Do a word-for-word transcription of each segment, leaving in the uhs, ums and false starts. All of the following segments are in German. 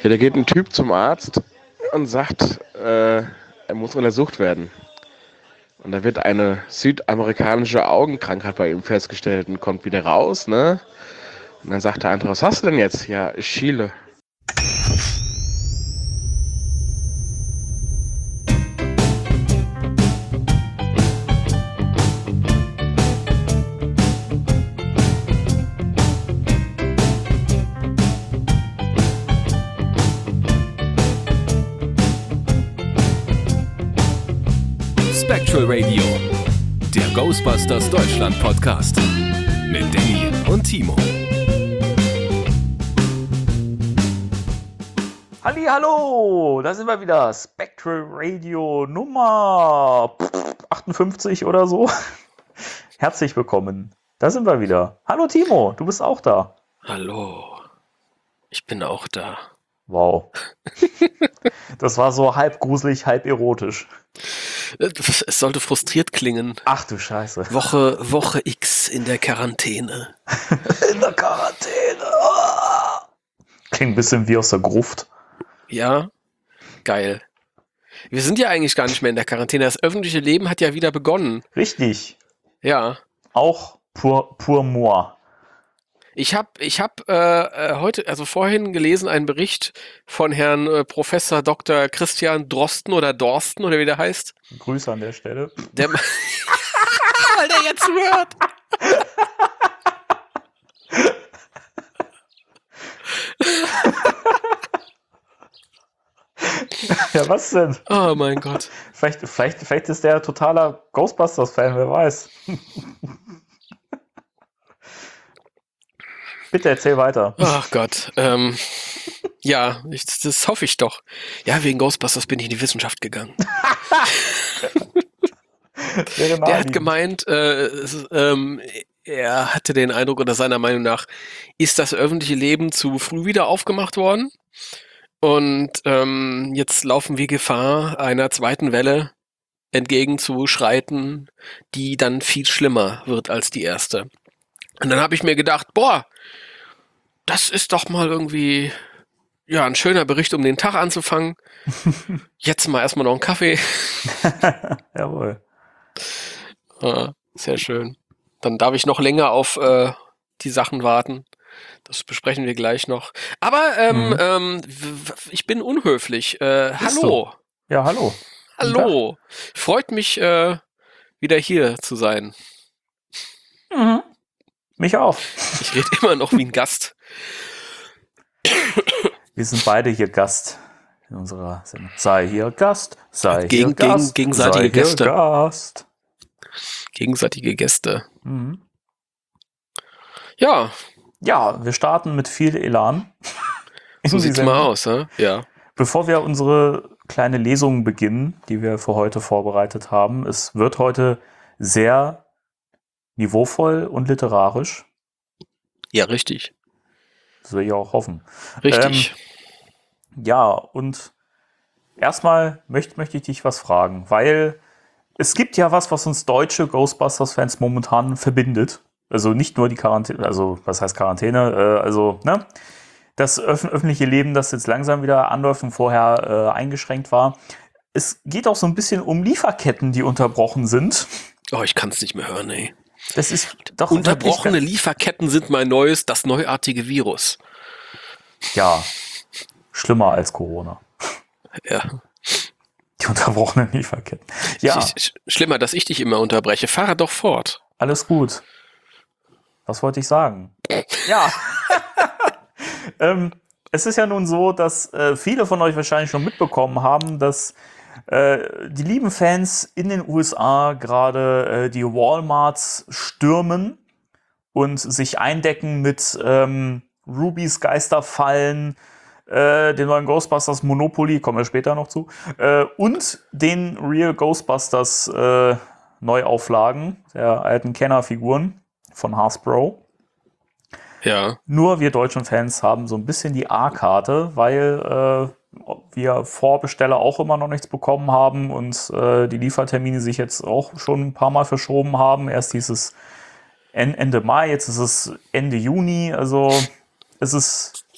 Ja, da geht ein Typ zum Arzt und sagt, äh, er muss untersucht werden. Und da wird eine südamerikanische Augenkrankheit bei ihm festgestellt und kommt wieder raus, ne? Und dann sagt der andere, was hast du denn jetzt? Ja, Chile. Spectral Radio, der Ghostbusters Deutschland Podcast mit Danny und Timo. Hallihallo, da sind wir wieder. Spectral Radio Nummer achtundfünfzig oder so. Herzlich willkommen. Da sind wir wieder. Hallo Timo, du bist auch da. Hallo, ich bin auch da. Wow. Das war so halb gruselig, halb erotisch. Es sollte frustriert klingen. Ach du Scheiße. Woche, Woche X in der Quarantäne. In der Quarantäne. Oh. Klingt ein bisschen wie aus der Gruft. Ja, geil. Wir sind ja eigentlich gar nicht mehr in der Quarantäne. Das öffentliche Leben hat ja wieder begonnen. Richtig. Ja. Auch pour, pour moi. Ich habe ich hab, äh, heute, also vorhin gelesen, einen Bericht von Herrn äh, Professor Doktor Christian Drosten oder Dorsten oder wie der heißt. Grüße an der Stelle. Der, weil der jetzt hört. Ja, was denn? Oh mein Gott. Vielleicht, vielleicht, vielleicht ist der totaler Ghostbusters-Fan, wer weiß. Bitte erzähl weiter. Ach Gott. Ähm, ja, ich, das hoffe ich doch. Ja, wegen Ghostbusters bin ich in die Wissenschaft gegangen. Der hat gemeint, äh, es, ähm, er hatte den Eindruck, oder seiner Meinung nach ist das öffentliche Leben zu früh wieder aufgemacht worden. Und ähm, jetzt laufen wir Gefahr, einer zweiten Welle entgegenzuschreiten, die dann viel schlimmer wird als die erste. Und dann habe ich mir gedacht, boah, das ist doch mal irgendwie ja ein schöner Bericht, um den Tag anzufangen. Jetzt mal erstmal noch einen Kaffee. Jawohl. Ah, sehr schön. Dann darf ich noch länger auf äh, die Sachen warten. Das besprechen wir gleich noch. Aber ähm, mhm. ähm, w- w- ich bin unhöflich. Äh, hallo. Du? Ja, hallo. Hallo. Freut mich, äh, wieder hier zu sein. Mhm. Mich auch. Ich rede immer noch wie ein Gast. Wir sind beide hier Gast in unserer Sendung. Sei hier Gast, sei Gegen, hier Gast, gegen, gegenseitige sei Gäste. Hier Gast. Gegenseitige Gäste. Mhm. Ja. Ja, wir starten mit viel Elan. So sieht's mal aus, ne? Ja. Bevor wir unsere kleine Lesung beginnen, die wir für heute vorbereitet haben, es wird heute sehr niveauvoll und literarisch. Ja, richtig. Das will ich auch hoffen. Richtig. Ähm, ja, und erstmal möchte, möchte ich dich was fragen, weil es gibt ja was, was uns deutsche Ghostbusters-Fans momentan verbindet. Also nicht nur die Quarantäne, also was heißt Quarantäne, äh, also ne, das öf- öffentliche Leben, das jetzt langsam wieder anläuft und vorher äh, eingeschränkt war. Es geht auch so ein bisschen um Lieferketten, die unterbrochen sind. Oh, ich kann es nicht mehr hören, ey. Das ist doch Unterbrochene wirklich- Lieferketten sind mein neues, das neuartige Virus. Ja, schlimmer als Corona. Ja. Die unterbrochenen Lieferketten. Ja, Sch- sch- Schlimmer, dass ich dich immer unterbreche. Fahre doch fort. alles gut. Was wollte ich sagen? Ja. ähm, es ist ja nun so, dass äh, viele von euch wahrscheinlich schon mitbekommen haben, dass äh, die lieben Fans in den U S A gerade äh, die Walmarts stürmen und sich eindecken mit ähm, Rubys Geisterfallen, äh, den neuen Ghostbusters Monopoly, kommen wir später noch zu, äh, und den Real Ghostbusters äh, Neuauflagen der alten Kennerfiguren von Hasbro. Ja. Nur wir deutschen Fans haben so ein bisschen die A-Karte, weil äh, wir Vorbesteller auch immer noch nichts bekommen haben und äh, die Liefertermine sich jetzt auch schon ein paar Mal verschoben haben. Erst hieß es Ende Mai, jetzt ist es Ende Juni. Also es ist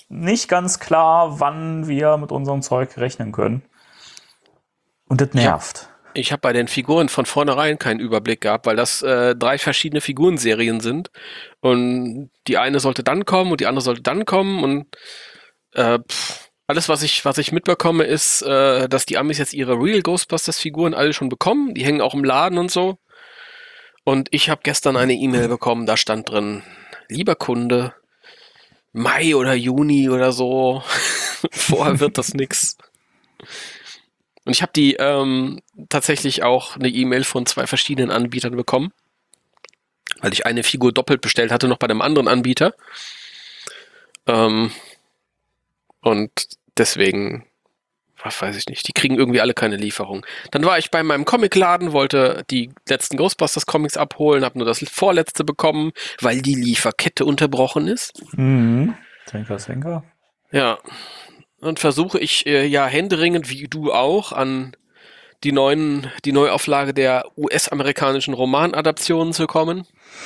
nicht ganz klar, wann wir mit unserem Zeug rechnen können. Und das nervt. Ich habe bei den Figuren von vornherein keinen Überblick gehabt, weil das äh, drei verschiedene Figurenserien sind. Und die eine sollte dann kommen und die andere sollte dann kommen. Und äh, pff, alles, was ich, was ich mitbekomme, ist, äh, dass die Amis jetzt ihre Real Ghostbusters-Figuren alle schon bekommen. Die hängen auch im Laden und so. Und ich habe gestern eine E-Mail bekommen, da stand drin, lieber Kunde, Mai oder Juni oder so, vorher wird das nix. Und ich habe die ähm, tatsächlich auch eine E-Mail von zwei verschiedenen Anbietern bekommen, weil ich eine Figur doppelt bestellt hatte, noch bei einem anderen Anbieter. Ähm, und deswegen, was weiß ich nicht, die kriegen irgendwie alle keine Lieferung. Dann war ich bei meinem Comicladen, wollte die letzten Ghostbusters-Comics abholen, habe nur das vorletzte bekommen, weil die Lieferkette unterbrochen ist. Mhm. Zwinker, zwinker. Ja, und versuche ich äh, ja händeringend, wie du auch, an die neuen, die Neuauflage der U S-amerikanischen Romanadaptionen zu kommen.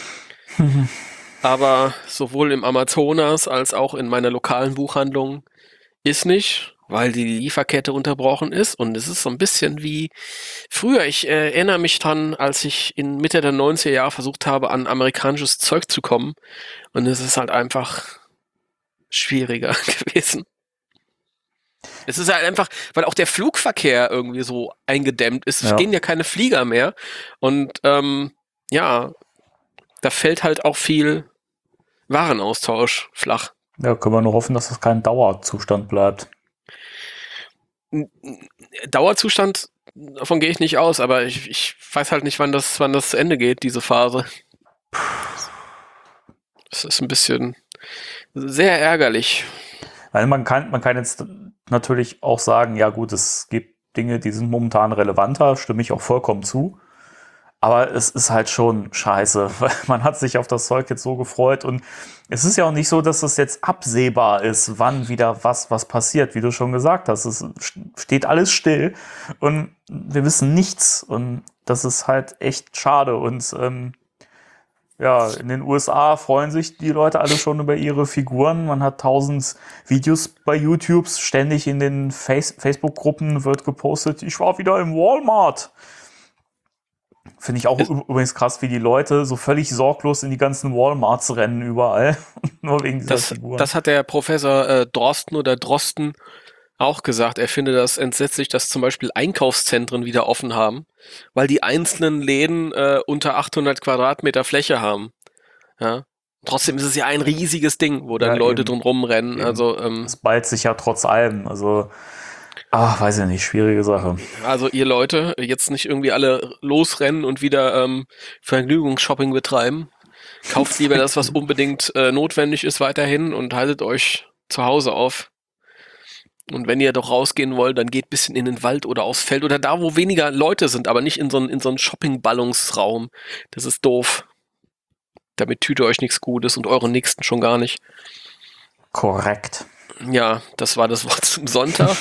Aber sowohl im Amazonas als auch in meiner lokalen Buchhandlung ist nicht, weil die Lieferkette unterbrochen ist. Und es ist so ein bisschen wie früher. Ich äh, erinnere mich dran, als ich in Mitte der neunziger Jahre versucht habe, an amerikanisches Zeug zu kommen. Und es ist halt einfach schwieriger gewesen. Es ist halt einfach, weil auch der Flugverkehr irgendwie so eingedämmt ist. Es Ja. gehen ja keine Flieger mehr. Und ähm, ja, da fällt halt auch viel Warenaustausch flach. Ja, können wir nur hoffen, dass das kein Dauerzustand bleibt. Dauerzustand, davon gehe ich nicht aus, aber ich, ich weiß halt nicht, wann das, wann das zu Ende geht, diese Phase. Das ist ein bisschen sehr ärgerlich. Weil man kann, man kann jetzt natürlich auch sagen, ja gut, es gibt Dinge, die sind momentan relevanter, stimme ich auch vollkommen zu. Aber es ist halt schon scheiße, weil man hat sich auf das Zeug jetzt so gefreut und es ist ja auch nicht so, dass es jetzt absehbar ist, wann wieder was, was passiert, wie du schon gesagt hast. Es steht alles still und wir wissen nichts und das ist halt echt schade und ähm, ja, in den U S A freuen sich die Leute alle schon über ihre Figuren. Man hat tausend Videos bei YouTube, ständig in den Face- Facebook-Gruppen wird gepostet, ich war wieder im Walmart. Finde ich auch Es- übrigens krass, wie die Leute so völlig sorglos in die ganzen Walmarts rennen überall. Nur wegen dieser Das, Figuren. das hat der Professor äh, Drosten oder Drosten auch gesagt. Er finde das entsetzlich, dass zum Beispiel Einkaufszentren wieder offen haben, weil die einzelnen Läden äh, unter achthundert Quadratmeter Fläche haben. Ja? Trotzdem ist es ja ein riesiges Ding, wo dann Ja, Leute eben. drum rumrennen. Eben. Also, ähm, Es ballt sich ja trotz allem. Also, ach, weiß ich nicht, schwierige Sache. also ihr Leute, jetzt nicht irgendwie alle losrennen und wieder ähm, Vergnügungsshopping betreiben. Kauft lieber das, was unbedingt äh, notwendig ist weiterhin und haltet euch zu Hause auf. Und wenn ihr doch rausgehen wollt, dann geht ein bisschen in den Wald oder aufs Feld oder da, wo weniger Leute sind, aber nicht in so einen, in so einen Shopping-Ballungsraum. Das ist doof. Damit tut ihr euch nichts Gutes und euren Nächsten schon gar nicht. Korrekt. Ja, das war das Wort zum Sonntag.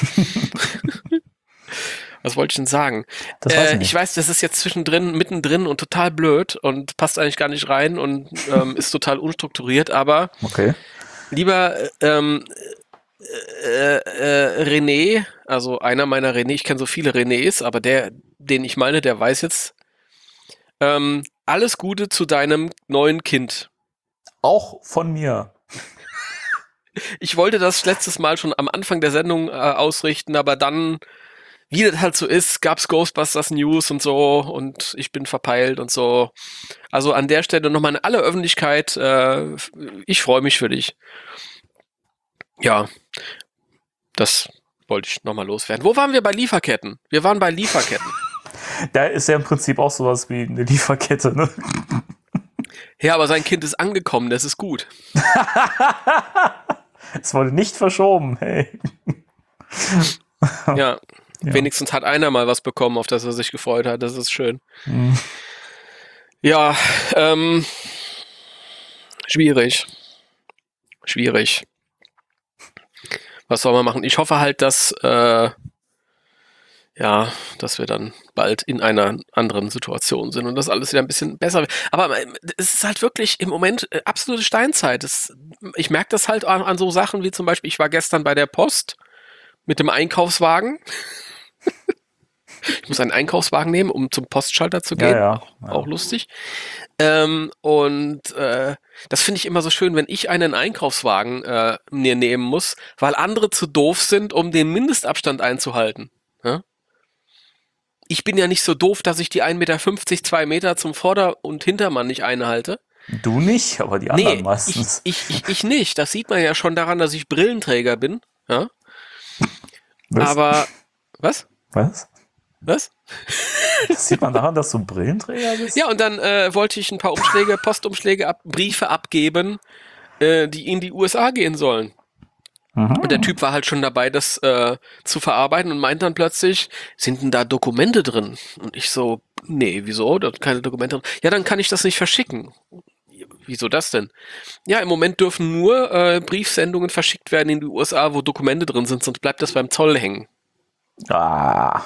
Was wollte ich denn sagen? Das weiß Äh, ich nicht. ich weiß, das ist jetzt zwischendrin, mittendrin und total blöd und passt eigentlich gar nicht rein und ähm, ist total unstrukturiert, aber Okay. lieber ähm, äh, äh, René, also einer meiner René, ich kenne so viele Renés, aber der, den ich meine, der weiß jetzt, ähm, alles Gute zu deinem neuen Kind. Auch von mir. Ich wollte das letztes Mal schon am Anfang der Sendung äh, ausrichten, aber dann, wie das halt so ist, gab's Ghostbusters News und so und ich bin verpeilt und so. Also an der Stelle nochmal in aller Öffentlichkeit, äh, ich freue mich für dich. Ja, das wollte ich nochmal loswerden. Wo waren wir bei Lieferketten? Wir waren bei Lieferketten. Da ist ja im Prinzip auch sowas wie eine Lieferkette, ne? Ja, aber sein Kind ist angekommen, das ist gut. Es wurde nicht verschoben, hey. Ja, Ja. wenigstens hat einer mal was bekommen, auf das er sich gefreut hat. Das ist schön. Hm. Ja, ähm, schwierig. Schwierig. Was soll man machen? Ich hoffe halt, dass, äh, ja, dass wir dann bald in einer anderen Situation sind und das alles wieder ein bisschen besser wird. Aber es ist halt wirklich im Moment absolute Steinzeit. Das, ich merke das halt an, an so Sachen wie zum Beispiel, ich war gestern bei der Post mit dem Einkaufswagen. Ich muss einen Einkaufswagen nehmen, um zum Postschalter zu gehen. Ja, ja, auch, ja. auch lustig. Ähm, und äh, das finde ich immer so schön, wenn ich einen Einkaufswagen äh, mir nehmen muss, weil andere zu doof sind, um den Mindestabstand einzuhalten. Ja? Ich bin ja nicht so doof, dass ich die ein Meter fünfzig, zwei Meter zum Vorder- und Hintermann nicht einhalte. Du nicht, aber die anderen Nee, meistens. Ich, ich, ich, ich nicht. Das sieht man ja schon daran, dass ich Brillenträger bin. Ja? Was? Aber, was? Was? Was? Das sieht man daran, dass du Brillenträger bist? Ja, und dann äh, wollte ich ein paar Umschläge, Postumschläge, ab, Briefe abgeben, äh, die in die U S A gehen sollen. Mhm. Und der Typ war halt schon dabei, das äh, zu verarbeiten und meint dann plötzlich, sind denn da Dokumente drin? Und ich so, nee, wieso? Da sind keine Dokumente drin. Ja, dann kann ich das nicht verschicken. Wieso das denn? Ja, im Moment dürfen nur äh, Briefsendungen verschickt werden in die U S A, wo Dokumente drin sind, sonst bleibt das beim Zoll hängen. Ah.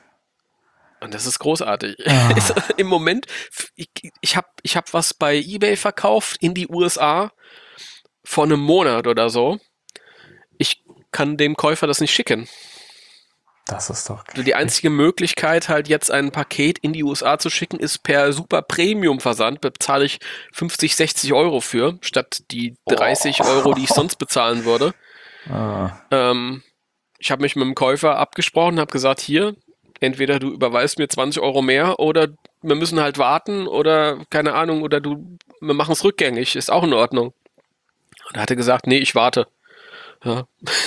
Und das ist großartig. Ah. Im Moment, ich, ich habe ich hab was bei eBay verkauft in die U S A vor einem Monat oder so. Ich kann dem Käufer das nicht schicken. Das ist doch... Also die einzige Möglichkeit, halt jetzt ein Paket in die U S A zu schicken, ist per Super Premium Versand. Bezahle ich fünfzig, sechzig Euro für, statt die dreißig Oh. Euro, die ich sonst bezahlen würde. Ah. Ähm, ich habe mich mit dem Käufer abgesprochen, habe gesagt, hier, entweder du überweist mir zwanzig Euro mehr oder wir müssen halt warten oder, keine Ahnung, oder du, wir machen es rückgängig, ist auch in Ordnung. Und er hatte gesagt, nee, ich warte. Ja,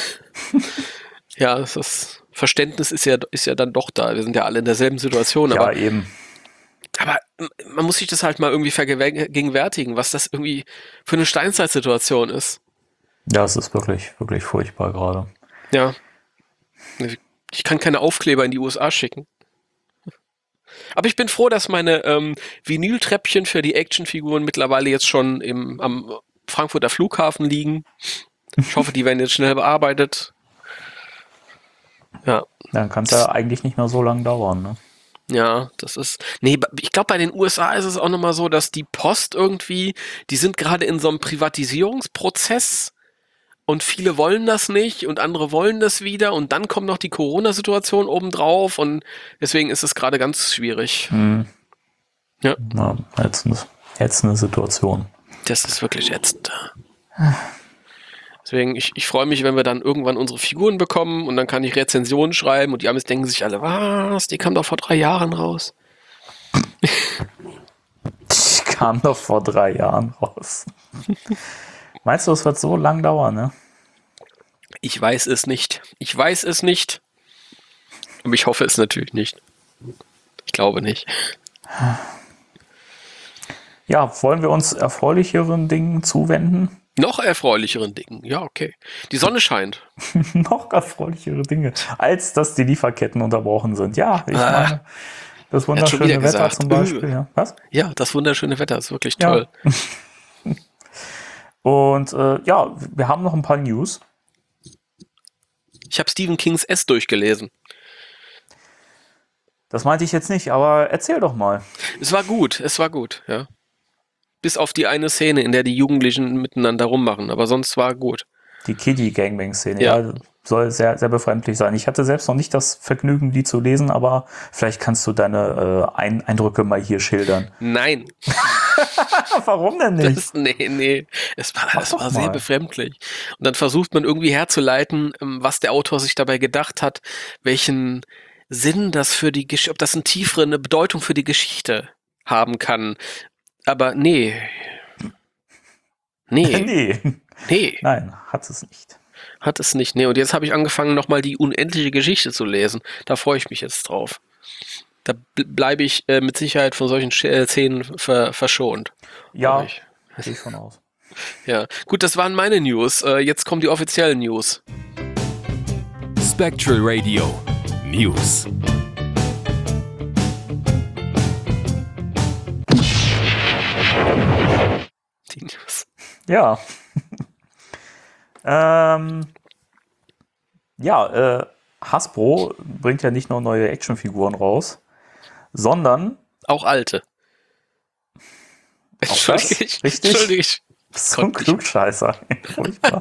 ja, das ist, Verständnis ist ja, ist ja dann doch da. Wir sind ja alle in derselben Situation. Ja, Aber, eben. aber man muss sich das halt mal irgendwie vergegenwärtigen, was das irgendwie für eine Steinzeitsituation ist. Ja, es ist wirklich, wirklich furchtbar gerade. Ja. Ich kann keine Aufkleber in die U S A schicken. Aber ich bin froh, dass meine ähm, Vinyltreppchen für die Actionfiguren mittlerweile jetzt schon im, am Frankfurter Flughafen liegen. Ich hoffe, die werden jetzt schnell bearbeitet. Ja. Dann kann es ja eigentlich nicht mehr so lange dauern, ne? Ja, das ist. Nee, ich glaube, bei den U S A ist es auch nochmal so, dass die Post irgendwie, die sind gerade in so einem Privatisierungsprozess und viele wollen das nicht und andere wollen das wieder und dann kommt noch die Corona-Situation obendrauf und deswegen ist es gerade ganz schwierig. Hm. Ja. Ja, jetzt, jetzt eine Situation. Das ist wirklich ätzend. Deswegen, ich, ich freue mich, wenn wir dann irgendwann unsere Figuren bekommen und dann kann ich Rezensionen schreiben und die Amis denken sich alle, was, die kam doch vor drei Jahren raus. Die kam doch vor drei Jahren raus. Meinst du, es wird so lang dauern, ne? Ich weiß es nicht. Ich weiß es nicht. Aber ich hoffe es natürlich nicht. Ich glaube nicht. Ja, wollen wir uns erfreulicheren Dingen zuwenden? Noch erfreulicheren Dingen. Ja, okay. Die Sonne scheint. Noch erfreulichere Dinge, als dass die Lieferketten unterbrochen sind. Ja, ich Ah. meine, das schon wunderschöne wieder Wetter gesagt. zum Beispiel. Ja. Was? Ja, das wunderschöne Wetter ist wirklich Ja. toll. Und äh, ja, wir haben noch ein paar News. Ich habe Stephen Kings S durchgelesen. Das meinte ich jetzt nicht, aber erzähl doch mal. Es war gut, es war gut, ja. Bis auf die eine Szene, in der die Jugendlichen miteinander rummachen, aber sonst war gut. Die Kiddie-Gangbang-Szene, Ja. ja. Soll sehr, sehr befremdlich sein. Ich hatte selbst noch nicht das Vergnügen, die zu lesen, aber vielleicht kannst du deine äh, Ein- Eindrücke mal hier schildern. Nein, Warum denn nicht? das, nee, nee. Es war, Mach das doch war sehr mal. befremdlich. Und dann versucht man irgendwie herzuleiten, ähm, was der Autor sich dabei gedacht hat, welchen Sinn das für die Geschichte, ob das eine tiefere eine Bedeutung für die Geschichte haben kann. Aber nee. Nee, nee. nee, Nein, hat es nicht. hat es nicht. Nee, und jetzt habe ich angefangen, nochmal die unendliche Geschichte zu lesen. Da freue ich mich jetzt drauf. Da bl- bleibe ich äh, mit Sicherheit von solchen Sch- äh, Szenen ver verschont. Ja, Ich- gehe ich von aus. Ja, gut, das waren meine News. Äh, jetzt kommen die offiziellen News. Spectral Radio News. Die News. Ja. ähm, ja, äh, Hasbro bringt ja nicht nur neue Actionfiguren raus, sondern auch alte. Auch das? Richtig? Entschuldige. So ein Klugscheißer. Furchtbar.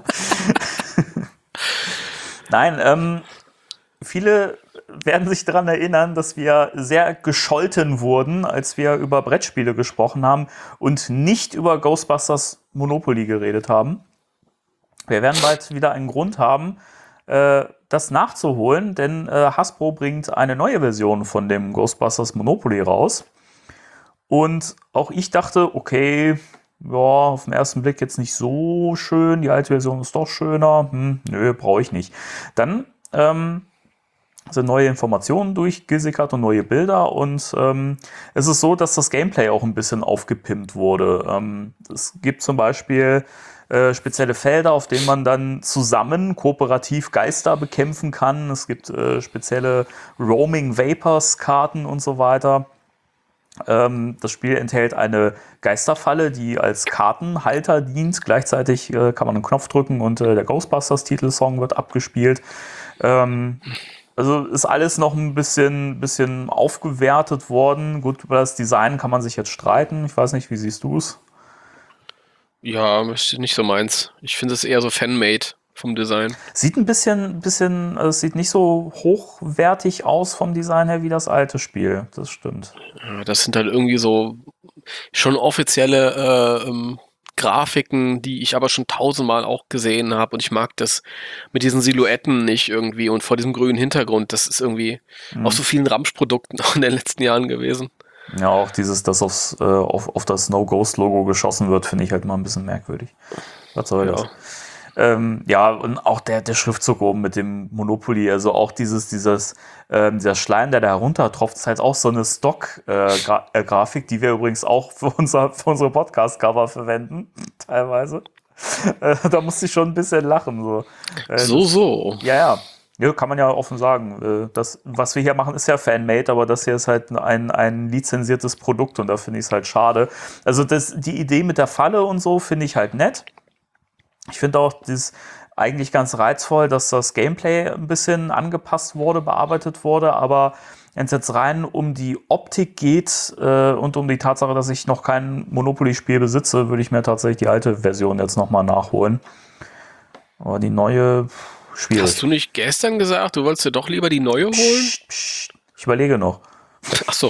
Nein, ähm, viele werden sich daran erinnern, dass wir sehr gescholten wurden, als wir über Brettspiele gesprochen haben und nicht über Ghostbusters Monopoly geredet haben. Wir werden bald wieder einen Grund haben, äh, das nachzuholen, denn äh, Hasbro bringt eine neue Version von dem Ghostbusters Monopoly raus. Und auch ich dachte, okay, ja, auf den ersten Blick jetzt nicht so schön, die alte Version ist doch schöner, hm, nö, brauche ich nicht. Dann ähm, sind neue Informationen durchgesickert und neue Bilder und ähm, es ist so, dass das Gameplay auch ein bisschen aufgepimpt wurde. Ähm, es gibt zum Beispiel äh, spezielle Felder, auf denen man dann zusammen kooperativ Geister bekämpfen kann. Es gibt äh, spezielle Roaming Vapors Karten und so weiter. Ähm, das Spiel enthält eine Geisterfalle, die als Kartenhalter dient. Gleichzeitig äh, kann man einen Knopf drücken und äh, der Ghostbusters-Titelsong wird abgespielt. Ähm, also ist alles noch ein bisschen, bisschen aufgewertet worden. Gut, über das Design kann man sich jetzt streiten. Ich weiß nicht, wie siehst du es? Ja, ist nicht so meins. Ich finde es eher so Fanmade vom Design. Sieht ein bisschen, bisschen, es sieht nicht so hochwertig aus vom Design her wie das alte Spiel. Das stimmt. Ja, das sind halt irgendwie so schon offizielle äh, ähm, Grafiken, die ich aber schon tausendmal auch gesehen habe. Und ich mag das mit diesen Silhouetten nicht irgendwie und vor diesem grünen Hintergrund. Das ist irgendwie Mhm. auf so vielen Ramsch-Produkten auch in den letzten Jahren gewesen. Ja, auch dieses, dass aufs, äh, auf, auf das No-Ghost-Logo geschossen wird, finde ich halt mal ein bisschen merkwürdig. Was soll Ja. das? Ähm, ja, und auch der, der Schriftzug oben mit dem Monopoly, also auch dieses, dieses, ähm, dieser Schleim, der da heruntertropft, ist halt auch so eine Stock-Grafik, die wir übrigens auch für, unser, für unsere Podcast-Cover verwenden, teilweise. Äh, da musste ich schon ein bisschen lachen. So, äh, So, so. ja, ja. Ja, kann man ja offen sagen. Äh, Das, was wir hier machen, ist ja Fanmade, aber das hier ist halt ein, ein lizenziertes Produkt und da finde ich es halt schade. Also das, die Idee mit der Falle und so finde ich halt nett. Ich finde auch das eigentlich ganz reizvoll, dass das Gameplay ein bisschen angepasst wurde, bearbeitet wurde, aber wenn es jetzt rein um die Optik geht äh, und um die Tatsache, dass ich noch kein Monopoly-Spiel besitze, würde ich mir tatsächlich die alte Version jetzt nochmal nachholen. Aber die neue, schwierig. Hast du nicht gestern gesagt, du wolltest dir doch lieber die neue holen? Psst, psst. Ich überlege noch. Ach so.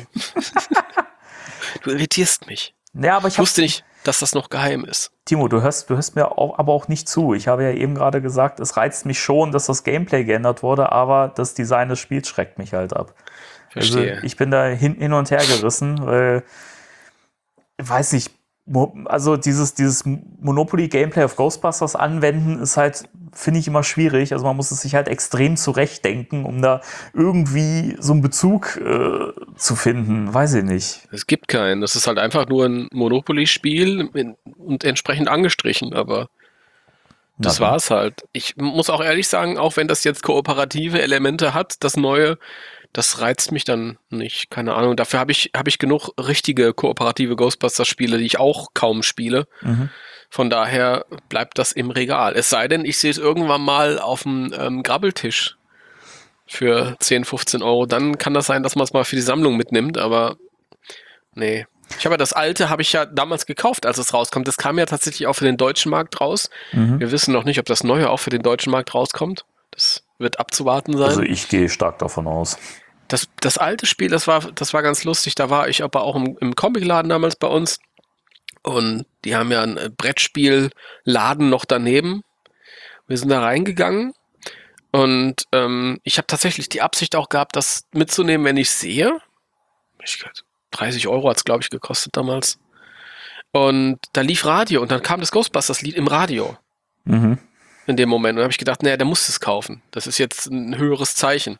Du irritierst mich. Ja, aber ich Ich wusste nicht, dass das noch geheim ist. Timo, du hörst, du hörst mir auch, aber auch nicht zu. Ich habe ja eben gerade gesagt, es reizt mich schon, dass das Gameplay geändert wurde, aber das Design des Spiels schreckt mich halt ab. Verstehe. Also ich bin da hin, hin und her gerissen, weil, ich weiß nicht, Mo- also dieses, dieses Monopoly-Gameplay auf Ghostbusters anwenden, ist halt, finde ich, immer schwierig. Also man muss es sich halt extrem zurechtdenken, um da irgendwie so einen Bezug äh, zu finden. Weiß ich nicht. Es gibt keinen. Das ist halt einfach nur ein Monopoly-Spiel in- und entsprechend angestrichen, aber das Na, war's halt. Ich muss auch ehrlich sagen, auch wenn das jetzt kooperative Elemente hat, das Neue, das reizt mich dann nicht. Keine Ahnung. Dafür habe ich, habe ich genug richtige kooperative Ghostbusters-Spiele, die ich auch kaum spiele. Mhm. Von daher bleibt das im Regal. Es sei denn, ich sehe es irgendwann mal auf dem ähm, Grabbeltisch für zehn, fünfzehn Euro. Dann kann das sein, dass man es mal für die Sammlung mitnimmt, aber nee. Ich habe ja das alte, habe ich ja damals gekauft, als es rauskommt. Das kam ja tatsächlich auch für den deutschen Markt raus. Mhm. Wir wissen noch nicht, ob das neue auch für den deutschen Markt rauskommt. Das wird abzuwarten sein. Also ich gehe stark davon aus. Das, das alte Spiel, das war, das war ganz lustig. Da war ich aber auch im, im Comicladen damals bei uns. Und die haben ja einen Brettspielladen noch daneben. Wir sind da reingegangen. Und ähm, ich habe tatsächlich die Absicht auch gehabt, das mitzunehmen, wenn ich sehe. Ich glaub, dreißig Euro hat es, glaube ich, gekostet damals. Und da lief Radio und dann kam das Ghostbusters-Lied im Radio Mhm. in dem Moment. Und da habe ich gedacht, naja, der muss es kaufen. Das ist jetzt ein höheres Zeichen.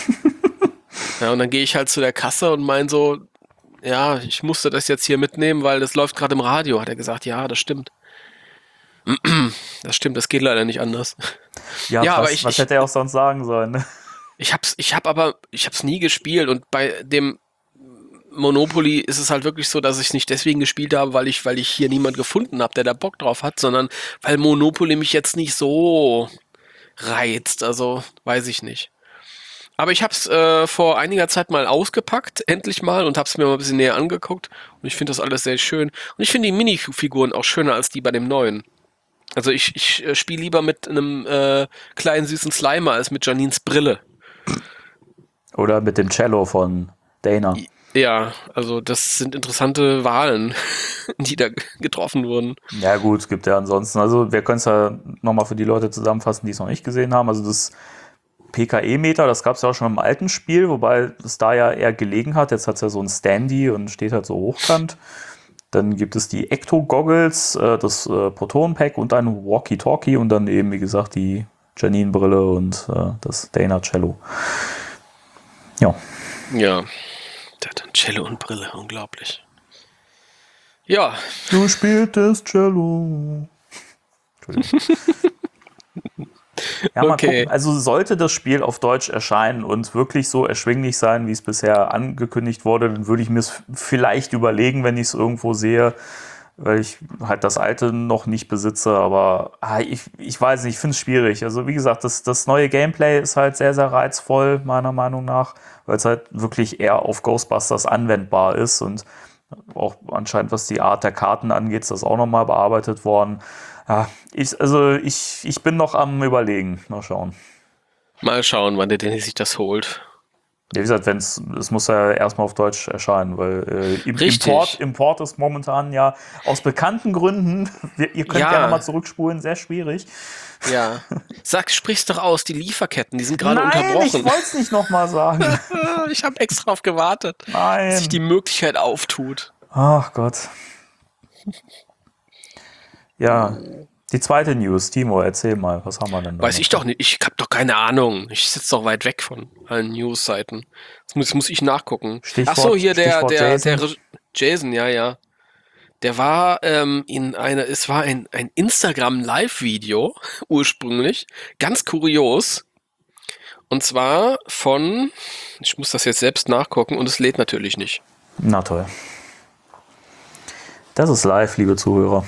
Ja, und dann gehe ich halt zu der Kasse und mein so, ja, ich musste das jetzt hier mitnehmen, weil das läuft gerade im Radio. Hat er gesagt, ja, das stimmt. Das stimmt, das geht leider nicht anders. Ja, Ja, was, aber ich- was ich- hätte er auch sonst sagen sollen? Ne? Ich hab's, ich hab aber, ich hab's nie gespielt und bei dem Monopoly ist es halt wirklich so, dass ich es nicht deswegen gespielt habe, weil ich, weil ich hier niemand gefunden habe, der da Bock drauf hat, sondern weil Monopoly mich jetzt nicht so reizt. Also, weiß ich nicht. Aber ich habe es äh, vor einiger Zeit mal ausgepackt, endlich mal, und habe es mir mal ein bisschen näher angeguckt. Und ich finde das alles sehr schön. Und ich finde die Minifiguren auch schöner als die bei dem neuen. Also ich, ich äh, spiele lieber mit einem äh, kleinen süßen Slimer als mit Janines Brille. Oder mit dem Cello von Dana. Ja, also das sind interessante Wahlen, die da getroffen wurden. Ja gut, es gibt ja ansonsten, also wir können es ja nochmal für die Leute zusammenfassen, die es noch nicht gesehen haben. Also das P K E-Meter, das gab es ja auch schon im alten Spiel, wobei es da ja eher gelegen hat. Jetzt hat es ja so ein Standy und steht halt so hochkant. Dann gibt es die Ecto-Goggles, äh, das äh, Proton-Pack und ein Walkie-Talkie und dann eben, wie gesagt, die Janine-Brille und äh, das Dana-Cello. Ja. Ja, der hat ein Cello und Brille, unglaublich. Ja. Du spieltest Cello. Entschuldigung. Ja, mal Okay. gucken. Also sollte das Spiel auf Deutsch erscheinen und wirklich so erschwinglich sein, wie es bisher angekündigt wurde, dann würde ich mir es vielleicht überlegen, wenn ich es irgendwo sehe, weil ich halt das alte noch nicht besitze, aber ah, ich, ich weiß nicht, ich finde es schwierig. Also wie gesagt, das, das neue Gameplay ist halt sehr, sehr reizvoll, meiner Meinung nach, weil es halt wirklich eher auf Ghostbusters anwendbar ist und auch anscheinend, was die Art der Karten angeht, ist das auch nochmal bearbeitet worden. Ja, ich, also ich, ich bin noch am Überlegen. Mal schauen. Mal schauen, wann der Dennis sich das holt. Ja, wie gesagt, wenn's, es muss ja erstmal auf Deutsch erscheinen, weil äh, im Richtig. Import, Import ist momentan ja aus bekannten Gründen, wir, ihr könnt Ja. ja nochmal zurückspulen, sehr schwierig. Ja. Sag, sprich's doch aus, die Lieferketten, die sind gerade Nein, unterbrochen. ich wollte es nicht nochmal sagen. Ich habe extra drauf gewartet, dass sich die Nein. Möglichkeit auftut. Ach Gott. Ja, die zweite News. Timo, erzähl mal, was haben wir denn da? Weiß noch? ich doch nicht, ich habe doch keine Ahnung. Ich sitze doch weit weg von allen News-Seiten. Das muss, muss ich nachgucken. Stichwort- Ach so, hier der, Stichwort der, Jason. der Re- Jason, ja, ja. Der war ähm, in einer, es war ein, ein Instagram-Live-Video ursprünglich, ganz kurios. Und zwar von, ich muss das jetzt selbst nachgucken und es lädt natürlich nicht. Na toll. Das ist live, liebe Zuhörer.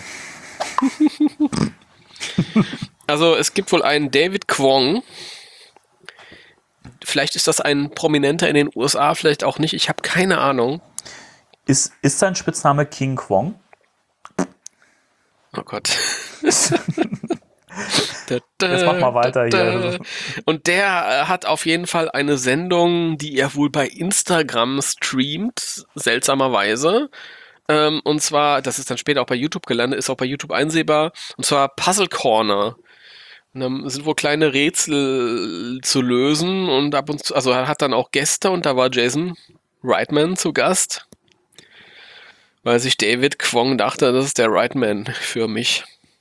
Also es gibt wohl einen David Kwong. Vielleicht ist das ein Prominenter in den U S A, vielleicht auch nicht. Ich habe keine Ahnung. Ist, ist sein Spitzname King Kwong? Oh Gott. Jetzt mach mal weiter hier. Und der äh, hat auf jeden Fall eine Sendung, die er wohl bei Instagram streamt, seltsamerweise. Ähm, und zwar, das ist dann später auch bei YouTube gelandet, ist auch bei YouTube einsehbar, und zwar Puzzle Corner. Und dann sind wohl kleine Rätsel zu lösen und ab und zu, also er hat dann auch Gäste und da war Jason Reitman zu Gast, weil sich David Kwong dachte, das ist der Reitman für mich.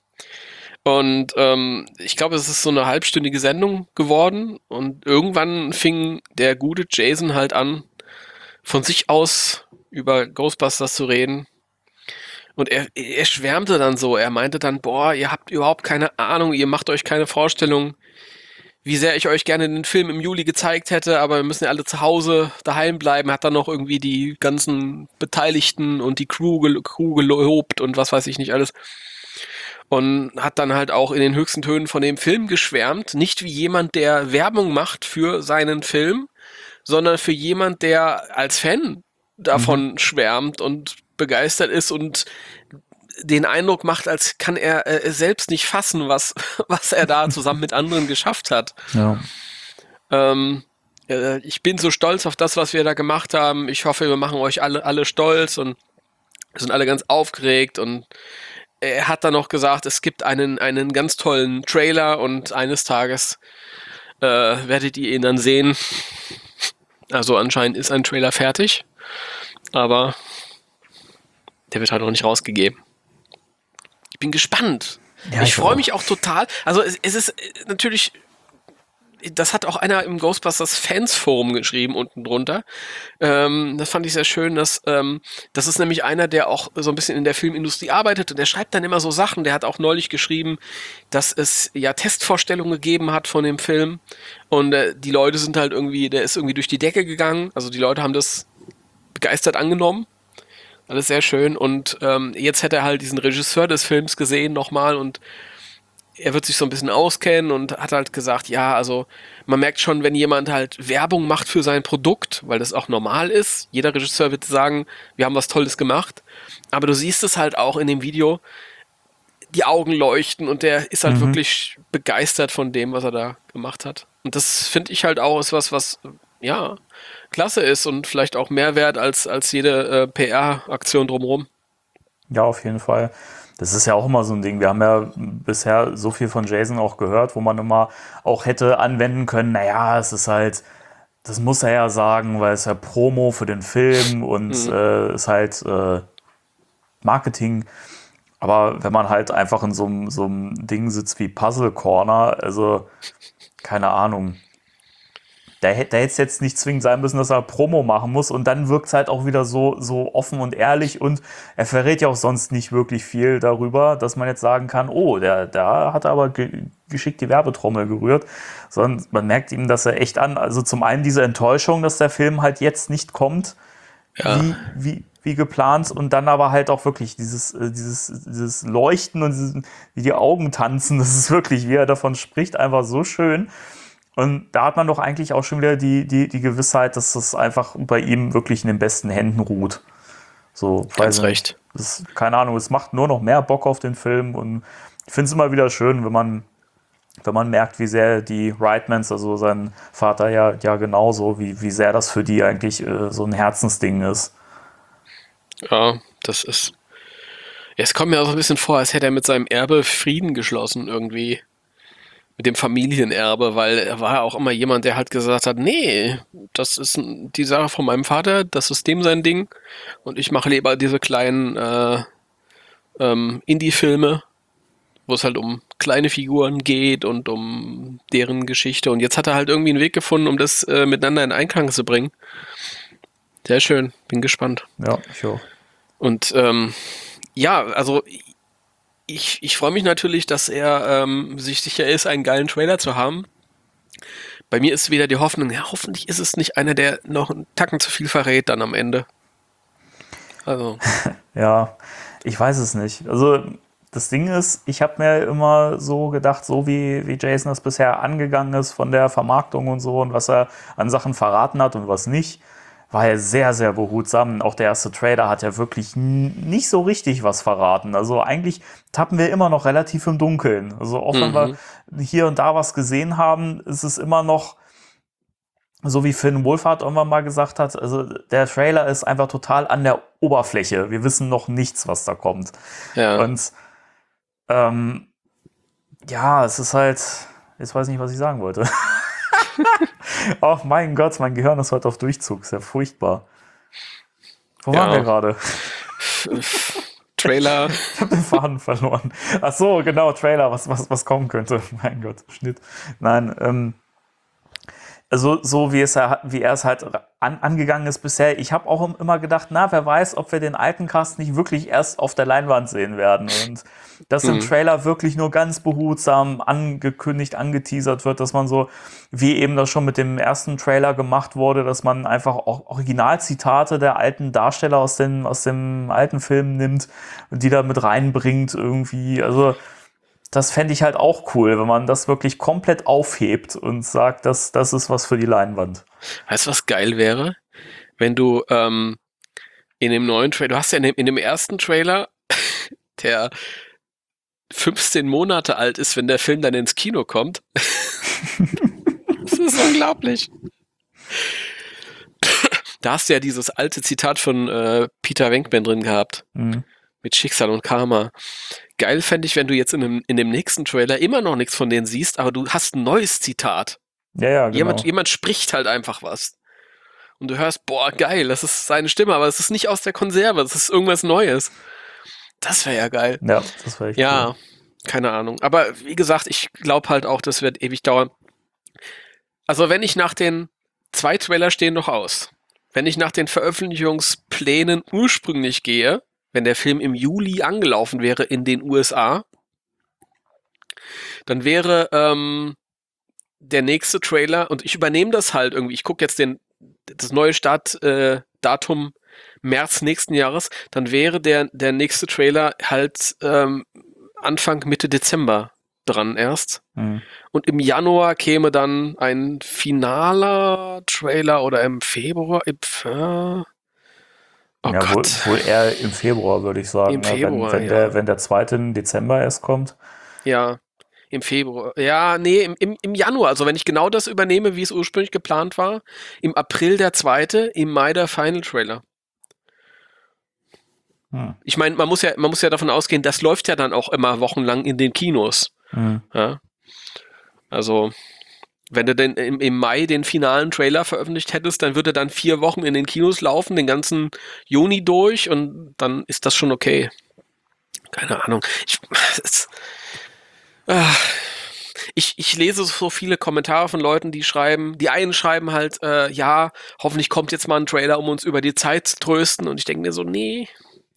Und ähm, ich glaube, es ist so eine halbstündige Sendung geworden und irgendwann fing der gute Jason halt an, von sich aus über Ghostbusters zu reden. Und er, er schwärmte dann so, er meinte dann, boah, ihr habt überhaupt keine Ahnung, ihr macht euch keine Vorstellung, wie sehr ich euch gerne den Film im Juli gezeigt hätte, aber wir müssen ja alle zu Hause daheim bleiben. Hat dann noch irgendwie die ganzen Beteiligten und die Crew, gel- Crew gelobt und was weiß ich nicht alles. Und hat dann halt auch in den höchsten Tönen von dem Film geschwärmt. Nicht wie jemand, der Werbung macht für seinen Film, sondern für jemand, der als Fan davon mhm. schwärmt und begeistert ist und den Eindruck macht, als kann er äh, selbst nicht fassen, was, was er da zusammen mit anderen geschafft hat. Ja. Ähm, äh, ich bin so stolz auf das, was wir da gemacht haben. Ich hoffe, wir machen euch alle, alle stolz und sind alle ganz aufgeregt. Und er hat dann noch gesagt, es gibt einen, einen ganz tollen Trailer und eines Tages äh, werdet ihr ihn dann sehen. Also anscheinend ist ein Trailer fertig, aber der wird halt noch nicht rausgegeben. Ich bin gespannt. Ja, ich ich freue auch. mich auch total. Also es, es ist natürlich, das hat auch einer im Ghostbusters Fans Forum geschrieben unten drunter. Ähm, das fand ich sehr schön, dass ähm, das ist nämlich einer, der auch so ein bisschen in der Filmindustrie arbeitet und der schreibt dann immer so Sachen. Der hat auch neulich geschrieben, dass es ja Testvorstellungen gegeben hat von dem Film und äh, die Leute sind halt irgendwie, der ist irgendwie durch die Decke gegangen. Also die Leute haben das begeistert angenommen. Alles sehr schön und ähm, jetzt hätte er halt diesen Regisseur des Films gesehen nochmal und er wird sich so ein bisschen auskennen und hat halt gesagt, ja, also man merkt schon, wenn jemand halt Werbung macht für sein Produkt, weil das auch normal ist. Jeder Regisseur wird sagen, wir haben was Tolles gemacht. Aber du siehst es halt auch in dem Video, die Augen leuchten und der ist halt Mhm. wirklich begeistert von dem, was er da gemacht hat. Und das finde ich halt auch ist was, was, ja, klasse ist und vielleicht auch mehr wert als, als jede äh, P R-Aktion drumherum. Ja, auf jeden Fall. Das ist ja auch immer so ein Ding. Wir haben ja bisher so viel von Jason auch gehört, wo man immer auch hätte anwenden können, naja, es ist halt, das muss er ja sagen, weil es ja Promo für den Film und Mhm. äh, ist halt äh, Marketing. Aber wenn man halt einfach in so einem so einem Ding sitzt wie Puzzle Corner, also keine Ahnung. Da hätte es jetzt nicht zwingend sein müssen, dass er Promo machen muss und dann wirkt es halt auch wieder so, so offen und ehrlich und er verrät ja auch sonst nicht wirklich viel darüber, dass man jetzt sagen kann, oh, der, da hat er aber ge geschickt die Werbetrommel gerührt, sondern man merkt ihm das ja echt an. Also zum einen diese Enttäuschung, dass der Film halt jetzt nicht kommt, Ja. wie, wie, wie geplant und dann aber halt auch wirklich dieses, äh, dieses, dieses Leuchten und dieses, wie die Augen tanzen, das ist wirklich, wie er davon spricht, einfach so schön. Und da hat man doch eigentlich auch schon wieder die, die, die Gewissheit, dass das einfach bei ihm wirklich in den besten Händen ruht. So, Ganz weiß recht. nicht. Das, keine Ahnung, es macht nur noch mehr Bock auf den Film und ich finde es immer wieder schön, wenn man, wenn man merkt, wie sehr die Reitmans, also sein Vater ja, ja genauso, wie, wie sehr das für die eigentlich äh, so ein Herzensding ist. Ja, das ist. Ja, es kommt mir auch so ein bisschen vor, als hätte er mit seinem Erbe Frieden geschlossen irgendwie. Mit dem Familienerbe, weil er war ja auch immer jemand, der halt gesagt hat, nee, das ist die Sache von meinem Vater, das ist dem sein Ding und ich mache lieber diese kleinen äh, ähm, Indie-Filme, wo es halt um kleine Figuren geht und um deren Geschichte und jetzt hat er halt irgendwie einen Weg gefunden, um das äh, miteinander in Einklang zu bringen. Sehr schön, bin gespannt. Ja, ich auch. Und ähm, ja, also ich, ich freue mich natürlich, dass er ähm, sich sicher ist, einen geilen Trailer zu haben. Bei mir ist wieder die Hoffnung, ja, hoffentlich ist es nicht einer, der noch einen Tacken zu viel verrät dann am Ende. Also, Ja, ich weiß es nicht. Also das Ding ist, ich habe mir immer so gedacht, so wie, wie Jason das bisher angegangen ist von der Vermarktung und so und was er an Sachen verraten hat und was nicht, war er sehr, sehr behutsam. Auch der erste Trailer hat ja wirklich n- nicht so richtig was verraten. Also eigentlich tappen wir immer noch relativ im Dunkeln. Also auch wenn wir mhm. hier und da was gesehen haben, ist es immer noch so wie Finn Wolfhard irgendwann mal gesagt hat, also der Trailer ist einfach total an der Oberfläche. Wir wissen noch nichts, was da kommt. Ja. Und ähm, ja, es ist halt, jetzt weiß ich nicht, was ich sagen wollte. Oh mein Gott, mein Gehirn ist heute auf Durchzug, ist ja furchtbar. Wo Ja. waren wir gerade? Trailer. Ich habe den Faden verloren. Ach so, genau, Trailer, was, was, was kommen könnte. Mein Gott, Schnitt. Nein, ähm, also so wie es er, wie er es halt an, angegangen ist bisher. Ich habe auch immer gedacht, na, wer weiß, ob wir den alten Cast nicht wirklich erst auf der Leinwand sehen werden. Und dass im Mhm. Trailer wirklich nur ganz behutsam angekündigt, angeteasert wird, dass man so, wie eben das schon mit dem ersten Trailer gemacht wurde, dass man einfach auch Originalzitate der alten Darsteller aus den, aus dem alten Film nimmt und die da mit reinbringt irgendwie. Also das fände ich halt auch cool, wenn man das wirklich komplett aufhebt und sagt, dass das ist was für die Leinwand. Weißt du, was geil wäre? Wenn du ähm, in dem neuen Trailer, du hast ja in dem, in dem ersten Trailer, der fünfzehn Monate alt ist, wenn der Film dann ins Kino kommt. Das ist unglaublich. Da hast du ja dieses alte Zitat von äh, Peter Venkman drin gehabt. Mhm. Mit Schicksal und Karma. Geil fände ich, wenn du jetzt in dem, in dem nächsten Trailer immer noch nichts von denen siehst, aber du hast ein neues Zitat. Ja, ja, genau. Jemand, jemand spricht halt einfach was. Und du hörst, boah, geil, das ist seine Stimme, aber es ist nicht aus der Konserve, das ist irgendwas Neues. Das wäre ja geil. Ja, das wäre echt Ja, cool. keine Ahnung. Aber wie gesagt, ich glaube halt auch, das wird ewig dauern. Also wenn ich nach den zwei Trailer stehen noch aus. Wenn ich nach den Veröffentlichungsplänen ursprünglich gehe, wenn der Film im Juli angelaufen wäre in den U S A, dann wäre ähm, der nächste Trailer, und ich übernehme das halt irgendwie, ich gucke jetzt den, das neue Startdatum äh, März nächsten Jahres, dann wäre der, der nächste Trailer halt ähm, Anfang, Mitte Dezember dran erst. Hm. Und im Januar käme dann ein finaler Trailer oder im Februar. Im Fe- oh ja, Gott. wohl, wohl eher im Februar, würde ich sagen. Im ne? Februar, wenn, wenn, ja. der, wenn der zweite im Dezember erst kommt. Ja, im Februar. Ja, nee, im, im, im Januar. Also wenn ich genau das übernehme, wie es ursprünglich geplant war, im April der zweite, im Mai der Final Trailer. Hm. Ich meine, man muss ja, man muss ja davon ausgehen, das läuft ja dann auch immer wochenlang in den Kinos. Hm. Ja? Also, wenn du denn im, im Mai den finalen Trailer veröffentlicht hättest, dann würde er dann vier Wochen in den Kinos laufen, den ganzen Juni durch und dann ist das schon okay. Keine Ahnung. Ich, es, ah, ich, ich lese so viele Kommentare von Leuten, die schreiben, die einen schreiben halt, äh, ja, hoffentlich kommt jetzt mal ein Trailer, um uns über die Zeit zu trösten und ich denke mir so, nee.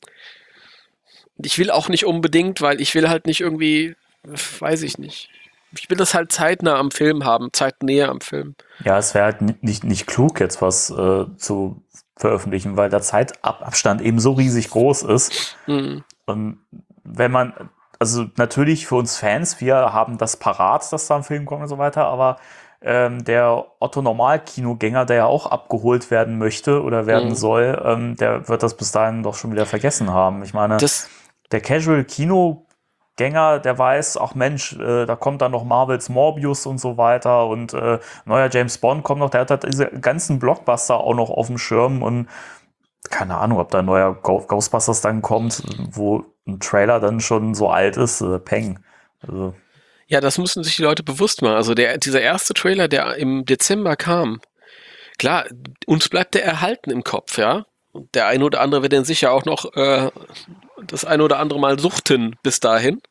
Ich will auch nicht unbedingt, weil ich will halt nicht irgendwie, weiß ich nicht. Ich will das halt zeitnah am Film haben, zeitnäher am Film. Ja, es wäre halt ni- nicht, nicht klug, jetzt was äh, zu veröffentlichen, weil der Zeitabstand eben so riesig groß ist. Mhm. Und wenn man, also natürlich für uns Fans, wir haben das parat, dass da ein Film kommt und so weiter, aber ähm, der Otto-Normal-Kinogänger, der ja auch abgeholt werden möchte oder werden Mhm. soll, ähm, der wird das bis dahin doch schon wieder vergessen haben. Ich meine, Das, der Casual-Kinogänger, der weiß, ach Mench, äh, da kommt dann noch Marvels Morbius und so weiter und äh, neuer James Bond kommt noch, der hat halt diese ganzen Blockbuster auch noch auf dem Schirm und keine Ahnung, ob da ein neuer Go- Ghostbusters dann kommt, wo ein Trailer dann schon so alt ist, äh, Peng. Also, ja, das müssen sich die Leute bewusst machen. Also der, dieser erste Trailer, der im Dezember kam, klar, uns bleibt der erhalten im Kopf, ja. Und der eine oder andere wird den sicher auch noch äh, das eine oder andere Mal suchten bis dahin.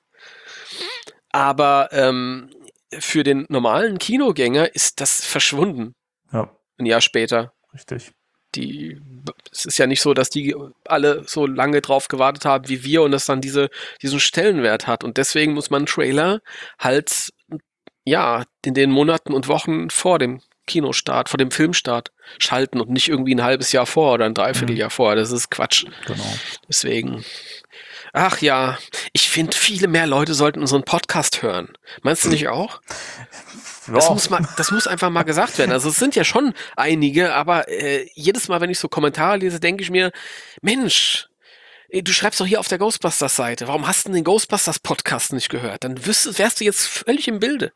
Aber ähm, für den normalen Kinogänger ist das verschwunden, ja, ein Jahr später. richtig. Die, es ist ja nicht so, dass die alle so lange drauf gewartet haben wie wir und das dann diese, diesen Stellenwert hat. Und deswegen muss man einen Trailer halt, ja, in den Monaten und Wochen vor dem Kinostart, vor dem Filmstart schalten und nicht irgendwie ein halbes Jahr vor oder ein Dreivierteljahr vor. Das ist Quatsch. Genau. Deswegen. Ach ja, ich finde, viele mehr Leute sollten unseren Podcast hören. Meinst du nicht auch? Das, Ja. muss mal, das muss einfach mal gesagt werden. Also es sind ja schon einige, aber äh, jedes Mal, wenn ich so Kommentare lese, denke ich mir, Mensch, ey, du schreibst doch hier auf der Ghostbusters-Seite. Warum hast du den Ghostbusters-Podcast nicht gehört? Dann wüsstest, wärst du jetzt völlig im Bilde.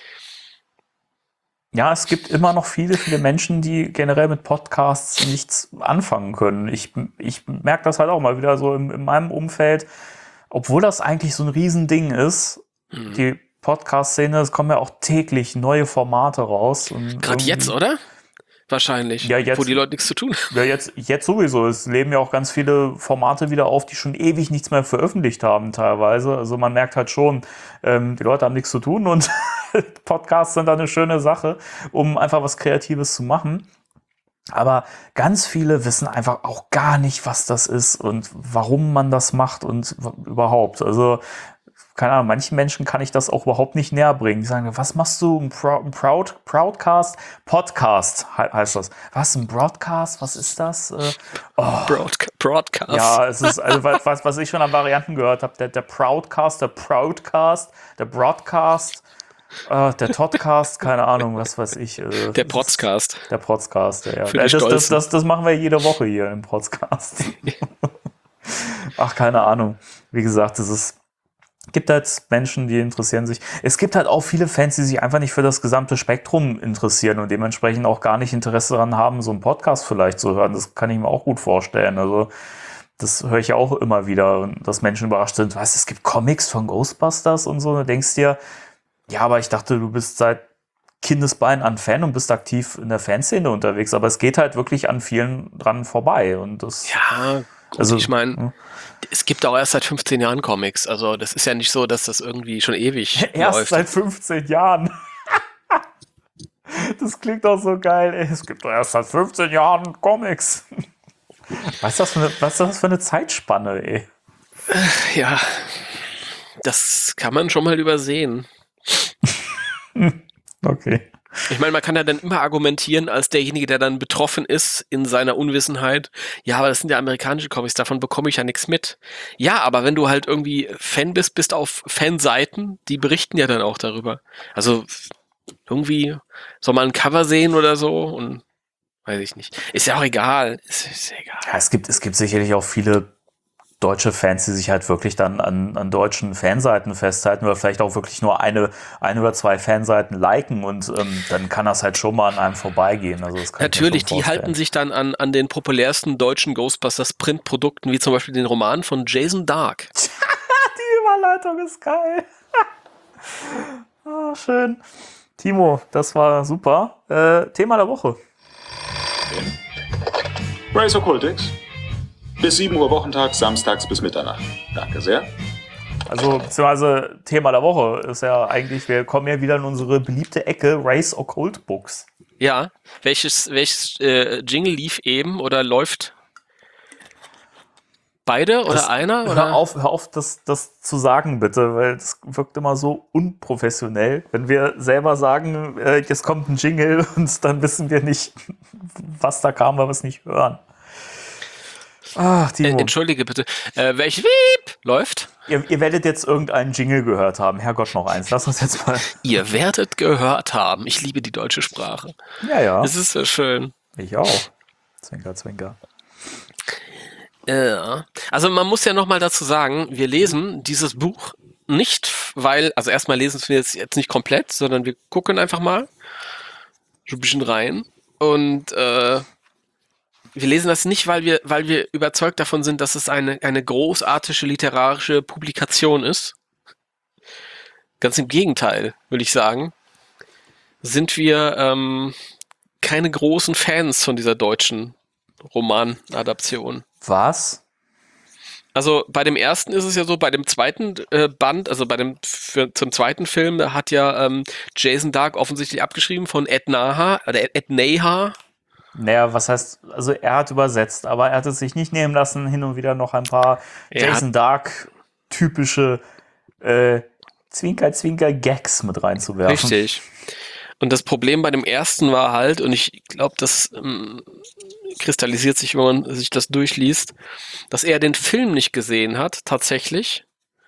Ja, es gibt immer noch viele, viele Menschen, die generell mit Podcasts nichts anfangen können. Ich, ich merke das halt auch mal wieder so in, in meinem Umfeld, obwohl das eigentlich so ein Riesending ist, Hm. die Podcast-Szene, es kommen ja auch täglich neue Formate raus. und Gerade irgendwie- jetzt, oder? Wahrscheinlich. Ja, jetzt- Wo die Leute nichts zu tun haben. Ja, jetzt, jetzt sowieso. Es leben ja auch ganz viele Formate wieder auf, die schon ewig nichts mehr veröffentlicht haben teilweise. Also man merkt halt schon, ähm, die Leute haben nichts zu tun und Podcasts sind da eine schöne Sache, um einfach was Kreatives zu machen. Aber ganz viele wissen einfach auch gar nicht, was das ist und warum man das macht und w- überhaupt. Also keine Ahnung, manchen Menschen kann ich das auch überhaupt nicht näher bringen. Die sagen, was machst du? Ein, Pro, ein Proud, Proudcast? Podcast he heißt das. Was, ein Broadcast? Was ist das? Äh, oh. Broadca Broadcast. Ja, es ist, also was, was ich schon an Varianten gehört habe, der, der Proudcast, der Proudcast, der Broadcast, äh, der Todcast, keine Ahnung, was weiß ich. Äh, Der Podcast. Der Podcast, ja. Für ja. die Das, das, Stolzen. das, das machen wir jede Woche hier im Podcast. Ach, keine Ahnung. Wie gesagt, es ist gibt halt Menschen, die interessieren sich. Es gibt halt auch viele Fans, die sich einfach nicht für das gesamte Spektrum interessieren und dementsprechend auch gar nicht Interesse daran haben, so einen Podcast vielleicht zu hören. Das kann ich mir auch gut vorstellen. Also das höre ich ja auch immer wieder, dass Menschen überrascht sind. Was, es gibt Comics von Ghostbusters und so. Du denkst dir, ja, aber ich dachte, du bist seit Kindesbein an Fan und bist aktiv in der Fanszene unterwegs. Aber es geht halt wirklich an vielen dran vorbei. Und das, Ja, gut, Also, ich meine, ja. es gibt auch erst seit fünfzehn Jahren Comics. Also das ist ja nicht so, dass das irgendwie schon ewig erst läuft. seit fünfzehn Jahren. Das klingt doch so geil. Ey. Es gibt doch erst seit fünfzehn Jahren Comics. Was ist das für eine, was ist das für eine Zeitspanne, ey? Ja, das kann man schon mal übersehen. Okay. Ich meine, man kann ja dann immer argumentieren, als derjenige, der dann betroffen ist in seiner Unwissenheit, ja, aber das sind ja amerikanische Comics, davon bekomme ich ja nichts mit. Ja, aber wenn du halt irgendwie Fan bist, bist auf Fanseiten, die berichten ja dann auch darüber. Also irgendwie soll man ein Cover sehen oder so und weiß ich nicht. Ist ja auch egal. Ist, ist egal. Ja, es gibt, es gibt sicherlich auch viele deutsche Fans, die sich halt wirklich dann an, an deutschen Fanseiten festhalten oder vielleicht auch wirklich nur eine, eine oder zwei Fanseiten liken und ähm, dann kann das halt schon mal an einem vorbeigehen. Also das kann Natürlich, ich mir schon die halten sich dann an, an den populärsten deutschen Ghostbusters Printprodukten, wie zum Beispiel den Roman von Jason Dark. Die Überleitung ist geil. Oh, schön. Timo, das war super. Äh, Thema der Woche. Race Occultix. Bis sieben Uhr Wochentag, samstags bis Mitternacht. Danke sehr. Also, beziehungsweise Thema der Woche ist ja eigentlich, wir kommen ja wieder in unsere beliebte Ecke Race Occult Books. Ja, welches, welches äh, Jingle lief eben oder läuft? Beide oder das, einer? Hör Oder? auf, hör auf das, das zu sagen, bitte, weil das wirkt immer so unprofessionell. Wenn wir selber sagen, äh, jetzt kommt ein Jingle und dann wissen wir nicht, was da kam, weil wir es nicht hören. Ach, Timo. Äh, entschuldige bitte. Äh, welch Wiep läuft? Ihr, ihr werdet jetzt irgendeinen Jingle gehört haben. Herrgott, noch eins. Lass uns jetzt mal. Ihr werdet gehört haben. Ich liebe die deutsche Sprache. Ja, ja. Es ist so schön. Ich auch. Zwinker, zwinker. Ja. Also man muss ja nochmal dazu sagen, wir lesen dieses Buch nicht, weil, also erstmal lesen wir es jetzt nicht komplett, sondern wir gucken einfach mal so ein bisschen rein und äh, wir lesen das nicht, weil wir, weil wir überzeugt davon sind, dass es eine, eine großartige literarische Publikation ist. Ganz im Gegenteil, würde ich sagen. Sind wir ähm, keine großen Fans von dieser deutschen Romanadaption. Was? Also bei dem ersten ist es ja so, bei dem zweiten äh, Band, also bei dem für, zum zweiten Film, da hat ja ähm, Jason Dark offensichtlich abgeschrieben von Ed Naha, oder Ed Naha. Naja, was heißt, also er hat übersetzt, aber er hat es sich nicht nehmen lassen, hin und wieder noch ein paar Er Jason Dark typische äh, Zwinker-Zwinker-Gags mit reinzuwerfen. Richtig. Und das Problem bei dem ersten war halt, und ich glaube, das ähm, kristallisiert sich, wenn man sich das durchliest, dass er den Film nicht gesehen hat, tatsächlich.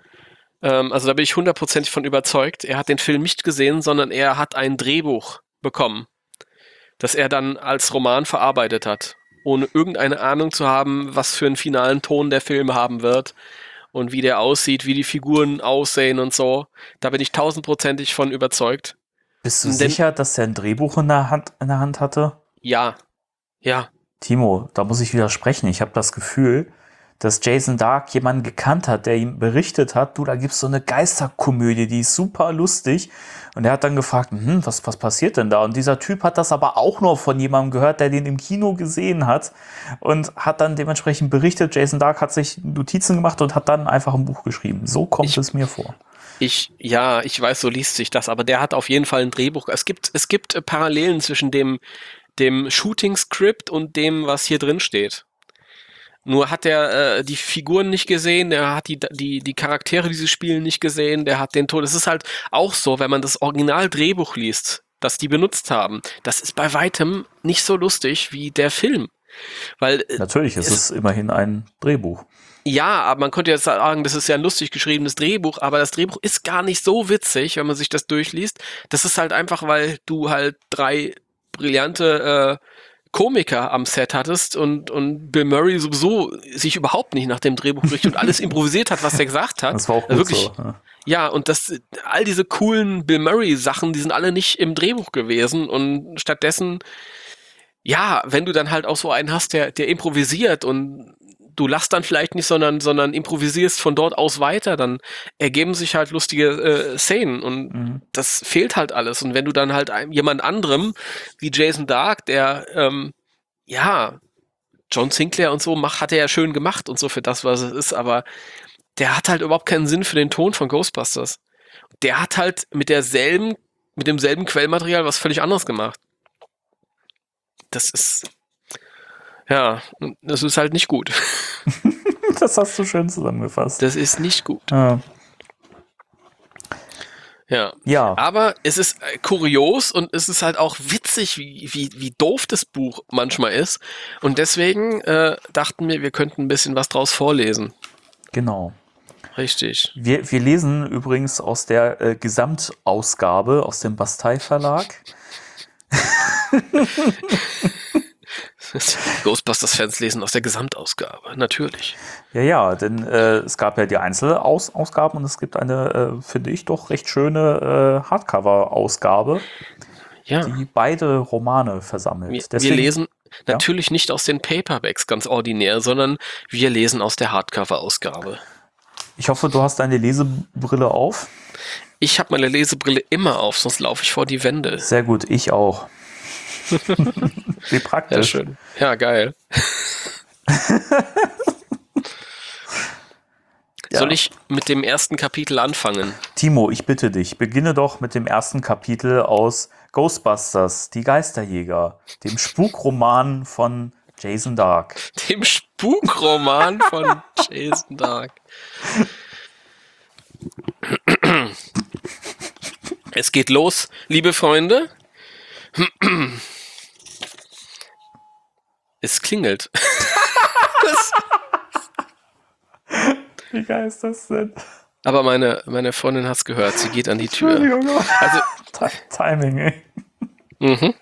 Ähm, also da bin ich hundertprozentig von überzeugt. Er hat den Film nicht gesehen, sondern er hat ein Drehbuch bekommen, das er dann als Roman verarbeitet hat, ohne irgendeine Ahnung zu haben, was für einen finalen Ton der Film haben wird und wie der aussieht, wie die Figuren aussehen und so. Da bin ich tausendprozentig von überzeugt. Bist du Denn- sicher, dass er ein Drehbuch in der Hand, in der Hand hatte? Ja, ja. Timo, da muss ich widersprechen. Ich habe das Gefühl, dass Jason Dark jemanden gekannt hat, der ihm berichtet hat, du, da gibt's so eine Geisterkomödie, die ist super lustig. Und er hat dann gefragt, hm, was, was passiert denn da? Und dieser Typ hat das aber auch nur von jemandem gehört, der den im Kino gesehen hat und hat dann dementsprechend berichtet. Jason Dark hat sich Notizen gemacht und hat dann einfach ein Buch geschrieben. So kommt Ich- es mir vor. Ich, ja, ich weiß, so liest sich das, aber der hat auf jeden Fall ein Drehbuch. Es gibt, es gibt äh, Parallelen zwischen dem, dem Shooting-Script und dem, was hier drin steht. Nur hat er äh, die Figuren nicht gesehen, er hat die, die, die Charaktere, die sie spielen, nicht gesehen, der hat den Tod. Es ist halt auch so, wenn man das Original-Drehbuch liest, das die benutzt haben, das ist bei weitem nicht so lustig wie der Film. Weil äh, Natürlich, es es- ist immerhin ein Drehbuch. ja, aber man könnte jetzt sagen, das ist ja ein lustig geschriebenes Drehbuch, aber das Drehbuch ist gar nicht so witzig, wenn man sich das durchliest. Das ist halt einfach, weil du halt drei brillante äh, Komiker am Set hattest und, und Bill Murray sowieso sich überhaupt nicht nach dem Drehbuch richtet und alles improvisiert hat, was er gesagt hat. Das war auch gut Also wirklich, so. Ja. ja, und das, all diese coolen Bill Murray-Sachen, die sind alle nicht im Drehbuch gewesen und stattdessen, ja, wenn du dann halt auch so einen hast, der, der improvisiert und du lachst dann vielleicht nicht, sondern, sondern improvisierst von dort aus weiter, dann ergeben sich halt lustige äh, Szenen und Mhm. das fehlt halt alles. Und wenn du dann halt einem, jemand anderem, wie Jason Dark, der, ähm, ja, John Sinclair und so macht, hat er ja schön gemacht und so für das, was es ist, aber der hat halt überhaupt keinen Sinn für den Ton von Ghostbusters. Der hat halt mit derselben, mit demselben Quellmaterial was völlig anderes gemacht. Das ist, ja, das ist halt nicht gut. Das hast du schön zusammengefasst. Das ist nicht gut. Ja. Ja. Ja. Aber es ist äh, kurios und es ist halt auch witzig, wie, wie, wie doof das Buch manchmal ist. Und deswegen äh, dachten wir, wir könnten ein bisschen was draus vorlesen. Genau. Richtig. Wir, wir lesen übrigens aus der äh, Gesamtausgabe aus dem Bastei Verlag. Ghostbusters-Fans lesen aus der Gesamtausgabe, natürlich. Ja, ja, denn äh, es gab ja die Einzelausgaben und es gibt eine, äh, finde ich, doch recht schöne äh, Hardcover-Ausgabe, Ja. die beide Romane versammelt. Wir, Deswegen, wir lesen ja? natürlich nicht aus den Paperbacks ganz ordinär, sondern wir lesen aus der Hardcover-Ausgabe. Ich hoffe, du hast deine Lesebrille auf. Ich habe meine Lesebrille immer auf, sonst laufe ich vor die Wände. Sehr gut, ich auch. Wie praktisch. Ja, schön. Ja, geil. Ja. Soll ich mit dem ersten Kapitel anfangen? Timo, ich bitte dich, beginne doch mit dem ersten Kapitel aus Ghostbusters, die Geisterjäger, dem Spukroman von Jason Dark. Dem Spukroman von Jason Dark. Es geht los, liebe Freunde. Es klingelt. Wie geil ist das denn? Aber meine, meine Freundin hat's gehört. Sie geht an die Tür. Entschuldigung. Also, Timing, ey. mhm.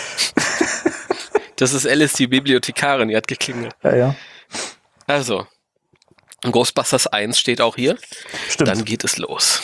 Das ist Alice, die Bibliothekarin, die hat geklingelt. Ja, ja. Also, Ghostbusters eins steht auch hier. Stimmt. Dann geht es los.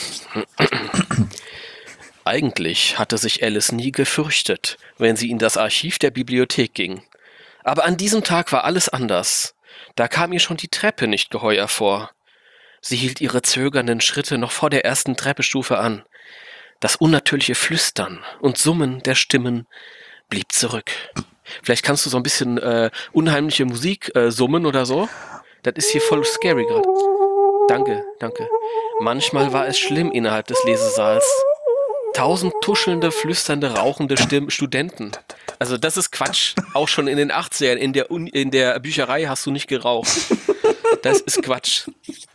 Eigentlich hatte sich Alice nie gefürchtet, wenn sie in das Archiv der Bibliothek ging. Aber an diesem Tag war alles anders. Da kam ihr schon die Treppe nicht geheuer vor. Sie hielt ihre zögernden Schritte noch vor der ersten Treppenstufe an. Das unnatürliche Flüstern und Summen der Stimmen blieb zurück. Vielleicht kannst du so ein bisschen äh, unheimliche Musik äh, summen oder so. Das ist hier voll scary gerade. Danke, danke. Manchmal war es schlimm innerhalb des Lesesaals. Tausend tuschelnde, flüsternde, rauchende Stimmen, Studenten. Also das ist Quatsch. Auch schon in den achtzigern in der, Uni, in der Bücherei hast du nicht geraucht. Das ist Quatsch.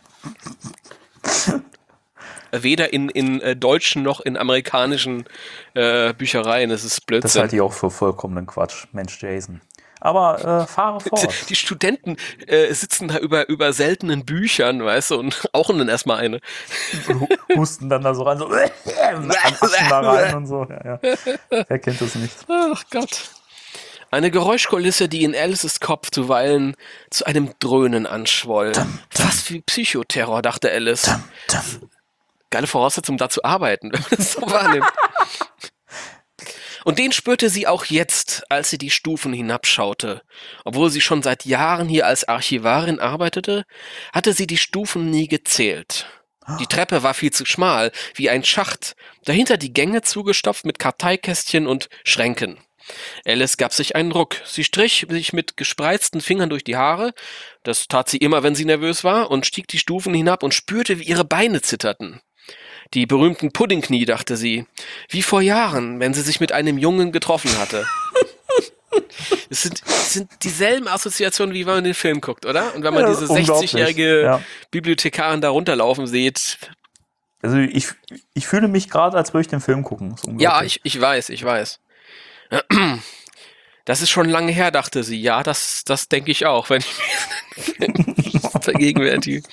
Weder in, in äh, deutschen noch in amerikanischen äh, Büchereien. Das ist Blödsinn. Das halte ich auch für vollkommenen Quatsch. Mensch, Jason. Aber äh, fahre fort. Die Studenten äh, sitzen da über, über seltenen Büchern, weißt du, und rauchen dann erstmal eine. Husten dann da so rein, so Aschen da rein und so. Ja, ja. Wer kennt das nicht? Ach Gott. Eine Geräuschkulisse, die in Alices Kopf zuweilen zu einem Dröhnen anschwoll. Fast wie Psychoterror, dachte Alice. Dum, dum. Geile Voraussetzung, da zu arbeiten, wenn man das so wahrnimmt. Und den spürte sie auch jetzt, als sie die Stufen hinabschaute. Obwohl sie schon seit Jahren hier als Archivarin arbeitete, hatte sie die Stufen nie gezählt. Die Treppe war viel zu schmal, wie ein Schacht, dahinter die Gänge zugestopft mit Karteikästchen und Schränken. Alice gab sich einen Ruck. Sie strich sich mit gespreizten Fingern durch die Haare, das tat sie immer, wenn sie nervös war, und stieg die Stufen hinab und spürte, wie ihre Beine zitterten. Die berühmten Puddingknie, dachte sie, wie vor Jahren, wenn sie sich mit einem Jungen getroffen hatte. Es sind, es sind dieselben Assoziationen, wie wenn man den Film guckt, oder? Und wenn man Ja, diese unglaublich. sechzigjährige Ja. Bibliothekarin da runterlaufen sieht. Also ich, ich fühle mich gerade, als würde ich den Film gucken. Das ist Ja, unglaublich. ich, ich weiß, ich weiß. Das ist schon lange her, dachte sie. Ja, das, das denke ich auch, wenn ich mir vergegenwärtige.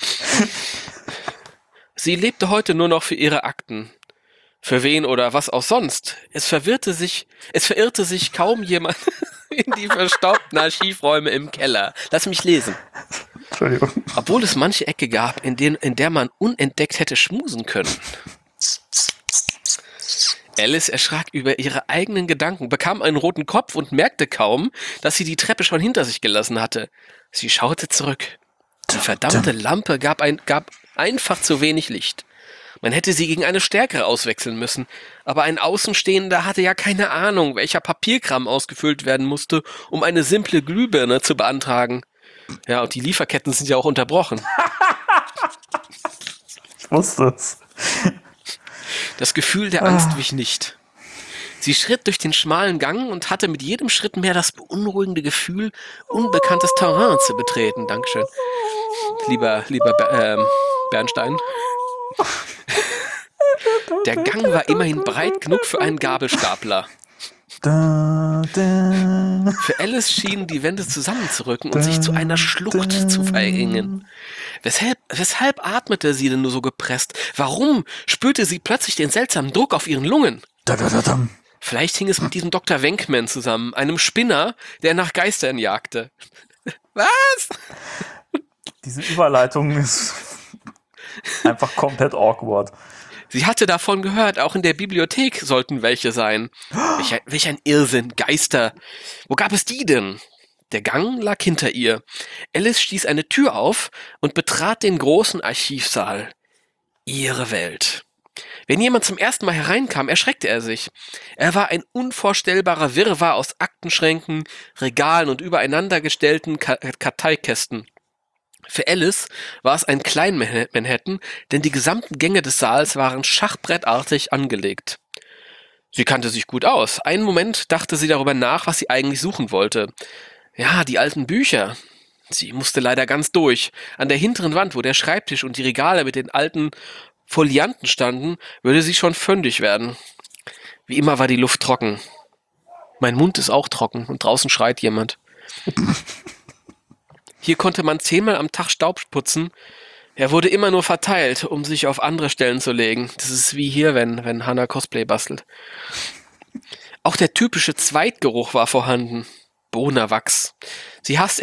Sie lebte heute nur noch für ihre Akten. Für wen oder was auch sonst. Es verwirrte sich, es verirrte sich kaum jemand in die verstaubten Archivräume im Keller. Lass mich lesen. Entschuldigung. Obwohl es manche Ecke gab, in, den, in der man unentdeckt hätte schmusen können. Alice erschrak über ihre eigenen Gedanken, bekam einen roten Kopf und merkte kaum, dass sie die Treppe schon hinter sich gelassen hatte. Sie schaute zurück. Die verdammte Lampe gab, ein, gab einfach zu wenig Licht. Man hätte sie gegen eine stärkere auswechseln müssen, aber ein Außenstehender hatte ja keine Ahnung, welcher Papierkram ausgefüllt werden musste, um eine simple Glühbirne zu beantragen. Ja, und die Lieferketten sind ja auch unterbrochen. Ich wusste es. Das Gefühl der Angst wich nicht. Sie schritt durch den schmalen Gang und hatte mit jedem Schritt mehr das beunruhigende Gefühl, unbekanntes Terrain zu betreten. Dankeschön. Lieber, lieber ähm, Bernstein. Der Gang war immerhin breit genug für einen Gabelstapler. Da, da. Für Alice schienen die Wände zusammenzurücken und sich zu einer Schlucht zu verengen. Weshalb, weshalb atmete sie denn nur so gepresst? Warum spürte sie plötzlich den seltsamen Druck auf ihren Lungen? Da, da, da, da. Vielleicht hing es mit diesem Doktor Wenkman zusammen, einem Spinner, der nach Geistern jagte. Was? Diese Überleitung ist einfach komplett awkward. Sie hatte davon gehört, auch in der Bibliothek sollten welche sein. Welch ein, welch ein Irrsinn, Geister. Wo gab es die denn? Der Gang lag hinter ihr. Alice stieß eine Tür auf und betrat den großen Archivsaal. Ihre Welt. Wenn jemand zum ersten Mal hereinkam, erschreckte er sich. Er war ein unvorstellbarer Wirrwarr aus Aktenschränken, Regalen und übereinandergestellten Ka- Karteikästen. Für Alice war es ein Klein-Manhattan, denn die gesamten Gänge des Saals waren schachbrettartig angelegt. Sie kannte sich gut aus. Einen Moment dachte sie darüber nach, was sie eigentlich suchen wollte. Ja, die alten Bücher. Sie musste leider ganz durch. An der hinteren Wand, wo der Schreibtisch und die Regale mit den alten Folianten standen, würde sie schon fündig werden. Wie immer war die Luft trocken. Mein Mund ist auch trocken und draußen schreit jemand. Hier konnte man zehnmal am Tag Staub putzen. Er wurde immer nur verteilt, um sich auf andere Stellen zu legen. Das ist wie hier, wenn, wenn Hannah Cosplay bastelt. Auch der typische Zweitgeruch war vorhanden. Bohnerwachs. Sie hasste...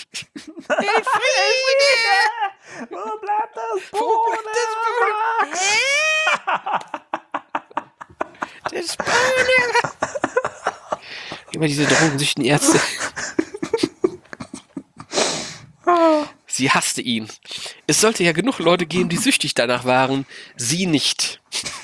Wo bleibt das Wo bleibt das Das Bohnerwachs. Immer diese drogensüchtigen Ärzte. Sie hasste ihn. Es sollte ja genug Leute geben, die süchtig danach waren. Sie nicht.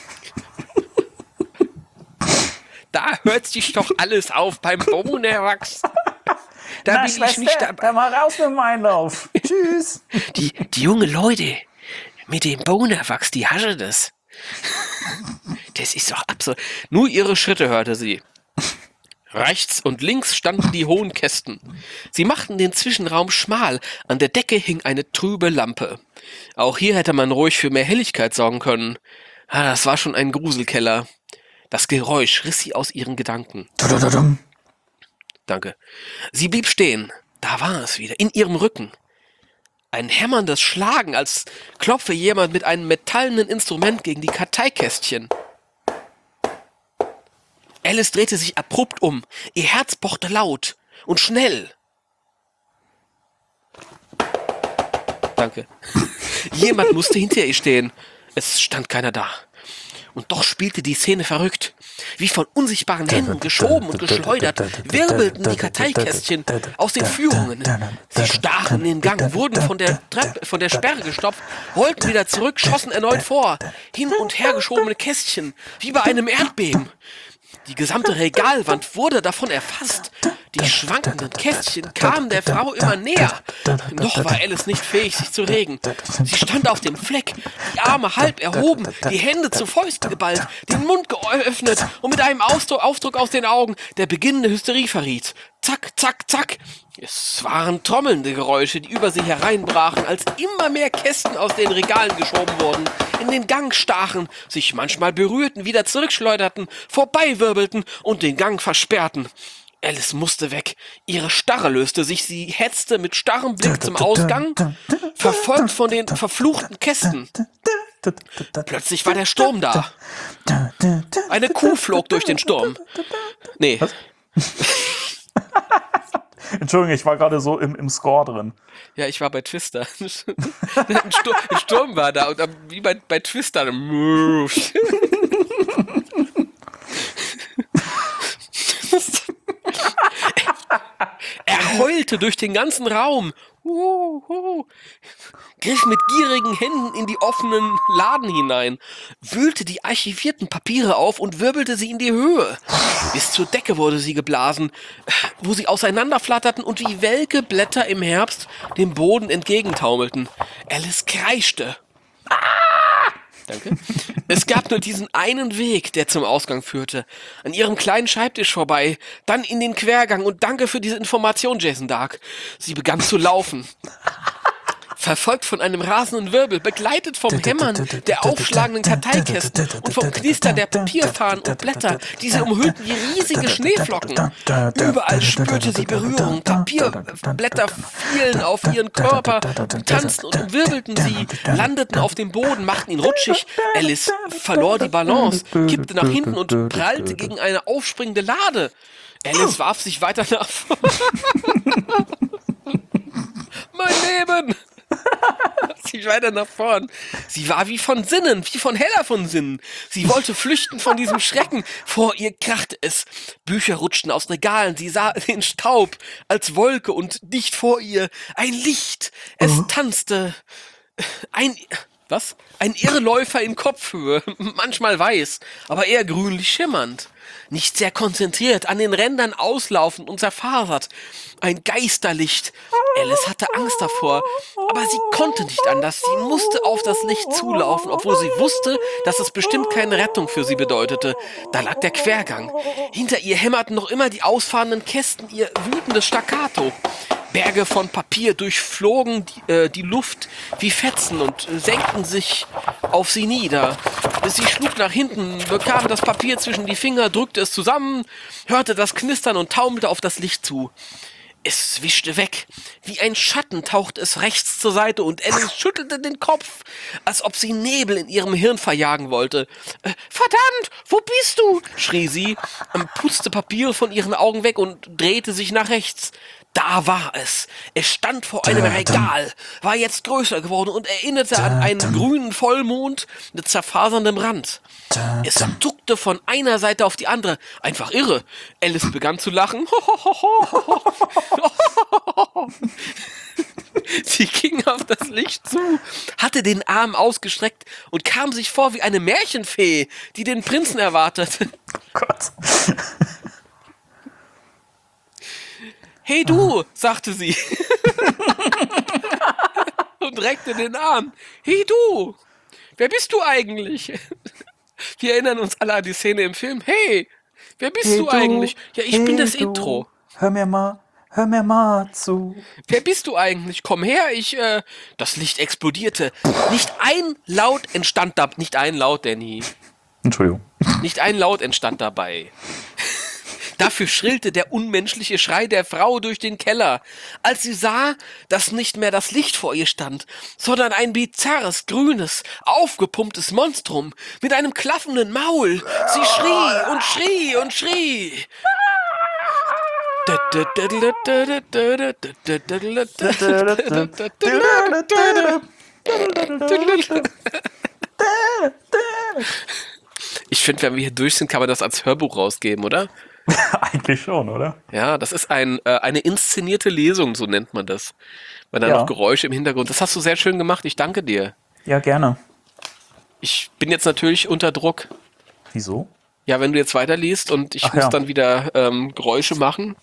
Da hört sich doch alles auf beim Bohnerwachs. Da Na, bin ich Schwester, nicht dabei. dann mal raus mit dem Einlauf. Tschüss. Die, die junge Leute mit dem Bohnerwachs, die hasche das. Das ist doch absurd. Nur ihre Schritte hörte sie. Rechts und links standen die hohen Kästen. Sie machten den Zwischenraum schmal. An der Decke hing eine trübe Lampe. Auch hier hätte man ruhig für mehr Helligkeit sorgen können. Ah, das war schon ein Gruselkeller. Das Geräusch riss sie aus ihren Gedanken. Tudududum. Danke. Sie blieb stehen. Da war es wieder, in ihrem Rücken. Ein hämmerndes Schlagen, als klopfe jemand mit einem metallenen Instrument gegen die Karteikästchen. Alice drehte sich abrupt um. Ihr Herz pochte laut und schnell. Danke. Jemand musste hinter ihr stehen. Es stand keiner da. Und doch spielte die Szene verrückt. Wie von unsichtbaren Händen geschoben und geschleudert, wirbelten die Karteikästchen aus den Führungen. Sie stachen in den Gang, wurden von der Treppe, von der Sperre gestopft, rollten wieder zurück, schossen erneut vor. Hin und her geschobene Kästchen, wie bei einem Erdbeben. Die gesamte Regalwand wurde davon erfasst. Die schwankenden Kästchen kamen der Frau immer näher. Noch war Alice nicht fähig, sich zu regen. Sie stand auf dem Fleck, die Arme halb erhoben, die Hände zu Fäusten geballt, den Mund geöffnet und mit einem Ausdruck, Aufdruck aus den Augen, der beginnende Hysterie verriet. Zack, zack, zack. Es waren trommelnde Geräusche, die über sie hereinbrachen, als immer mehr Kästen aus den Regalen geschoben wurden, in den Gang stachen, sich manchmal berührten, wieder zurückschleuderten, vorbeiwirbelten und den Gang versperrten. Alice musste weg. Ihre Starre löste sich. Sie hetzte mit starrem Blick zum Ausgang, verfolgt von den verfluchten Kästen. Plötzlich war der Sturm da. Eine Kuh flog durch den Sturm. Nee. Entschuldigung, ich war gerade so im, im Score drin. Ja, ich war bei Twister. Ein Sturm, ein Sturm war da und dann, wie bei, bei Twister. Er heulte durch den ganzen Raum, Uhuhu. Griff mit gierigen Händen in die offenen Laden hinein, wühlte die archivierten Papiere auf und wirbelte sie in die Höhe. Bis zur Decke wurde sie geblasen, wo sie auseinanderflatterten und wie welke Blätter im Herbst dem Boden entgegentaumelten. Alice kreischte. Ah! Danke. Es gab nur diesen einen Weg, der zum Ausgang führte. An ihrem kleinen Schreibtisch vorbei, dann in den Quergang und danke für diese Information, Jason Dark. Sie begann zu laufen. verfolgt von einem rasenden Wirbel, begleitet vom Hämmern der aufschlagenden Karteikästen und vom Knistern der Papierfahnen und Blätter, die sie umhüllten wie riesige Schneeflocken. Überall spürte sie Berührung, Papierblätter fielen auf ihren Körper, tanzten und wirbelten sie, landeten auf dem Boden, machten ihn rutschig. Alice verlor die Balance, kippte nach hinten und prallte gegen eine aufspringende Lade. Alice warf sich weiter nach vorn. Mein Leben! Sie weiter nach vorn. Sie war wie von Sinnen, wie von Hella von Sinnen. Sie wollte flüchten von diesem Schrecken. Vor ihr krachte es. Bücher rutschten aus Regalen. Sie sah den Staub als Wolke und dicht vor ihr ein Licht. Es tanzte. Ein... Was? Ein Irrläufer in Kopfhöhe, manchmal weiß, aber eher grünlich schimmernd. Nicht sehr konzentriert, an den Rändern auslaufend und zerfasert. Ein Geisterlicht. Alice hatte Angst davor, aber sie konnte nicht anders. Sie musste auf das Licht zulaufen, obwohl sie wusste, dass es bestimmt keine Rettung für sie bedeutete. Da lag der Quergang. Hinter ihr hämmerten noch immer die ausfahrenden Kästen, ihr wütendes Staccato. Berge von Papier durchflogen die, äh, die Luft wie Fetzen und äh, senkten sich auf sie nieder. Sie schlug nach hinten, bekam das Papier zwischen die Finger, drückte es zusammen, hörte das Knistern und taumelte auf das Licht zu. Es wischte weg. Wie ein Schatten tauchte es rechts zur Seite und Alice schüttelte den Kopf, als ob sie Nebel in ihrem Hirn verjagen wollte. Äh, »Verdammt, wo bist du?« schrie sie, putzte Papier von ihren Augen weg und drehte sich nach rechts. Da war es. Es stand vor einem Regal, war jetzt größer geworden und erinnerte an einen grünen Vollmond mit zerfaserndem Rand. Es duckte von einer Seite auf die andere. Einfach irre. Alice begann zu lachen. Sie ging auf das Licht zu, hatte den Arm ausgestreckt und kam sich vor wie eine Märchenfee, die den Prinzen erwartet. Oh Gott. »Hey du«, sagte sie und reckte den Arm. »Hey du, wer bist du eigentlich?« Wir erinnern uns alle an die Szene im Film. »Hey, wer bist hey du, du eigentlich?« »Ja, ich hey bin das du. Intro.« »Hör mir mal, hör mir mal zu.« »Wer bist du eigentlich? Komm her, ich, äh...« Das Licht explodierte. Nicht ein Laut entstand da... Nicht ein Laut, Danny. Entschuldigung. Nicht ein Laut entstand dabei. Dafür schrillte der unmenschliche Schrei der Frau durch den Keller, als sie sah, dass nicht mehr das Licht vor ihr stand, sondern ein bizarres, grünes, aufgepumptes Monstrum mit einem klaffenden Maul. Sie schrie und schrie und schrie. Ich finde, wenn wir hier durch sind, kann man das als Hörbuch rausgeben, oder? Eigentlich schon, oder? Ja, das ist ein, äh, eine inszenierte Lesung, so nennt man das. Weil da ja. noch Geräusche im Hintergrund. Das hast du sehr schön gemacht, ich danke dir. Ja, gerne. Ich bin jetzt natürlich unter Druck. Wieso? Ja, wenn du jetzt weiterliest und ich Ach, muss ja. dann wieder ähm, Geräusche machen.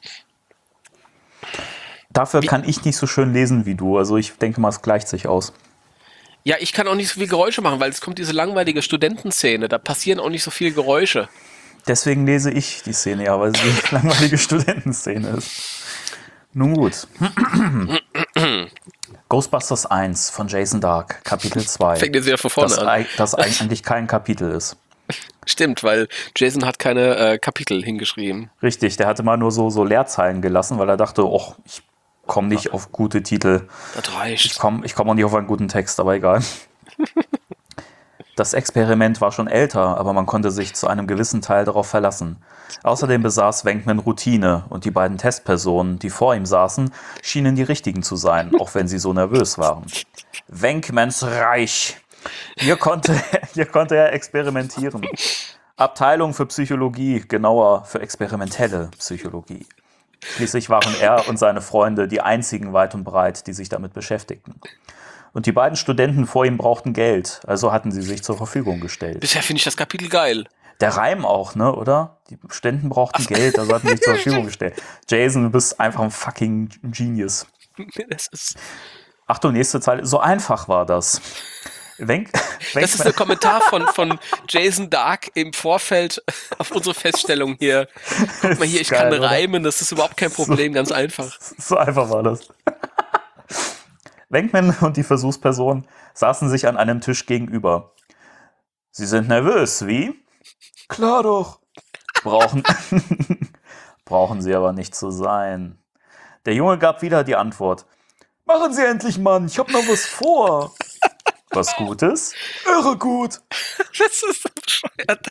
Dafür wie? kann ich nicht so schön lesen wie du. Also ich denke mal, es gleicht sich aus. Ja, ich kann auch nicht so viel Geräusche machen, weil es kommt diese langweilige Studentenszene. Da passieren auch nicht so viele Geräusche. Deswegen lese ich die Szene ja, weil es die langweilige Studentenszene ist. Nun gut. Ghostbusters eins von Jason Dark, Kapitel zwei. Fängt jetzt wieder von vorne das, an. Das eigentlich kein Kapitel ist. Stimmt, weil Jason hat keine äh, Kapitel hingeschrieben. Richtig, der hatte mal nur so, so Leerzeilen gelassen, weil er dachte, oh, ich komme nicht auf gute Titel. Das reicht. Ich komme ich komm auch nicht auf einen guten Text, aber egal. Das Experiment war schon älter, aber man konnte sich zu einem gewissen Teil darauf verlassen. Außerdem besaß Venkman Routine und die beiden Testpersonen, die vor ihm saßen, schienen die richtigen zu sein, auch wenn sie so nervös waren. Venkmans Reich. Hier konnte, hier konnte er experimentieren. Abteilung für Psychologie, genauer für experimentelle Psychologie. Schließlich waren er und seine Freunde die einzigen weit und breit, die sich damit beschäftigten. Und die beiden Studenten vor ihm brauchten Geld, also hatten sie sich zur Verfügung gestellt. Bisher finde ich das Kapitel geil. Der Reim auch, ne, oder? Die Studenten brauchten Ach. Geld, also hatten sie sich zur Verfügung gestellt. Jason, du bist einfach ein fucking Genius. Das ist... Achtung, nächste Zeile. So einfach war das. Wenk, Wenk, das ist ein Kommentar von, von Jason Dark im Vorfeld auf unsere Feststellung hier. Guck mal hier, ich geil, kann reimen, das ist überhaupt kein Problem, so, ganz einfach. So einfach war das. Venkman und die Versuchsperson saßen sich an einem Tisch gegenüber. Sie sind nervös, wie? Klar doch. Brauchen, brauchen Sie aber nicht zu sein. Der Junge gab wieder die Antwort. Machen Sie endlich, Mann, ich hab noch was vor. Was Gutes? Irre gut. Das ist so bescheuert.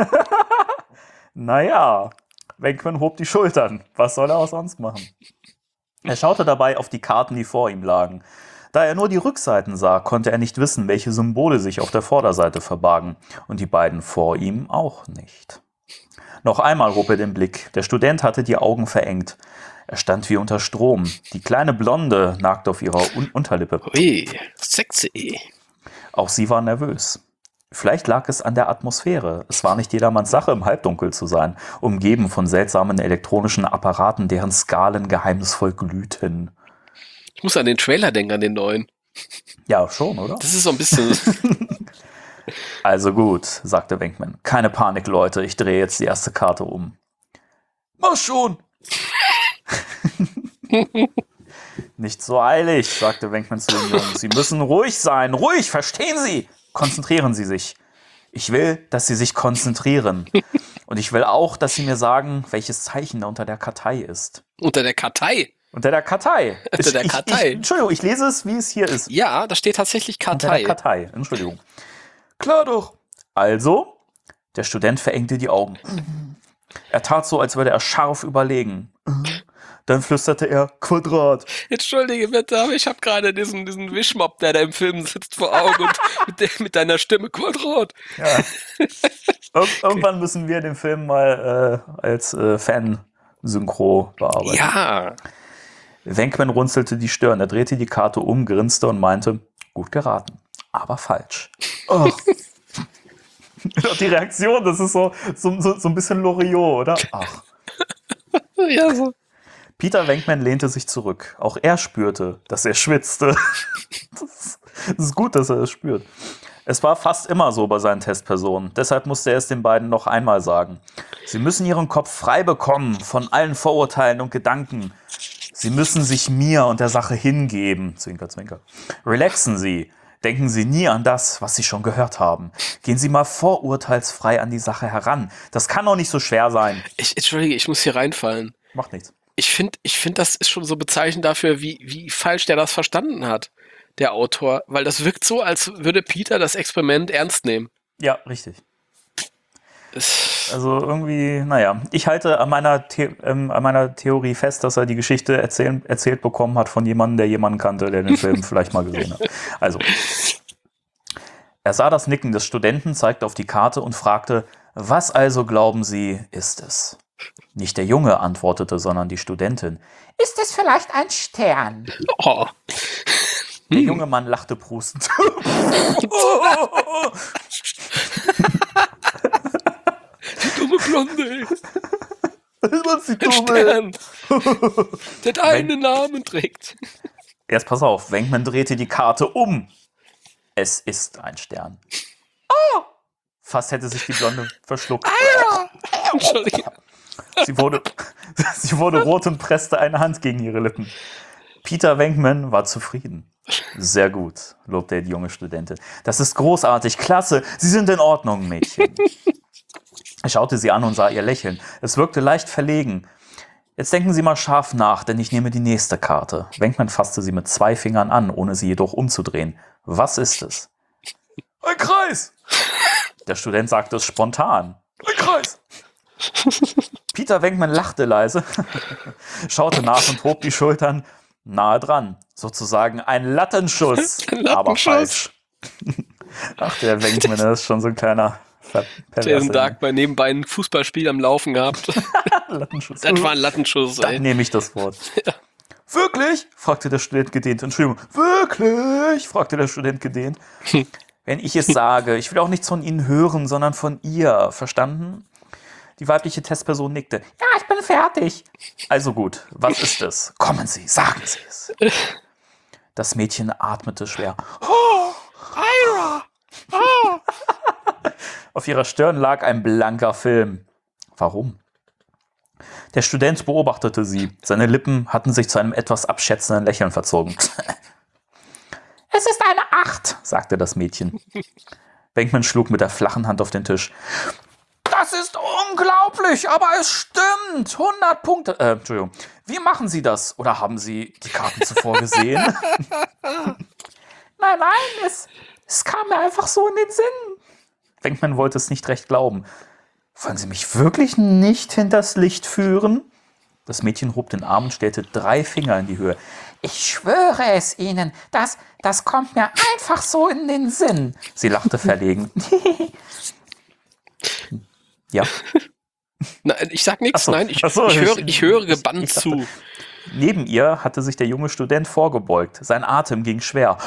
Naja, Venkman hob die Schultern. Was soll er auch sonst machen? Er schaute dabei auf die Karten, die vor ihm lagen. Da er nur die Rückseiten sah, konnte er nicht wissen, welche Symbole sich auf der Vorderseite verbargen. Und die beiden vor ihm auch nicht. Noch einmal hob er den Blick. Der Student hatte die Augen verengt. Er stand wie unter Strom. Die kleine Blonde nagte auf ihrer Un- Unterlippe. Ui, sexy. Auch sie war nervös. Vielleicht lag es an der Atmosphäre. Es war nicht jedermanns Sache, im Halbdunkel zu sein, umgeben von seltsamen elektronischen Apparaten, deren Skalen geheimnisvoll glühten. Ich muss an den Trailer denken, an den neuen. Ja, schon, oder? Das ist so ein bisschen... Also gut, sagte Venkman. Keine Panik, Leute, ich drehe jetzt die erste Karte um. Mach schon! Nicht so eilig, sagte Venkman zu den Jungen. Sie müssen ruhig sein. Ruhig, verstehen Sie? Konzentrieren Sie sich. Ich will, dass Sie sich konzentrieren. Und ich will auch, dass Sie mir sagen, welches Zeichen da unter der Kartei ist. Unter der Kartei? Unter der Kartei. Unter der Ich- Kartei. Ich, Entschuldigung, ich lese es, wie es hier ist. Ja, da steht tatsächlich Unter Kartei. der Kartei. Entschuldigung. Klar doch. Also, der Student verengte die Augen. Er tat so, als würde er scharf überlegen. Dann flüsterte er Quadrat. Entschuldige bitte, aber ich habe gerade diesen, diesen Wischmopp, der da im Film sitzt, vor Augen und mit, der, mit deiner Stimme Quadrat. Ja. Ir irgendwann müssen wir den Film mal äh, als äh, Fan-Synchro bearbeiten. Ja. Venkman runzelte die Stirn. Er drehte die Karte um, grinste und meinte, gut geraten, aber falsch. Ach. Die Reaktion, das ist so, so, so, so ein bisschen Loriot, oder? Ach. Ja, so. Peter Venkman lehnte sich zurück. Auch er spürte, dass er schwitzte. Das, das ist gut, dass er es spürt. Es war fast immer so bei seinen Testpersonen. Deshalb musste er es den beiden noch einmal sagen. Sie müssen ihren Kopf frei bekommen von allen Vorurteilen und Gedanken. Sie müssen sich mir und der Sache hingeben. Zwinker, zwinker. Relaxen Sie. Denken Sie nie an das, was Sie schon gehört haben. Gehen Sie mal vorurteilsfrei an die Sache heran. Das kann doch nicht so schwer sein. Ich, Entschuldige, ich muss hier reinfallen. Macht nichts. Ich finde, ich find, das ist schon so bezeichnend dafür, wie, wie falsch der das verstanden hat, der Autor. Weil das wirkt so, als würde Peter das Experiment ernst nehmen. Ja, richtig. Es, Also irgendwie, naja, ich halte an meiner, The ähm, an meiner Theorie fest, dass er die Geschichte erzählen, erzählt bekommen hat von jemandem, der jemanden kannte, der den Film vielleicht mal gesehen hat. Also, er sah das Nicken des Studenten, zeigte auf die Karte und fragte, was also glauben Sie, ist es? Nicht der Junge antwortete, sondern die Studentin. Ist es vielleicht ein Stern? oh. Der junge Mann lachte prustend. Die dumme Blonde. Was die Ein Stern, der deinen Namen trägt. Erst pass auf, Venkman drehte die Karte um. Es ist ein Stern. Oh! Fast hätte sich die Blonde verschluckt. Entschuldige. Sie wurde, sie wurde rot und presste eine Hand gegen ihre Lippen. Peter Venkman war zufrieden. Sehr gut, lobte er die junge Studentin. Das ist großartig, klasse. Sie sind in Ordnung, Mädchen. Er schaute sie an und sah ihr lächeln. Es wirkte leicht verlegen. Jetzt denken Sie mal scharf nach, denn ich nehme die nächste Karte. Venkman fasste sie mit zwei Fingern an, ohne sie jedoch umzudrehen. Was ist es? Ein Kreis! Der Student sagte es spontan. Ein Kreis! Peter Venkman lachte leise, schaute nach und hob die Schultern nahe dran. Sozusagen ein Lattenschuss, Ein aber Lattenschuss. falsch. Ach, der Venkman, der ist schon so ein kleiner Ver Jason Dark bei nebenbei ein Fußballspiel am Laufen gehabt. Lattenschuss. Das war ein Lattenschuss, Dann ey. nehme ich das Wort. Wirklich? Fragte der Student gedehnt. Entschuldigung. Wirklich? Fragte der Student gedehnt. Wenn ich es sage, ich will auch nichts von Ihnen hören, sondern von ihr. Verstanden? Die weibliche Testperson nickte. Ja, ich bin fertig. Also gut, was ist es? Kommen Sie, sagen Sie es. Das Mädchen atmete schwer. Oh, Ira! Oh. Auf ihrer Stirn lag ein blanker Film. Warum? Der Student beobachtete sie. Seine Lippen hatten sich zu einem etwas abschätzenden Lächeln verzogen. Es ist eine Acht, sagte das Mädchen. Venkman schlug mit der flachen Hand auf den Tisch. Das ist unglaublich, aber es stimmt. hundert Punkte. Äh, Entschuldigung. Wie machen Sie das? Oder haben Sie die Karten zuvor gesehen? Nein, nein, es, es kam mir einfach so in den Sinn. Venkman wollte es nicht recht glauben. Wollen Sie mich wirklich nicht hinters Licht führen? Das Mädchen hob den Arm und stellte drei Finger in die Höhe. Ich schwöre es Ihnen, das, das kommt mir einfach so in den Sinn. Sie lachte verlegen. Ja. Nein, ich sag nichts, so. nein, ich, so, ich, höre, ich, ich höre gebannt ich dachte, zu. Neben ihr hatte sich der junge Student vorgebeugt. Sein Atem ging schwer.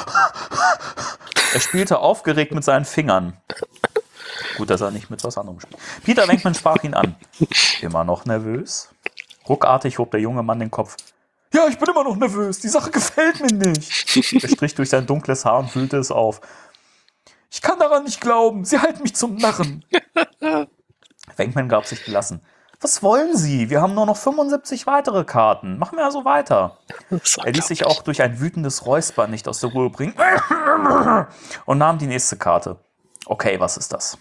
Er spielte aufgeregt mit seinen Fingern. Gut, dass er nicht mit was anderem spielt. Peter Venkman sprach ihn an. Immer noch nervös? Ruckartig hob der junge Mann den Kopf. Ja, ich bin immer noch nervös. Die Sache gefällt mir nicht. Er strich durch sein dunkles Haar und wühlte es auf. Ich kann daran nicht glauben. Sie halten mich zum Narren. Venkman gab sich gelassen. Was wollen Sie? Wir haben nur noch fünfundsiebzig weitere Karten. Machen wir also weiter. Er ließ sich auch durch ein wütendes Räuspern nicht aus der Ruhe bringen und nahm die nächste Karte. Okay, was ist das?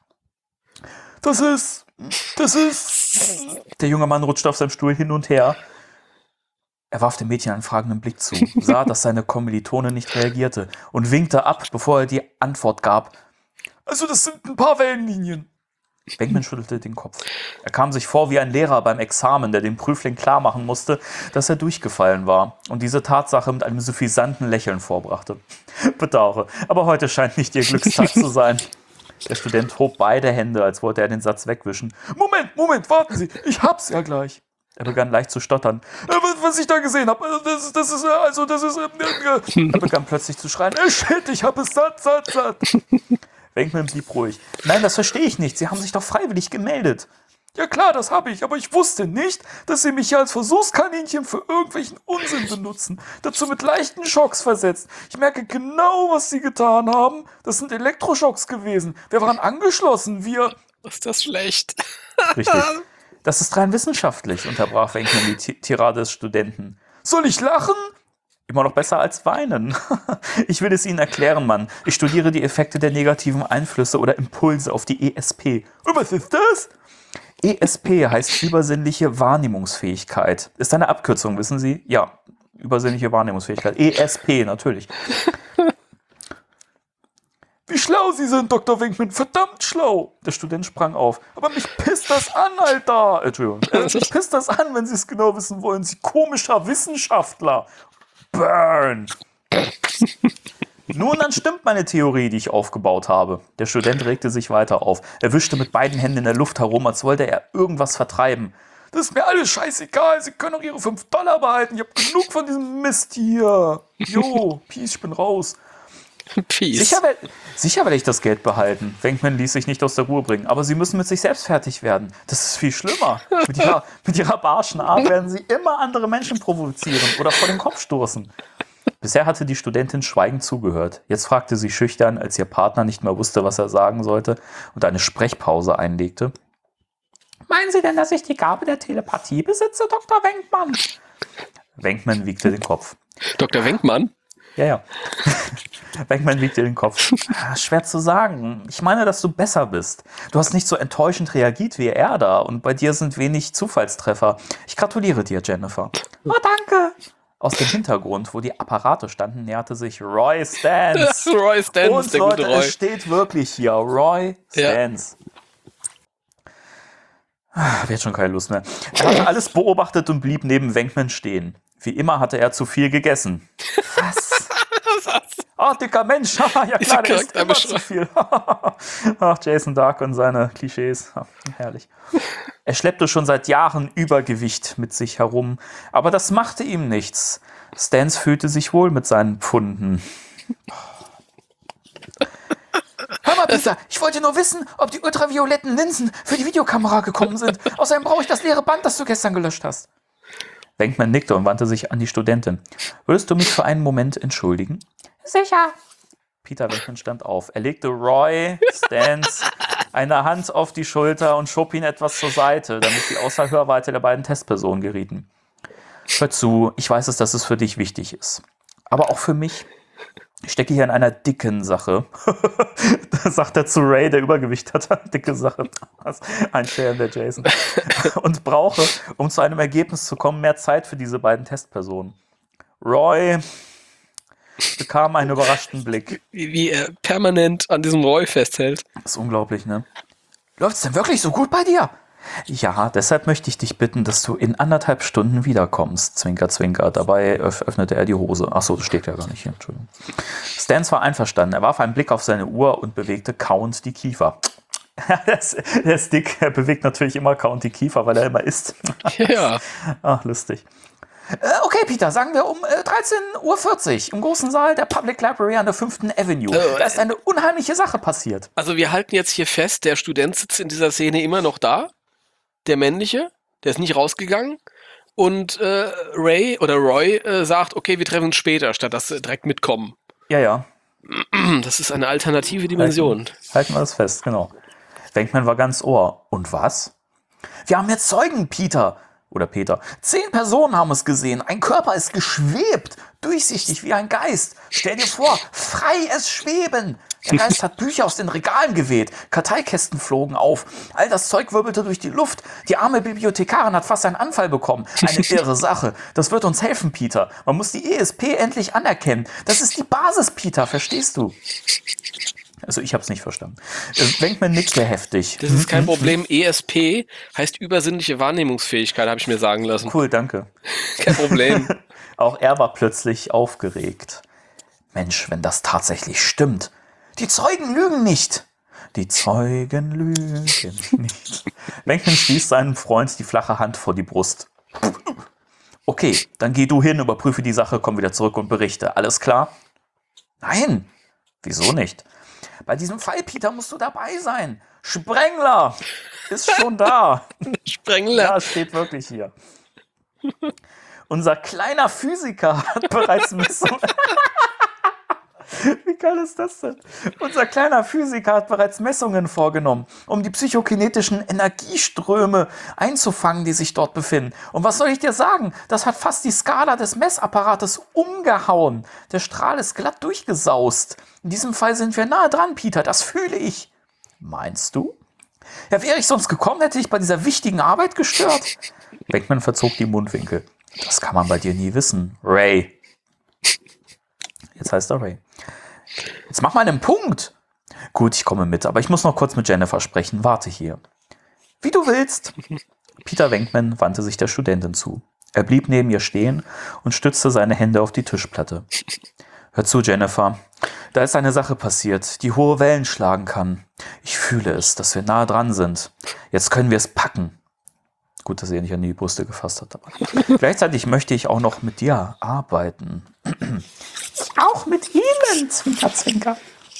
Das ist... Das ist... Der junge Mann rutschte auf seinem Stuhl hin und her. Er warf dem Mädchen einen fragenden Blick zu, sah, dass seine Kommilitone nicht reagierte und winkte ab, bevor er die Antwort gab. Also das sind ein paar Wellenlinien. Venkman schüttelte den Kopf. Er kam sich vor wie ein Lehrer beim Examen, der dem Prüfling klarmachen musste, dass er durchgefallen war und diese Tatsache mit einem suffisanten Lächeln vorbrachte. Bedauere, aber heute scheint nicht ihr Glückstag zu sein. Der Student hob beide Hände, als wollte er den Satz wegwischen. Moment, Moment, warten Sie, ich hab's ja gleich. Er begann leicht zu stottern. Was ich da gesehen habe, das, das ist, also, das ist... Er begann plötzlich zu schreien. Shit, ich hab es satt, satt, satt. Venkman blieb ruhig. Nein, das verstehe ich nicht. Sie haben sich doch freiwillig gemeldet. Ja klar, das habe ich, aber ich wusste nicht, dass Sie mich hier als Versuchskaninchen für irgendwelchen Unsinn benutzen. Dazu mit leichten Schocks versetzt. Ich merke genau, was Sie getan haben. Das sind Elektroschocks gewesen. Wir waren angeschlossen, wir... Ist das schlecht? Richtig. Das ist rein wissenschaftlich, unterbrach Venkman die T- Tirade des Studenten. Soll ich lachen? Immer noch besser als weinen. Ich will es Ihnen erklären, Mann. Ich studiere die Effekte der negativen Einflüsse oder Impulse auf die E S P. Und was ist das? E S P heißt übersinnliche Wahrnehmungsfähigkeit. Ist eine Abkürzung, wissen Sie? Ja, übersinnliche Wahrnehmungsfähigkeit. E S P, natürlich. Wie schlau Sie sind, Doktor Venkman. Verdammt schlau. Der Student sprang auf. Aber mich pisst das an, Alter. Entschuldigung. Äh, mich pisst das an, wenn Sie es genau wissen wollen. Sie komischer Wissenschaftler. Burn! Nun, dann stimmt meine Theorie, die ich aufgebaut habe. Der Student regte sich weiter auf. Er wischte mit beiden Händen in der Luft herum, als wollte er irgendwas vertreiben. Das ist mir alles scheißegal. Sie können auch Ihre fünf Dollar behalten. Ich hab genug von diesem Mist hier. Jo, Peace, ich bin raus. Peace. Sicher, wer- sicher werde ich das Geld behalten. Venkman ließ sich nicht aus der Ruhe bringen. Aber Sie müssen mit sich selbst fertig werden. Das ist viel schlimmer. Mit ihrer, mit ihrer barschen Art werden Sie immer andere Menschen provozieren oder vor den Kopf stoßen. Bisher hatte die Studentin schweigend zugehört. Jetzt fragte sie schüchtern, als ihr Partner nicht mehr wusste, was er sagen sollte und eine Sprechpause einlegte. Meinen Sie denn, dass ich die Gabe der Telepathie besitze, Doktor Venkman? Venkman wiegte den Kopf. Doktor Venkman? Ja, ja. Venkman wiegte den Kopf. Ah, schwer zu sagen. Ich meine, dass du besser bist. Du hast nicht so enttäuschend reagiert wie er da und bei dir sind wenig Zufallstreffer. Ich gratuliere dir, Jennifer. Oh, danke. Aus dem Hintergrund, wo die Apparate standen, näherte sich Roy Stans. Roy Stans, und der Leute, gute Roy. es steht wirklich hier. Roy Stans. Ah, hab jetzt schon keine Lust mehr. Er hatte alles beobachtet und blieb neben Venkman stehen. Wie immer hatte er zu viel gegessen. Was? Ach, dicker Mensch. Ja klar, der isst immer zu viel. Ach, Jason Dark und seine Klischees. Ach, herrlich. Er schleppte schon seit Jahren Übergewicht mit sich herum. Aber das machte ihm nichts. Stans fühlte sich wohl mit seinen Pfunden. Hör mal, Peter, ich wollte nur wissen, ob die ultravioletten Linsen für die Videokamera gekommen sind. Außerdem brauche ich das leere Band, das du gestern gelöscht hast. Venkman nickte und wandte sich an die Studentin. Würdest du mich für einen Moment entschuldigen? Sicher. Peter Venkman stand auf. Er legte Roy Stans eine Hand auf die Schulter und schob ihn etwas zur Seite, damit sie außer Hörweite der beiden Testpersonen gerieten. Hör zu, ich weiß es, dass es für dich wichtig ist. Aber auch für mich. Ich stecke hier in einer dicken Sache. Das sagt er zu Ray, der Übergewicht hat. Dicke Sache. Ein Share der Jason. Und brauche, um zu einem Ergebnis zu kommen, mehr Zeit für diese beiden Testpersonen. Roy bekam einen überraschten Blick. Wie, wie er permanent an diesem Roy festhält. Das ist unglaublich, ne? Läuft's denn wirklich so gut bei dir? Ja, deshalb möchte ich dich bitten, dass du in anderthalb Stunden wiederkommst. Zwinker, zwinker. Dabei öff- öffnete er die Hose. Achso, das steht ja gar nicht hier. Entschuldigung. Stans war einverstanden. Er warf einen Blick auf seine Uhr und bewegte kauend die Kiefer. Der Stick, er bewegt natürlich immer kauend die Kiefer, weil er immer isst. Ja. Ach, lustig. Äh, okay, Peter, sagen wir um äh, dreizehn Uhr vierzig im großen Saal der Public Library an der fünften Avenue. Äh, da ist eine unheimliche Sache passiert. Also wir halten jetzt hier fest, der Student sitzt in dieser Szene immer noch da. Der männliche, der ist nicht rausgegangen. Und äh, Ray oder Roy äh, sagt, okay, wir treffen uns später, statt dass sie direkt mitkommen. Ja, ja. Das ist eine alternative Dimension. Halten, halten wir das fest, genau. Venkman war ganz Ohr. Und was? Wir haben jetzt Zeugen, Peter. Oder Peter. Zehn Personen haben es gesehen. Ein Körper ist geschwebt. Durchsichtig wie ein Geist. Stell dir vor, frei es schweben. Der Geist hat Bücher aus den Regalen geweht. Karteikästen flogen auf. All das Zeug wirbelte durch die Luft. Die arme Bibliothekarin hat fast einen Anfall bekommen. Eine irre Sache. Das wird uns helfen, Peter. Man muss die E S P endlich anerkennen. Das ist die Basis, Peter. Verstehst du? Also ich habe es nicht verstanden. Venkman nickte heftig. Das ist kein Problem. E S P heißt übersinnliche Wahrnehmungsfähigkeit, habe ich mir sagen lassen. Cool, danke. Kein Problem. Auch er war plötzlich aufgeregt. Mensch, wenn das tatsächlich stimmt. Die Zeugen lügen nicht. Die Zeugen lügen nicht. Venkman stieß seinem Freund die flache Hand vor die Brust. Okay, dann geh du hin, überprüfe die Sache, komm wieder zurück und berichte. Alles klar? Nein. Wieso nicht? Bei diesem Fall, Peter, musst du dabei sein. Sprengler ist schon da. Sprengler. Ja, steht wirklich hier. Unser kleiner Physiker hat bereits Messungen. Wie geil ist das denn? Unser kleiner Physiker hat bereits Messungen vorgenommen, um die psychokinetischen Energieströme einzufangen, die sich dort befinden. Und was soll ich dir sagen? Das hat fast die Skala des Messapparates umgehauen. Der Strahl ist glatt durchgesaust. In diesem Fall sind wir nahe dran, Peter. Das fühle ich. Meinst du? Ja, wäre ich sonst gekommen, hätte ich bei dieser wichtigen Arbeit gestört. Venkman verzog die Mundwinkel. Das kann man bei dir nie wissen. Ray. Jetzt heißt er Ray. Jetzt mach mal einen Punkt. Gut, ich komme mit, aber ich muss noch kurz mit Jennifer sprechen. Warte hier. Wie du willst. Peter Venkman wandte sich der Studentin zu. Er blieb neben ihr stehen und stützte seine Hände auf die Tischplatte. Hör zu, Jennifer. Da ist eine Sache passiert, die hohe Wellen schlagen kann. Ich fühle es, dass wir nahe dran sind. Jetzt können wir es packen. Gut, dass er nicht an die Brüste gefasst hat. Aber gleichzeitig möchte ich auch noch mit dir arbeiten. Auch mit Ihnen, Zwinker, Zwinker.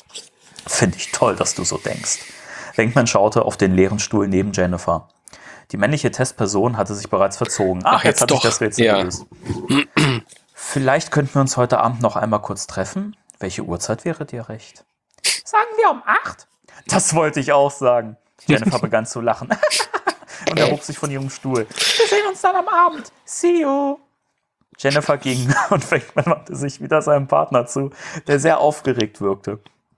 Finde ich toll, dass du so denkst. Venkman schaute auf den leeren Stuhl neben Jennifer. Die männliche Testperson hatte sich bereits verzogen. Ach, Ach jetzt, jetzt hat doch. sich das Rätsel Ja. gelöst. Vielleicht könnten wir uns heute Abend noch einmal kurz treffen. Welche Uhrzeit wäre dir recht? Sagen wir um acht? Das wollte ich auch sagen. Jennifer begann zu lachen. Und erhob sich von ihrem Stuhl. Wir sehen uns dann am Abend. See you. Jennifer ging und Venkman wandte sich wieder seinem Partner zu, der sehr aufgeregt wirkte.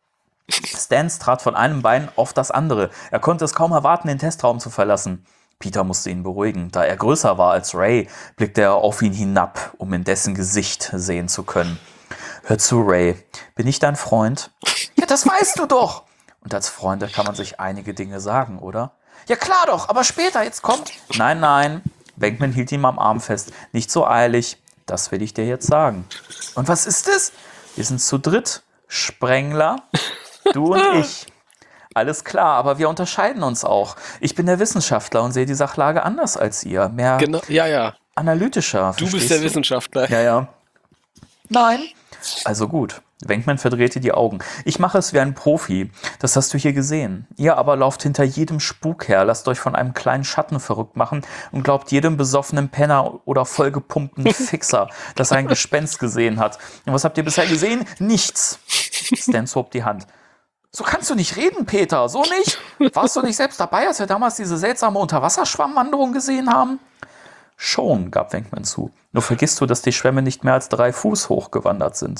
Stans trat von einem Bein auf das andere. Er konnte es kaum erwarten, den Testraum zu verlassen. Peter musste ihn beruhigen. Da er größer war als Ray, blickte er auf ihn hinab, um in dessen Gesicht sehen zu können. Hör zu, Ray. Bin ich dein Freund? Ja, das weißt du doch. Und als Freunde kann man sich einige Dinge sagen, oder? Ja, klar doch, aber später, jetzt kommt... Nein, nein. Venkman hielt ihm am Arm fest. Nicht so eilig. Das will ich dir jetzt sagen. Und was ist es? Wir sind zu dritt. Sprengler, du und ich. Alles klar, aber wir unterscheiden uns auch. Ich bin der Wissenschaftler und sehe die Sachlage anders als ihr. Mehr Genau, ja, ja. analytischer. Du bist verstehst der Wissenschaftler. Ja, ja. Nein. Also gut. Venkman verdrehte die Augen. Ich mache es wie ein Profi. Das hast du hier gesehen. Ihr aber lauft hinter jedem Spuk her, lasst euch von einem kleinen Schatten verrückt machen und glaubt jedem besoffenen Penner oder vollgepumpten Fixer, dass er ein Gespenst gesehen hat. Und was habt ihr bisher gesehen? Nichts. Stans hob die Hand. So kannst du nicht reden, Peter. So nicht? Warst du nicht selbst dabei, als wir damals diese seltsame Unterwasserschwammwanderung gesehen haben? Schon, gab Venkman zu. Nur vergisst du, dass die Schwämme nicht mehr als drei Fuß hoch gewandert sind.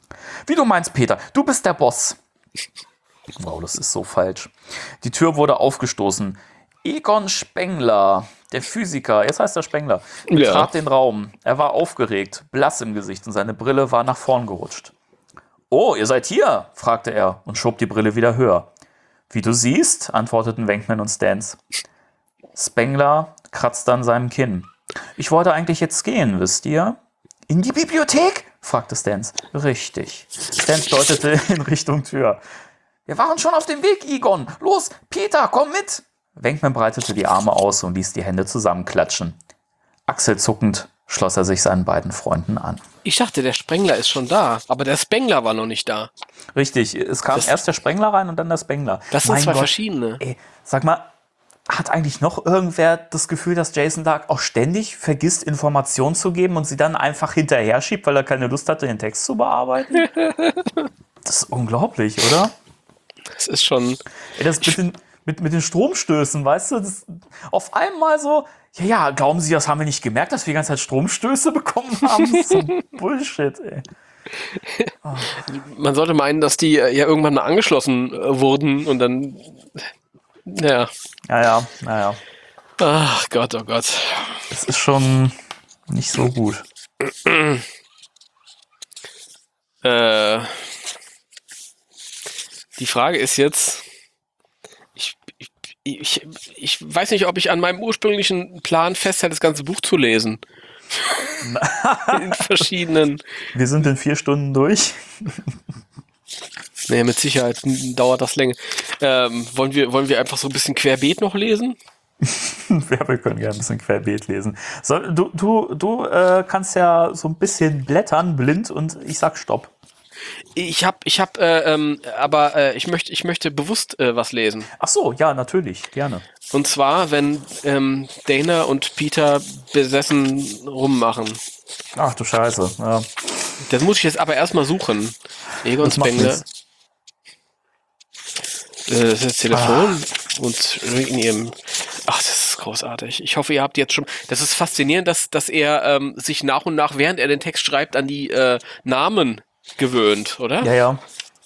Wie du meinst, Peter, du bist der Boss. Wow, das ist so falsch. Die Tür wurde aufgestoßen. Egon Spengler, der Physiker, jetzt heißt er Spengler, betrat ja. den Raum. Er war aufgeregt, blass im Gesicht und seine Brille war nach vorn gerutscht. Oh, ihr seid hier, fragte er und schob die Brille wieder höher. Wie du siehst, antworteten Venkman und Stans. Spengler kratzte an seinem Kinn. Ich wollte eigentlich jetzt gehen, wisst ihr? In die Bibliothek? Fragte Stans. Richtig. Stans deutete in Richtung Tür. Wir waren schon auf dem Weg, Egon. Los, Peter, komm mit. Venkman breitete die Arme aus und ließ die Hände zusammenklatschen. Achselzuckend schloss er sich seinen beiden Freunden an. Ich dachte, der Spengler ist schon da, aber der Spengler war noch nicht da. Richtig, es kam das erst der Spengler rein und dann der Spengler. Das sind mein zwei Gott, verschiedene. Ey, sag mal, hat eigentlich noch irgendwer das Gefühl, dass Jason Dark auch ständig vergisst, Informationen zu geben und sie dann einfach hinterher schiebt, weil er keine Lust hatte, den Text zu bearbeiten? Das ist unglaublich, oder? Das ist schon... Ey, das mit den, mit, mit den Stromstößen, weißt du, das auf einmal so, ja, ja, glauben Sie, das haben wir nicht gemerkt, dass wir die ganze Zeit Stromstöße bekommen haben? Das ist so Bullshit, ey. Oh. Man sollte meinen, dass die ja irgendwann mal angeschlossen wurden und dann... Ja. Ja, ja, naja. Ach Gott, oh Gott. Das ist schon nicht so gut. äh, die Frage ist jetzt, ich, ich, ich, ich weiß nicht, ob ich an meinem ursprünglichen Plan festhalte, das ganze Buch zu lesen. In verschiedenen... Wir sind in vier Stunden durch. Nee, mit Sicherheit dauert das länger. Ähm, wollen wir, wollen wir einfach so ein bisschen querbeet noch lesen? Ja, wir können gerne ein bisschen querbeet lesen. So, du du, du äh, kannst ja so ein bisschen blättern, blind, und ich sag Stopp. Ich hab, ich hab, äh, ähm, aber äh, ich möchte, ich möchte bewusst äh, was lesen. Ach so, ja, natürlich, gerne. Und zwar, wenn ähm, Dana und Peter besessen rummachen. Ach du Scheiße, ja. Das muss ich jetzt aber erstmal suchen. Egon Spengler. Äh, das ist das Telefon ah. und in ihrem. Ach, das ist großartig. Ich hoffe, ihr habt jetzt schon. Das ist faszinierend, dass, dass er ähm, sich nach und nach, während er den Text schreibt, an die äh, Namen gewöhnt, oder? Ja, ja.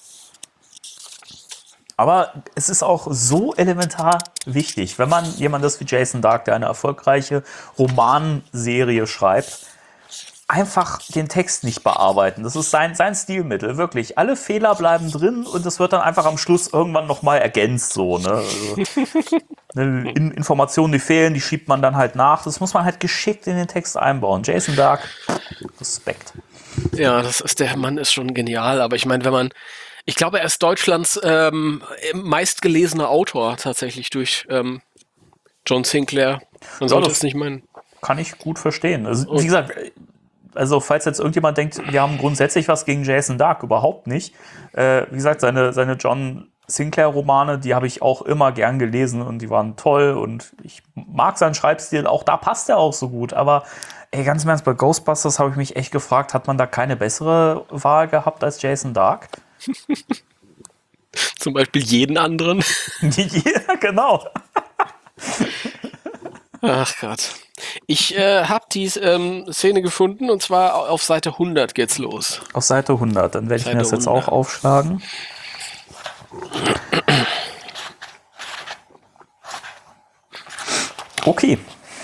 Aber es ist auch so elementar wichtig, wenn man jemand wie Jason Dark, der eine erfolgreiche Romanserie schreibt, einfach den Text nicht bearbeiten. Das ist sein, sein Stilmittel, wirklich. Alle Fehler bleiben drin und es wird dann einfach am Schluss irgendwann nochmal ergänzt. So, ne? Also, ne, in, Informationen, die fehlen, die schiebt man dann halt nach. Das muss man halt geschickt in den Text einbauen. Jason Dark, Respekt. Ja, das ist, der Mann ist schon genial, aber ich meine, wenn man, ich glaube, er ist Deutschlands ähm, meistgelesener Autor tatsächlich durch ähm, John Sinclair. Man sollte es nicht meinen. Kann ich gut verstehen. Also, wie gesagt, also falls jetzt irgendjemand denkt, wir haben grundsätzlich was gegen Jason Dark, überhaupt nicht. Äh, wie gesagt, seine, seine John Sinclair-Romane, die habe ich auch immer gern gelesen und die waren toll und ich mag seinen Schreibstil, auch da passt er auch so gut, aber ey, ganz im Ernst, bei Ghostbusters habe ich mich echt gefragt, hat man da keine bessere Wahl gehabt als Jason Dark? Zum Beispiel jeden anderen? Ja, genau. Ach Gott. Ich äh, habe die ähm, Szene gefunden und zwar auf Seite hundert geht's los. Auf Seite hundert, dann werde ich mir das jetzt auch aufschlagen. Okay.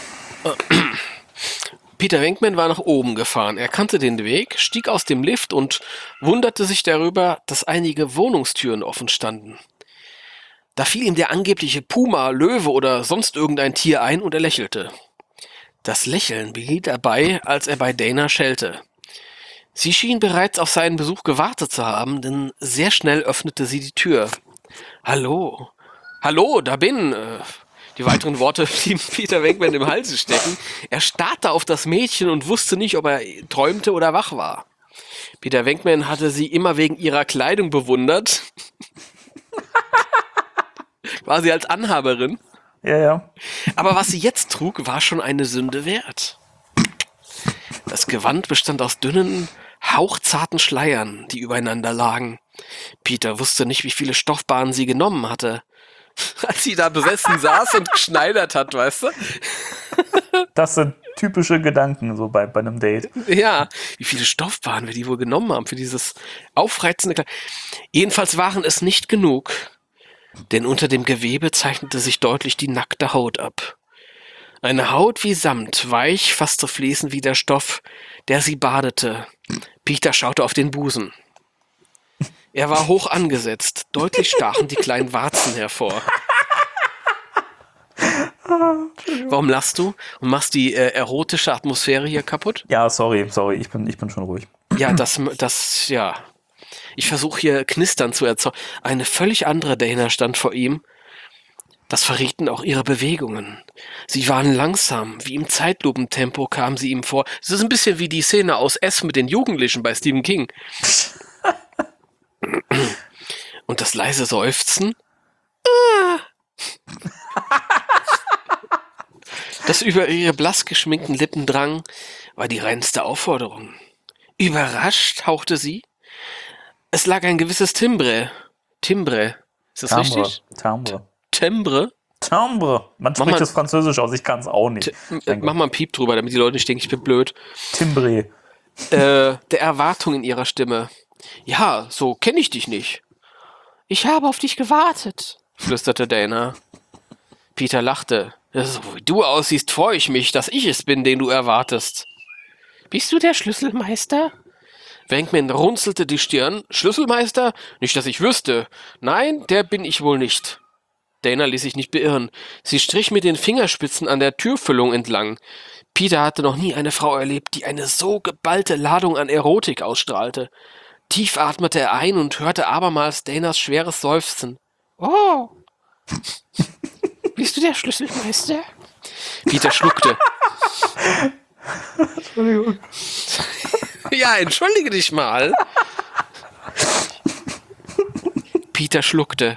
Peter Venkman war nach oben gefahren. Er kannte den Weg, stieg aus dem Lift und wunderte sich darüber, dass einige Wohnungstüren offen standen. Da fiel ihm der angebliche Puma, Löwe oder sonst irgendein Tier ein und er lächelte. Das Lächeln behielt er bei, als er bei Dana schellte. Sie schien bereits auf seinen Besuch gewartet zu haben, denn sehr schnell öffnete sie die Tür. »Hallo, hallo, da bin...« Die weiteren Worte blieben Peter Venkman im Halse stecken. Er starrte auf das Mädchen und wusste nicht, ob er träumte oder wach war. Peter Venkman hatte sie immer wegen ihrer Kleidung bewundert. Quasi als Anhaberin. Ja, ja. Aber was sie jetzt trug, war schon eine Sünde wert. Das Gewand bestand aus dünnen, hauchzarten Schleiern, die übereinander lagen. Peter wusste nicht, wie viele Stoffbahnen sie genommen hatte. Als sie da besessen saß und geschneidert hat, weißt du? Das sind typische Gedanken so bei, bei einem Date. Ja, wie viele Stoffbahnen wir die wohl genommen haben für dieses aufreizende Kleid. Jedenfalls waren es nicht genug, denn unter dem Gewebe zeichnete sich deutlich die nackte Haut ab. Eine Haut wie Samt, weich, fast so fließend wie der Stoff, der sie badete. Peter schaute auf den Busen. Er war hoch angesetzt, deutlich stachen die kleinen Warzen hervor. Warum lachst du und machst die äh, erotische Atmosphäre hier kaputt? Ja, sorry, sorry, ich bin, ich bin schon ruhig. Ja, das, das, ja. Ich versuche hier Knistern zu erzeugen. Eine völlig andere Dana stand vor ihm. Das verrieten auch ihre Bewegungen. Sie waren langsam, wie im Zeitlupentempo kamen sie ihm vor. Es ist ein bisschen wie die Szene aus S mit den Jugendlichen bei Stephen King. Und das leise Seufzen. Das über ihre blass geschminkten Lippen drang, war die reinste Aufforderung. Überrascht hauchte sie. Es lag ein gewisses Timbre. Timbre. Ist das Timbre. richtig? Timbre. Timbre? Timbre. Man spricht mal- das Französisch aus, ich kann es auch nicht. T- äh, Mach mal einen Piep drüber, damit die Leute nicht denken, ich bin blöd. Timbre. Äh, der Erwartung in ihrer Stimme. Ja, so kenne ich dich nicht. Ich habe auf dich gewartet, flüsterte Dana. Peter lachte. So wie du aussiehst, freue ich mich, dass ich es bin, den du erwartest. Bist du der Schlüsselmeister? Venkman runzelte die Stirn. Schlüsselmeister? Nicht, dass ich wüsste. Nein, der bin ich wohl nicht. Dana ließ sich nicht beirren. Sie strich mit den Fingerspitzen an der Türfüllung entlang. Peter hatte noch nie eine Frau erlebt, die eine so geballte Ladung an Erotik ausstrahlte. Tief atmete er ein und hörte abermals Danas schweres Seufzen. Oh! Bist du der Schlüsselmeister? Peter schluckte. Entschuldigung. Ja, entschuldige dich mal. Peter schluckte.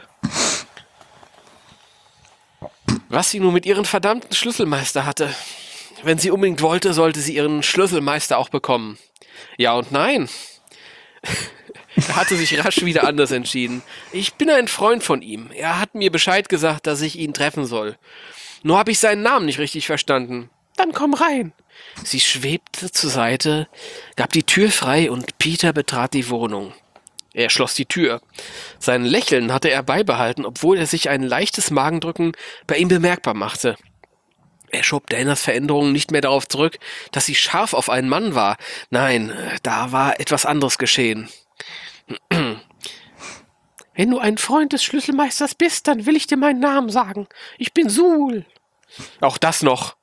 Was sie nun mit ihren verdammten Schlüsselmeister hatte. Wenn sie unbedingt wollte, sollte sie ihren Schlüsselmeister auch bekommen. Ja und nein. Er hatte sich rasch wieder anders entschieden. Ich bin ein Freund von ihm. Er hat mir Bescheid gesagt, dass ich ihn treffen soll. Nur habe ich seinen Namen nicht richtig verstanden. Dann komm rein. Sie schwebte zur Seite, gab die Tür frei und Peter betrat die Wohnung. Er schloss die Tür. Sein Lächeln hatte er beibehalten, obwohl er sich ein leichtes Magendrücken bei ihm bemerkbar machte. Er schob Danas Veränderungen nicht mehr darauf zurück, dass sie scharf auf einen Mann war. Nein, da war etwas anderes geschehen. Wenn du ein Freund des Schlüsselmeisters bist, dann will ich dir meinen Namen sagen. Ich bin Suhl. Auch das noch.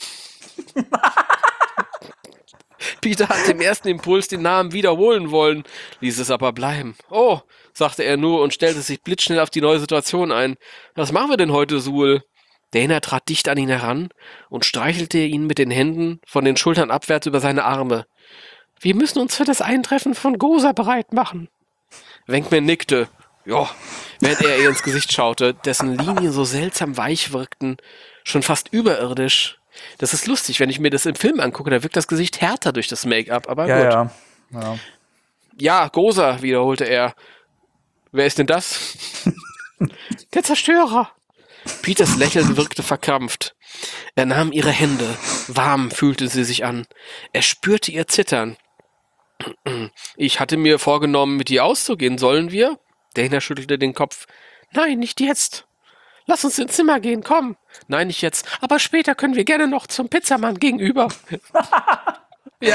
Peter hatte im ersten Impuls den Namen wiederholen wollen, ließ es aber bleiben. Oh, sagte er nur und stellte sich blitzschnell auf die neue Situation ein. Was machen wir denn heute, Suhl? Dana trat dicht an ihn heran und streichelte ihn mit den Händen von den Schultern abwärts über seine Arme. Wir müssen uns für das Eintreffen von Gosa bereit machen. Venkman nickte. Ja, während er ihr ins Gesicht schaute, dessen Linien so seltsam weich wirkten, schon fast überirdisch. Das ist lustig, wenn ich mir das im Film angucke, da wirkt das Gesicht härter durch das Make-up, aber Ja, gut. ja. ja. Ja, Gosa, wiederholte er. Wer ist denn das? Der Zerstörer. Peters Lächeln wirkte verkrampft. Er nahm ihre Hände. Warm fühlte sie sich an. Er spürte ihr Zittern. Ich hatte mir vorgenommen, mit dir auszugehen. Sollen wir? Dana schüttelte den Kopf. Nein, nicht jetzt. Lass uns ins Zimmer gehen, komm. Nein, nicht jetzt. Aber später können wir gerne noch zum Pizzamann gegenüber. Ja.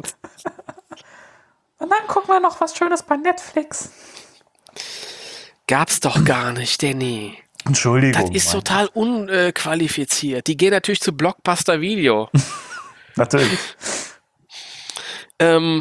Und dann gucken wir noch was Schönes bei Netflix. Gab's doch gar nicht, Danny. Entschuldigung. Das ist Mann. total unqualifiziert. Die gehen natürlich zu Blockbuster Video. Natürlich. ähm.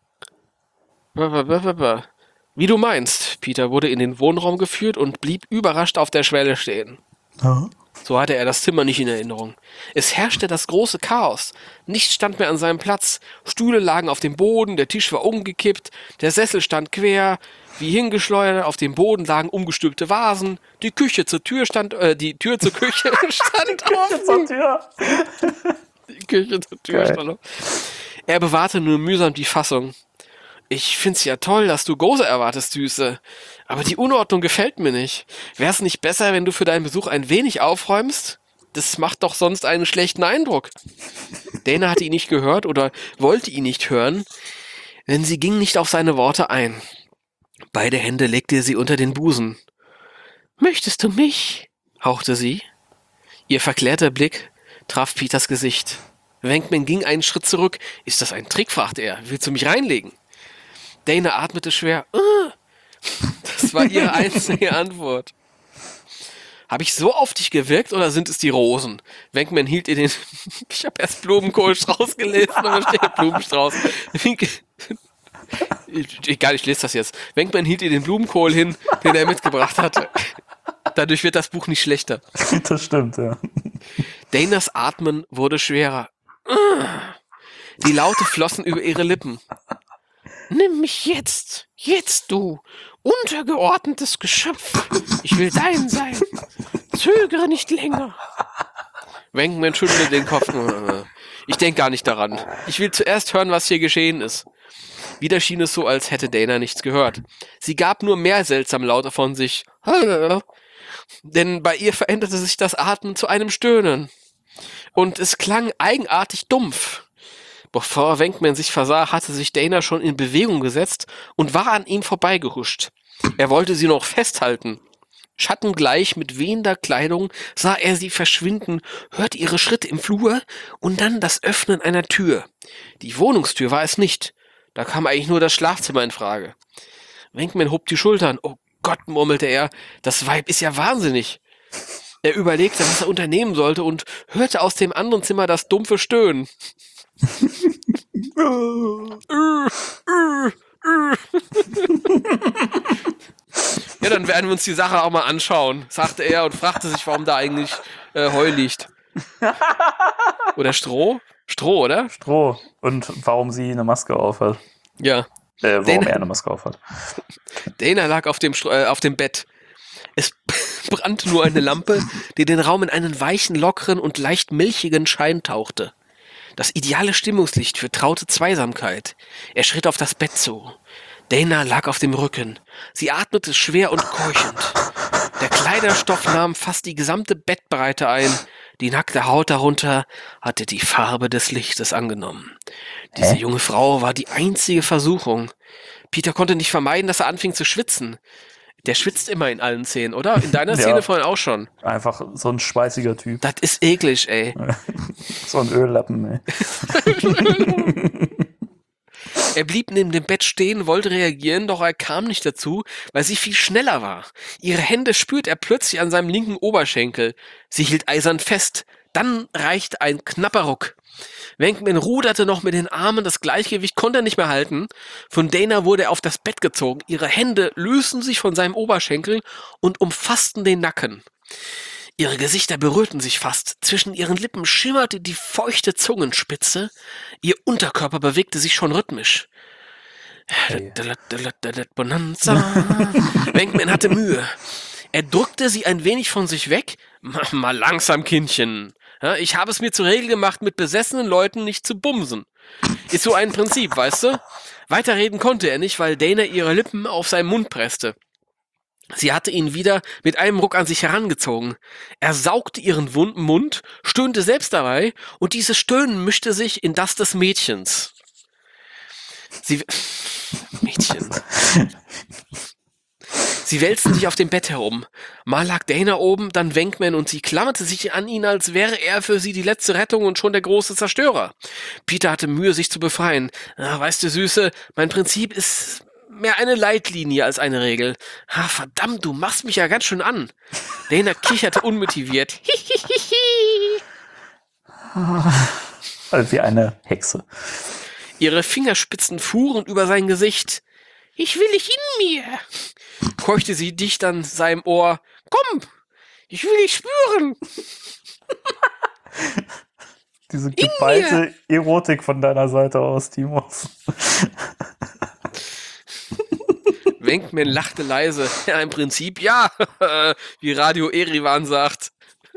Wie du meinst. Peter wurde in den Wohnraum geführt und blieb überrascht auf der Schwelle stehen. Ja. So hatte er das Zimmer nicht in Erinnerung. Es herrschte das große Chaos. Nichts stand mehr an seinem Platz. Stühle lagen auf dem Boden, der Tisch war umgekippt, der Sessel stand quer, wie hingeschleudert, auf dem Boden lagen umgestülpte Vasen, die Küche zur Tür stand, äh, die Tür zur Küche stand offen. Tür. Die Küche zur Tür Geil. stand offen. Er bewahrte nur mühsam die Fassung. Ich find's ja toll, dass du Gosa erwartest, Süße. Aber die Unordnung gefällt mir nicht. Wär's nicht besser, wenn du für deinen Besuch ein wenig aufräumst? das macht doch sonst einen schlechten Eindruck. Dana hatte ihn nicht gehört oder wollte ihn nicht hören, denn sie ging nicht auf seine Worte ein. Beide Hände legte sie unter den Busen. »Möchtest du mich?« hauchte sie. Ihr verklärter Blick traf Peters Gesicht. Venkman ging einen Schritt zurück. »Ist das ein Trick?« fragte er. »Willst du mich reinlegen?« Dana atmete schwer. Uh. Das war ihre einzige Antwort. »Habe ich so auf dich gewirkt oder sind es die Rosen?« Venkman hielt ihr den... Ich habe erst Blumenkohlstrauß gelesen, aber steht Blumenstrauß. Egal, ich lese das jetzt. Venkman hielt ihr den Blumenkohl hin, den er mitgebracht hatte. Dadurch wird das Buch nicht schlechter. Das stimmt, ja. Danas Atmen wurde schwerer. Die Laute flossen über ihre Lippen. »Nimm mich jetzt, jetzt du, untergeordnetes Geschöpf. Ich will dein sein. Zögere nicht länger.« Venkman schüttelte den Kopf. »Ich denke gar nicht daran. Ich will zuerst hören, was hier geschehen ist.« Wieder schien es so, als hätte Dana nichts gehört. Sie gab nur mehr seltsame Laute von sich. Denn bei ihr veränderte sich das Atmen zu einem Stöhnen. Und es klang eigenartig dumpf. Bevor Venkman sich versah, hatte sich Dana schon in Bewegung gesetzt und war an ihm vorbeigehuscht. Er wollte sie noch festhalten. Schattengleich mit wehender Kleidung sah er sie verschwinden, hörte ihre Schritte im Flur und dann das Öffnen einer Tür. Die Wohnungstür war es nicht. Da kam eigentlich nur das Schlafzimmer in Frage. Venkman hob die Schultern. »Oh Gott«, murmelte er, »das Weib ist ja wahnsinnig.« Er überlegte, was er unternehmen sollte und hörte aus dem anderen Zimmer das dumpfe Stöhnen. Ja, dann werden wir uns die Sache auch mal anschauen, sagte er und fragte sich, warum da eigentlich äh, Heu liegt. Oder Stroh? Stroh, oder? Stroh. Und warum sie eine Maske aufhat. Ja. Äh, warum Dana, er eine Maske aufhat. Dana lag auf dem, äh, auf dem Bett. Es brannte nur eine Lampe, die den Raum in einen weichen, lockeren und leicht milchigen Schein tauchte. Das ideale Stimmungslicht für traute Zweisamkeit. Er schritt auf das Bett zu. Dana lag auf dem Rücken. Sie atmete schwer und keuchend. Der Kleiderstoff nahm fast die gesamte Bettbreite ein. Die nackte Haut darunter hatte die Farbe des Lichtes angenommen. Diese Hä? junge Frau war die einzige Versuchung. Peter konnte nicht vermeiden, dass er anfing zu schwitzen. Der schwitzt immer in allen Szenen, oder? In deiner Szene Ja. vorhin auch schon. Einfach so ein schweißiger Typ. Das ist eklig, ey. So ein Öllappen, ey. Er blieb neben dem Bett stehen, wollte reagieren, doch er kam nicht dazu, weil sie viel schneller war. Ihre Hände spürte er plötzlich an seinem linken Oberschenkel. Sie hielt eisern fest. Dann reichte ein knapper Ruck. Venkman ruderte noch mit den Armen, das Gleichgewicht konnte er nicht mehr halten. Von Dana wurde er auf das Bett gezogen. Ihre Hände lösten sich von seinem Oberschenkel und umfassten den Nacken. Ihre Gesichter berührten sich fast. Zwischen ihren Lippen schimmerte die feuchte Zungenspitze. Ihr Unterkörper bewegte sich schon rhythmisch. Hey. Bonanza. Venkman hatte Mühe. Er drückte sie ein wenig von sich weg. Mal langsam, Kindchen. Ja, ich habe es mir zur Regel gemacht, mit besessenen Leuten nicht zu bumsen. Ist so ein Prinzip, weißt du? Weiterreden konnte er nicht, weil Dana ihre Lippen auf seinen Mund presste. Sie hatte ihn wieder mit einem Ruck an sich herangezogen. Er saugte ihren wunden Mund, stöhnte selbst dabei, und dieses Stöhnen mischte sich in das des Mädchens. Sie... Mädchen... Sie wälzten sich auf dem Bett herum. Mal lag Dana oben, dann Venkman und sie klammerte sich an ihn, als wäre er für sie die letzte Rettung und schon der große Zerstörer. Peter hatte Mühe, sich zu befreien. Ah, weißt du, Süße, mein Prinzip ist mehr eine Leitlinie als eine Regel. Ah, verdammt, du machst mich ja ganz schön an. Dana kicherte unmotiviert. Also wie eine Hexe. Ihre Fingerspitzen fuhren über sein Gesicht. Ich will dich in mir, keuchte sie dicht an seinem Ohr. Komm, ich will dich spüren. Diese geballte Erotik von deiner Seite aus, Timos. Venkman lachte leise. Ja, im Prinzip ja, wie Radio Erivan sagt.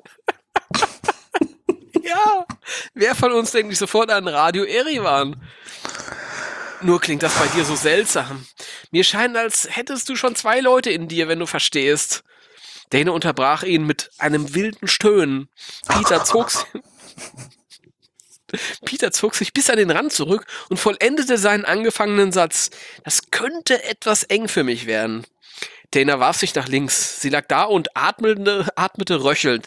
Ja, wer von uns denkt nicht sofort an Radio Erivan? Nur klingt das bei dir so seltsam. Mir scheint, als hättest du schon zwei Leute in dir, wenn du verstehst. Dana unterbrach ihn mit einem wilden Stöhnen. Peter zog, Peter zog sich bis an den Rand zurück und vollendete seinen angefangenen Satz. Das könnte etwas eng für mich werden. Dana warf sich nach links. Sie lag da und atmete, atmete röchelnd.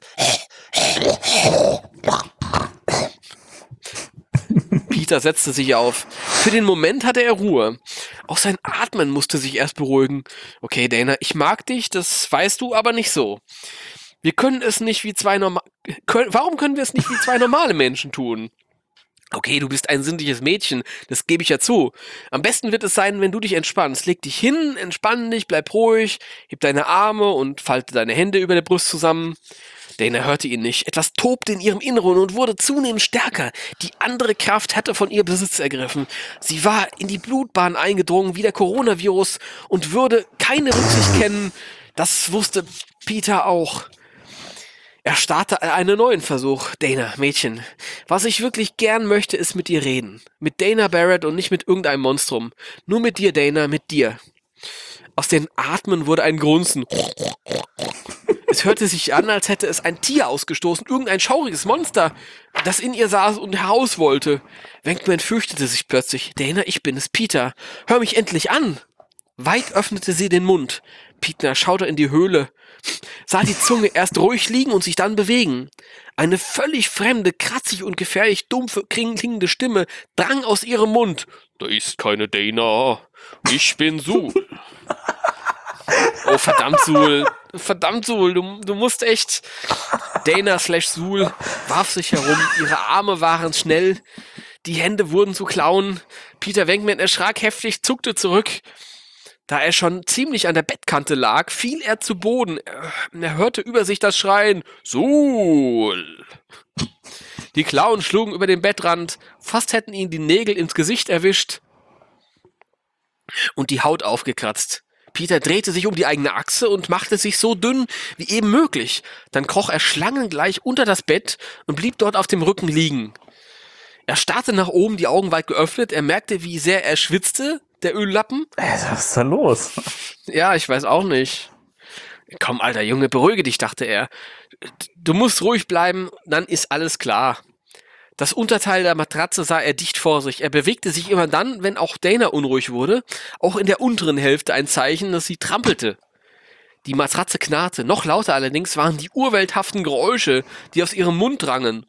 Peter setzte sich auf. Für den Moment hatte er Ruhe. Auch sein Atmen musste sich erst beruhigen. Okay, Dana, ich mag dich, das weißt du, aber nicht so. Wir können es nicht wie zwei normale... Warum können wir es nicht wie zwei normale Menschen tun? Okay, du bist ein sinnliches Mädchen, das gebe ich ja zu. Am besten wird es sein, wenn du dich entspannst. Leg dich hin, entspann dich, bleib ruhig, heb deine Arme und falte deine Hände über der Brust zusammen. Dana hörte ihn nicht. Etwas tobte in ihrem Inneren und wurde zunehmend stärker. Die andere Kraft hatte von ihr Besitz ergriffen. Sie war in die Blutbahn eingedrungen wie der Coronavirus und würde keine Rücksicht kennen. Das wusste Peter auch. Er startete einen neuen Versuch. Dana, Mädchen, was ich wirklich gern möchte, ist mit dir reden. Mit Dana Barrett und nicht mit irgendeinem Monstrum. Nur mit dir, Dana, mit dir. Aus den Atmen wurde ein Grunzen. Es hörte sich an, als hätte es ein Tier ausgestoßen, irgendein schauriges Monster, das in ihr saß und heraus wollte. Venkman fürchtete sich plötzlich. Dana, ich bin es, Peter. Hör mich endlich an. Weit öffnete sie den Mund. Peter schaute in die Höhle, sah die Zunge erst ruhig liegen und sich dann bewegen. Eine völlig fremde, kratzig und gefährlich dumpfe, klingende Stimme drang aus ihrem Mund. Da ist keine Dana. Ich bin Sul. Oh, verdammt, Sul. Verdammt, Sul, du, du musst echt... Dana slash Sul warf sich herum, ihre Arme waren schnell, die Hände wurden zu Klauen. Peter Venkman erschrak heftig, zuckte zurück. Da er schon ziemlich an der Bettkante lag, fiel er zu Boden. Er hörte über sich das Schreien. Sul! Die Klauen schlugen über den Bettrand, fast hätten ihn die Nägel ins Gesicht erwischt und die Haut aufgekratzt. Peter drehte sich um die eigene Achse und machte sich so dünn wie eben möglich. Dann kroch er schlangengleich unter das Bett und blieb dort auf dem Rücken liegen. Er starrte nach oben, die Augen weit geöffnet. Er merkte, wie sehr er schwitzte, der Öllappen. Was ist da los? Ja, ich weiß auch nicht. Komm, alter Junge, beruhige dich, dachte er. Du musst ruhig bleiben, dann ist alles klar. Das Unterteil der Matratze sah er dicht vor sich. Er bewegte sich immer dann, wenn auch Dana unruhig wurde. Auch in der unteren Hälfte ein Zeichen, dass sie trampelte. Die Matratze knarrte. Noch lauter allerdings waren die urwelthaften Geräusche, die aus ihrem Mund drangen.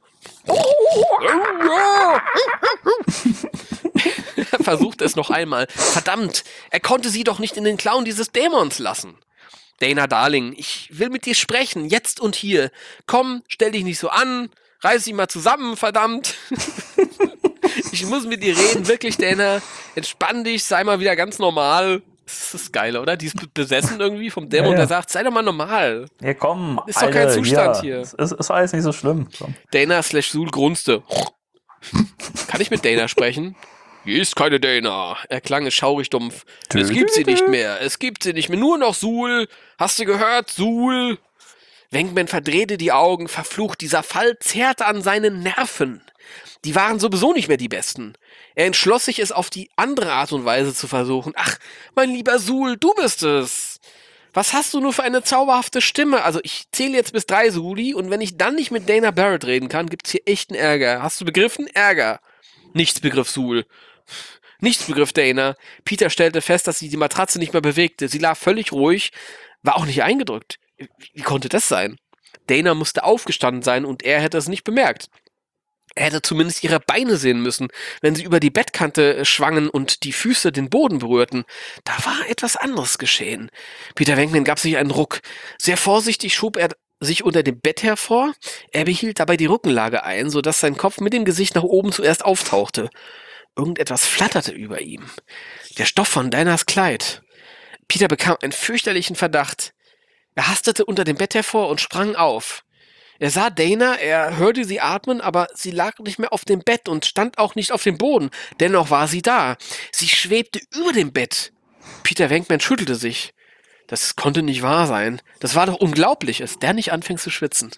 Er versuchte es noch einmal. Verdammt, er konnte sie doch nicht in den Klauen dieses Dämons lassen. Dana, Darling, ich will mit dir sprechen, jetzt und hier. Komm, stell dich nicht so an. Reiß dich mal zusammen, verdammt. Ich muss mit dir reden, wirklich, Dana. Entspann dich, sei mal wieder ganz normal. Das ist geil, oder? Die ist besessen irgendwie vom Dämon, ja, ja. Der sagt, sei doch mal normal. Ja, komm, ist doch kein Zustand ja. hier. Es ist, ist alles nicht so schlimm. So. Dana slash Sul grunzte. Kann ich mit Dana sprechen? Hier ist keine Dana. Er klang schaurig dumpf. Dö, es gibt dö, sie dö. nicht mehr. Es gibt sie nicht mehr. Nur noch Sul. Hast du gehört, Sul? Venkman verdrehte die Augen, verflucht. Dieser Fall zehrte an seinen Nerven. Die waren sowieso nicht mehr die besten. Er entschloss sich, es auf die andere Art und Weise zu versuchen. Ach, mein lieber Sul, du bist es. Was hast du nur für eine zauberhafte Stimme? Also ich zähle jetzt bis drei, Suli, und wenn ich dann nicht mit Dana Barrett reden kann, gibt's hier echten Ärger. Hast du begriffen? Ärger. Nichts begriff Sul. Nichts begriff Dana. Peter stellte fest, dass sie die Matratze nicht mehr bewegte. Sie lag völlig ruhig, war auch nicht eingedrückt. Wie konnte das sein? Dana musste aufgestanden sein und er hätte es nicht bemerkt. Er hätte zumindest ihre Beine sehen müssen, wenn sie über die Bettkante schwangen und die Füße den Boden berührten. Da war etwas anderes geschehen. Peter Venkman gab sich einen Ruck. Sehr vorsichtig schob er sich unter dem Bett hervor. Er behielt dabei die Rückenlage ein, sodass sein Kopf mit dem Gesicht nach oben zuerst auftauchte. Irgendetwas flatterte über ihm. Der Stoff von Danas Kleid. Peter bekam einen fürchterlichen Verdacht. Er hastete unter dem Bett hervor und sprang auf. Er sah Dana, er hörte sie atmen, aber sie lag nicht mehr auf dem Bett und stand auch nicht auf dem Boden. Dennoch war sie da. Sie schwebte über dem Bett. Peter Venkman schüttelte sich. Das konnte nicht wahr sein. Das war doch unglaublich, dass der nicht anfing zu schwitzen.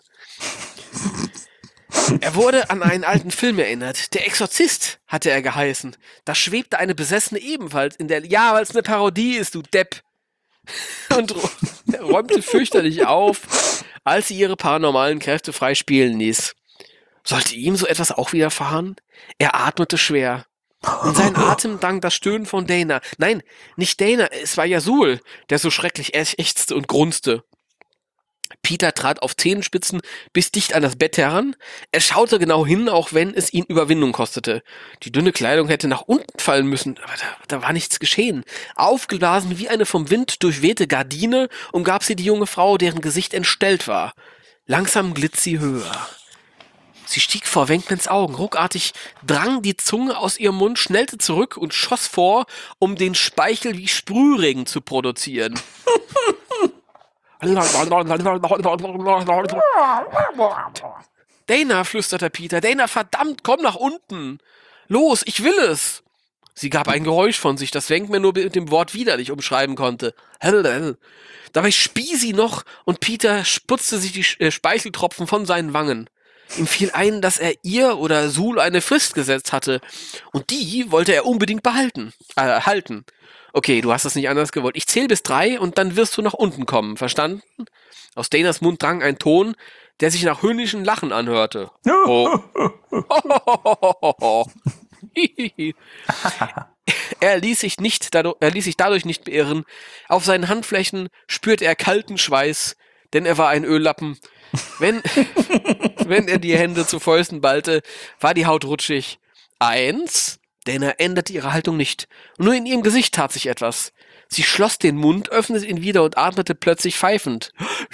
Er wurde an einen alten Film erinnert. Der Exorzist hatte er geheißen. Da schwebte eine Besessene ebenfalls in der... Ja, weil es eine Parodie ist, du Depp. und räumte fürchterlich auf, als sie ihre paranormalen Kräfte frei spielen ließ. Sollte ihm so etwas auch widerfahren? Er atmete schwer. In seinen Atem drang das Stöhnen von Dana. Nein, nicht Dana, es war Yazul, der so schrecklich ächzte und grunzte. Peter trat auf Zehenspitzen bis dicht an das Bett heran. Er schaute genau hin, auch wenn es ihn Überwindung kostete. Die dünne Kleidung hätte nach unten fallen müssen, aber da, da war nichts geschehen. Aufgeblasen wie eine vom Wind durchwehte Gardine umgab sie die junge Frau, deren Gesicht entstellt war. Langsam glitt sie höher. Sie stieg vor Venkmans Augen. Ruckartig drang die Zunge aus ihrem Mund, schnellte zurück und schoss vor, um den Speichel wie Sprühregen zu produzieren. Dana, flüsterte Peter. Dana, verdammt, komm nach unten. Los, ich will es. Sie gab ein Geräusch von sich, das Venkman nur mit dem Wort widerlich umschreiben konnte. Dabei spie sie noch und Peter sputzte sich die Speicheltropfen von seinen Wangen. Ihm fiel ein, dass er ihr oder Sul eine Frist gesetzt hatte. Und die wollte er unbedingt behalten. Äh, halten. Okay, du hast es nicht anders gewollt. Ich zähle bis drei und dann wirst du nach unten kommen. Verstanden? Aus Danas Mund drang ein Ton, der sich nach höhnischen Lachen anhörte. Oh. Er ließ sich nicht dadurch, er ließ sich dadurch nicht beirren. Auf seinen Handflächen spürte er kalten Schweiß, denn er war ein Öllappen. Wenn, wenn er die Hände zu Fäusten ballte, war die Haut rutschig. Eins. Dana änderte ihre Haltung nicht. Nur in ihrem Gesicht tat sich etwas. Sie schloss den Mund, öffnete ihn wieder und atmete plötzlich pfeifend.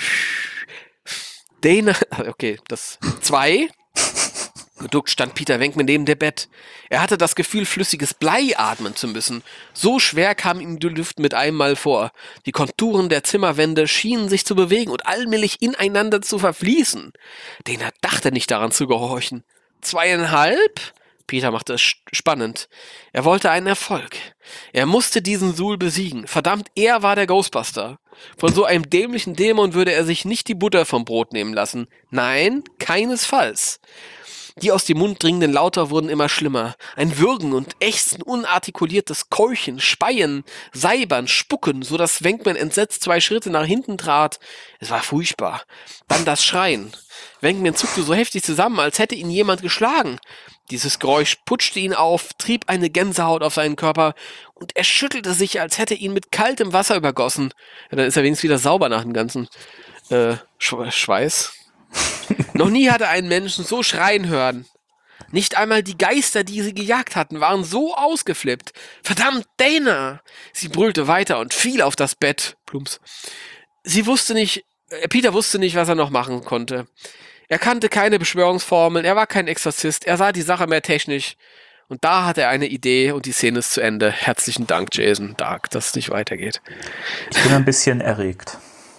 Dana, okay, das zwei. Geduckt stand Peter Venkman neben dem Bett. Er hatte das Gefühl, flüssiges Blei atmen zu müssen. So schwer kam ihm die Luft mit einem Mal vor. Die Konturen der Zimmerwände schienen sich zu bewegen und allmählich ineinander zu verfließen. Dana dachte nicht daran zu gehorchen. Zweieinhalb? Peter machte es spannend. Er wollte einen Erfolg. Er musste diesen Sul besiegen. Verdammt, er war der Ghostbuster. Von so einem dämlichen Dämon würde er sich nicht die Butter vom Brot nehmen lassen. Nein, keinesfalls. Die aus dem Mund dringenden Lauter wurden immer schlimmer. Ein Würgen und Ächzen, unartikuliertes Keuchen, Speien, Seibern, Spucken, so dass Venkman entsetzt zwei Schritte nach hinten trat. Es war furchtbar. Dann das Schreien. Venkman zuckte so heftig zusammen, als hätte ihn jemand geschlagen. Dieses Geräusch putschte ihn auf, trieb eine Gänsehaut auf seinen Körper und er schüttelte sich, als hätte ihn mit kaltem Wasser übergossen. Ja, dann ist er wenigstens wieder sauber nach dem ganzen äh, Schweiß. Noch nie hatte einen Menschen so schreien hören. Nicht einmal die Geister, die sie gejagt hatten, waren so ausgeflippt. Verdammt, Dana! Sie brüllte weiter und fiel auf das Bett. Plumps. Sie wusste nicht, äh, Peter wusste nicht, was er noch machen konnte. Er kannte keine Beschwörungsformeln, er war kein Exorzist, er sah die Sache mehr technisch. Und da hat er eine Idee und die Szene ist zu Ende. Herzlichen Dank, Jason Dark, dass es nicht weitergeht. Ich bin ein bisschen erregt.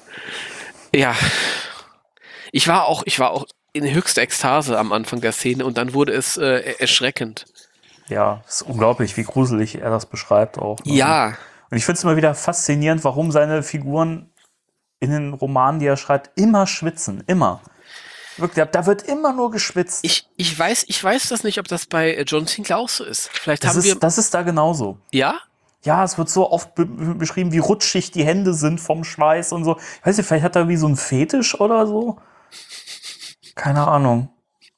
Ja. Ich war auch, ich war auch in höchster Ekstase am Anfang der Szene und dann wurde es äh, erschreckend. Ja, es ist unglaublich, wie gruselig er das beschreibt auch. Ne? Ja. Und ich finde es immer wieder faszinierend, warum seine Figuren in den Romanen, die er schreibt, immer schwitzen. Immer. Wirklich, da wird immer nur geschwitzt. Ich, ich, weiß, ich weiß das nicht, ob das bei John Sinclair auch so ist. Vielleicht das haben ist, wir. Das ist da genauso. Ja? Ja, es wird so oft be- beschrieben, wie rutschig die Hände sind vom Schweiß und so. Ich weiß nicht, vielleicht hat er wie so einen Fetisch oder so. Keine Ahnung.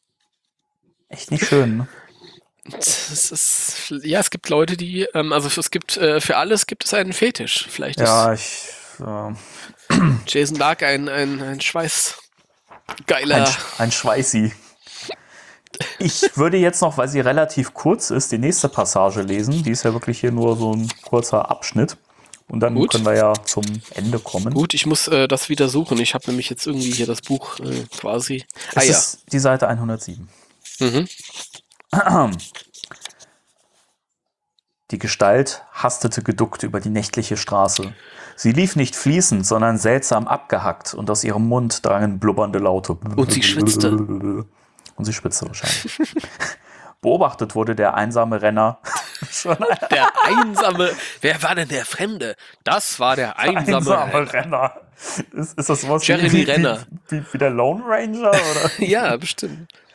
Echt nicht schön, ne? Das ist, ja, es gibt Leute, die, ähm, also es gibt, äh, für alles gibt es einen Fetisch. Vielleicht ja, ist ich. Äh, Jason Dark ein, ein, ein Schweiß. Geiler. Ein, ein Schweißi. Ich würde jetzt noch, weil sie relativ kurz ist, die nächste Passage lesen. Die ist ja wirklich hier nur so ein kurzer Abschnitt. Und dann Gut. können wir ja zum Ende kommen. Gut, ich muss äh, das wieder suchen. Ich habe nämlich jetzt irgendwie hier das Buch äh, quasi. Das ah ja. ist die Seite hundertsieben. Mhm. Die Gestalt hastete geduckt über die nächtliche Straße. Sie lief nicht fließend, sondern seltsam abgehackt und aus ihrem Mund drangen blubbernde Laute. Und sie schwitzte. Und sie schwitzte wahrscheinlich. Beobachtet wurde der einsame Renner. Schon Der einsame. Wer war denn der Fremde? Das war der einsame, einsame Renner. Renner. Ist, ist das sowas Jeremy wie, Renner. Wie, wie, wie der Lone Ranger? Oder? Ja, bestimmt.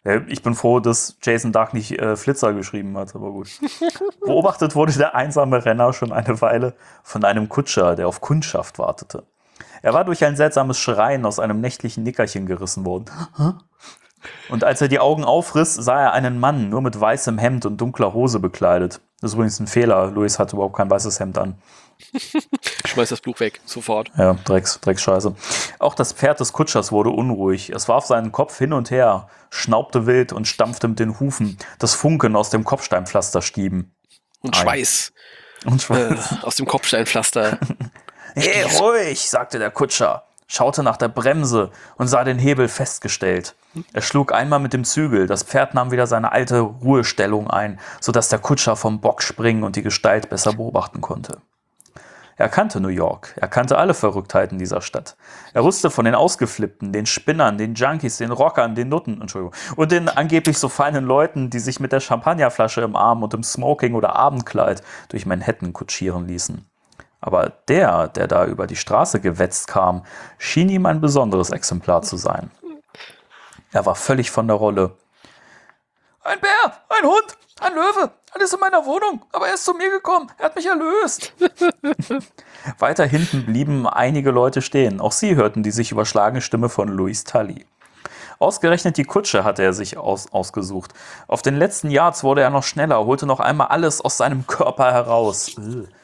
Ich bin froh, dass Jason Dark nicht äh, Flitzer geschrieben hat, aber gut. Beobachtet wurde der einsame Renner schon eine Weile von einem Kutscher, der auf Kundschaft wartete. Er war durch ein seltsames Schreien aus einem nächtlichen Nickerchen gerissen worden. Und als er die Augen aufriss, sah er einen Mann, nur mit weißem Hemd und dunkler Hose bekleidet. Das ist übrigens ein Fehler. Louis hat überhaupt kein weißes Hemd an. Schmeiß das Buch weg, sofort. Ja, Drecks, Drecksscheiße. Auch das Pferd des Kutschers wurde unruhig. Es warf seinen Kopf hin und her, schnaubte wild und stampfte mit den Hufen, dass Funken aus dem Kopfsteinpflaster stieben. Und Schweiß. Und Schweiß. Äh, aus dem Kopfsteinpflaster. Hey, ruhig, sagte der Kutscher, schaute nach der Bremse und sah den Hebel festgestellt. Er schlug einmal mit dem Zügel, das Pferd nahm wieder seine alte Ruhestellung ein, sodass der Kutscher vom Bock springen und die Gestalt besser beobachten konnte. Er kannte New York, er kannte alle Verrücktheiten dieser Stadt. Er wusste von den Ausgeflippten, den Spinnern, den Junkies, den Rockern, den Nutten, Entschuldigung, und den angeblich so feinen Leuten, die sich mit der Champagnerflasche im Arm und im Smoking oder Abendkleid durch Manhattan kutschieren ließen. Aber der, der da über die Straße gewetzt kam, schien ihm ein besonderes Exemplar zu sein. Er war völlig von der Rolle. Ein Bär, ein Hund, ein Löwe, alles in meiner Wohnung, aber er ist zu mir gekommen, er hat mich erlöst. Weiter hinten blieben einige Leute stehen, auch sie hörten die sich überschlagene Stimme von Louis Tully. Ausgerechnet die Kutsche hatte er sich aus, ausgesucht. Auf den letzten Yards wurde er noch schneller, holte noch einmal alles aus seinem Körper heraus.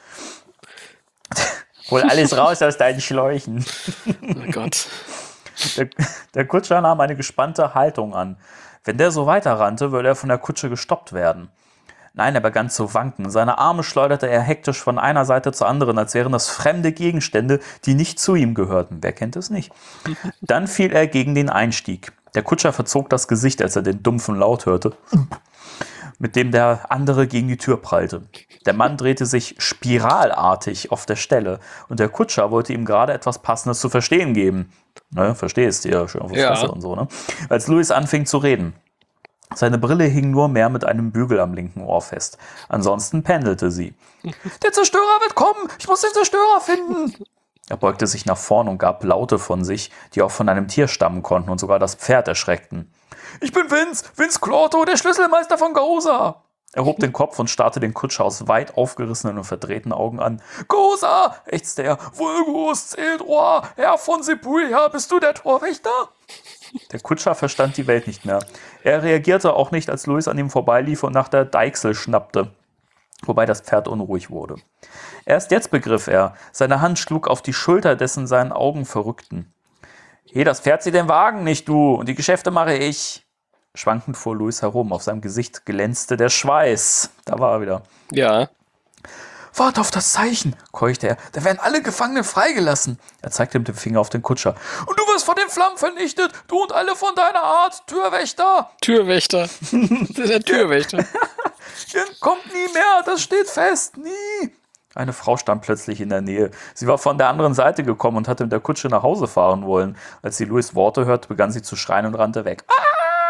Hol alles raus aus deinen Schläuchen. Oh Gott. Der, der Kutscher nahm eine gespannte Haltung an. Wenn der so weiterrannte, würde er von der Kutsche gestoppt werden. Nein, er begann zu wanken. Seine Arme schleuderte er hektisch von einer Seite zur anderen, als wären das fremde Gegenstände, die nicht zu ihm gehörten. Wer kennt es nicht? Dann fiel er gegen den Einstieg. Der Kutscher verzog das Gesicht, als er den dumpfen Laut hörte, mit dem der andere gegen die Tür prallte. Der Mann drehte sich spiralartig auf der Stelle und der Kutscher wollte ihm gerade etwas Passendes zu verstehen geben. Ne, verstehst du ja schön auf die Fresse und so, ne? Als Louis anfing zu reden. Seine Brille hing nur mehr mit einem Bügel am linken Ohr fest. Ansonsten pendelte sie. Der Zerstörer wird kommen! Ich muss den Zerstörer finden! Er beugte sich nach vorn und gab Laute von sich, die auch von einem Tier stammen konnten und sogar das Pferd erschreckten. Ich bin Vince, Vince Clorto, der Schlüsselmeister von Goza! Er hob den Kopf und starrte den Kutscher aus weit aufgerissenen und verdrehten Augen an. Goza, ächzte er. Vulgus, Celdroir, Herr von Sepulia, bist du der Torwächter? Der Kutscher verstand die Welt nicht mehr. Er reagierte auch nicht, als Louis an ihm vorbeilief und nach der Deichsel schnappte, wobei das Pferd unruhig wurde. Erst jetzt begriff er, seine Hand schlug auf die Schulter des in seinen Augen Verrückten. Hey, das Pferd zieht den Wagen, nicht du, und die Geschäfte mache ich. Schwankend fuhr Louis herum, auf seinem Gesicht glänzte der Schweiß. Da war er wieder. Ja. Warte auf das Zeichen, keuchte er. Da werden alle Gefangenen freigelassen. Er zeigte mit dem Finger auf den Kutscher. Und du wirst von den Flammen vernichtet, du und alle von deiner Art, Türwächter. Türwächter. Das ist der Türwächter. Ihr kommt nie mehr, das steht fest, nie. Eine Frau stand plötzlich in der Nähe. Sie war von der anderen Seite gekommen und hatte mit der Kutsche nach Hause fahren wollen. Als sie Louis' Worte hörte, begann sie zu schreien und rannte weg. Ah!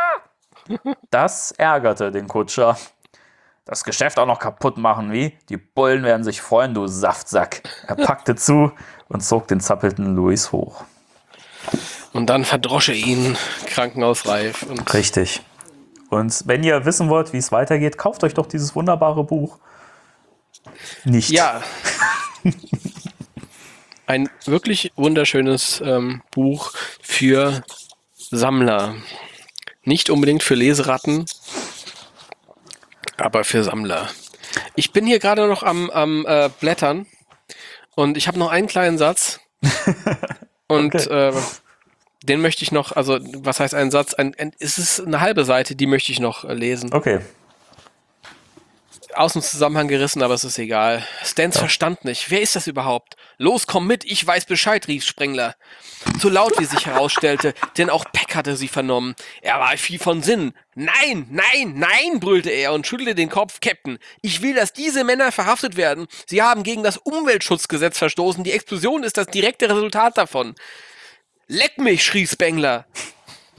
Das ärgerte den Kutscher. Das Geschäft auch noch kaputt machen, wie? Die Bullen werden sich freuen, du Saftsack. Er packte zu und zog den zappelnden Louis hoch. Und dann verdrosch er ihn krankenhausreif. Und Richtig. Und wenn ihr wissen wollt, wie es weitergeht, kauft euch doch dieses wunderbare Buch. Nicht. Ja. Ein wirklich wunderschönes ähm, Buch für Sammler. Nicht unbedingt für Leseratten, aber für Sammler. Ich bin hier gerade noch am, am äh, Blättern und ich habe noch einen kleinen Satz und okay. äh, den möchte ich noch, also was heißt ein Satz? Ein, ein, es ist eine halbe Seite, die möchte ich noch äh, lesen. Okay. Aus dem Zusammenhang gerissen, aber es ist egal. Stans ja. Verstand nicht. Wer ist das überhaupt? Los, komm mit, ich weiß Bescheid, rief Sprengler. So laut, wie sich herausstellte, denn auch Peck hatte sie vernommen. Er war viel von Sinn. Nein, nein, nein, brüllte er und schüttelte den Kopf. Captain, ich will, dass diese Männer verhaftet werden. Sie haben gegen das Umweltschutzgesetz verstoßen. Die Explosion ist das direkte Resultat davon. Leck mich, schrie Spengler.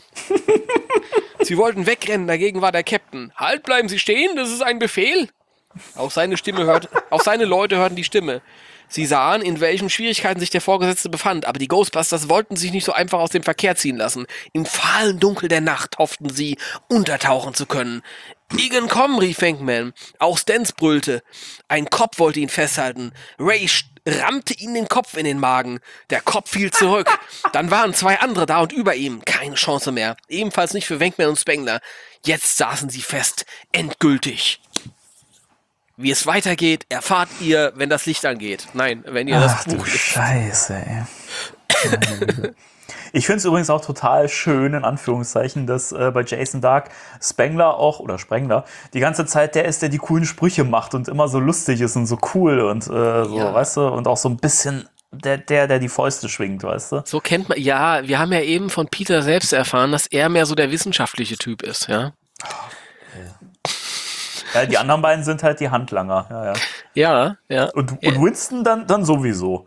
Sie wollten wegrennen, dagegen war der Captain. Halt, bleiben Sie stehen, das ist ein Befehl. Auch seine Stimme hört, auch seine Leute hörten die Stimme. Sie sahen, in welchen Schwierigkeiten sich der Vorgesetzte befand, aber die Ghostbusters wollten sich nicht so einfach aus dem Verkehr ziehen lassen. Im fahlen Dunkel der Nacht hofften sie, untertauchen zu können. Egan, komm, rief Venkman. Auch Stans brüllte. Ein Kopf wollte ihn festhalten. Ray rammte ihn den Kopf in den Magen. Der Kopf fiel zurück. Dann waren zwei andere da und über ihm. Keine Chance mehr. Ebenfalls nicht für Venkman und Spengler. Jetzt saßen sie fest. Endgültig. Wie es weitergeht, erfahrt ihr, wenn das Licht angeht. Nein, wenn ihr Ach, das Buch du lest. Scheiße, ey. Ich finde es übrigens auch total schön, in Anführungszeichen, dass äh, bei Jason Dark Spengler auch, oder Sprengler, die ganze Zeit der ist, der die coolen Sprüche macht und immer so lustig ist und so cool und äh, so, Ja. weißt du, und auch so ein bisschen der, der, der die Fäuste schwingt, weißt du. So kennt man, ja, wir haben ja eben von Peter selbst erfahren, dass er mehr so der wissenschaftliche Typ ist, ja. Ja, die anderen beiden sind halt die Handlanger, ja, ja. Ja, ja. Und, und Winston dann, dann sowieso.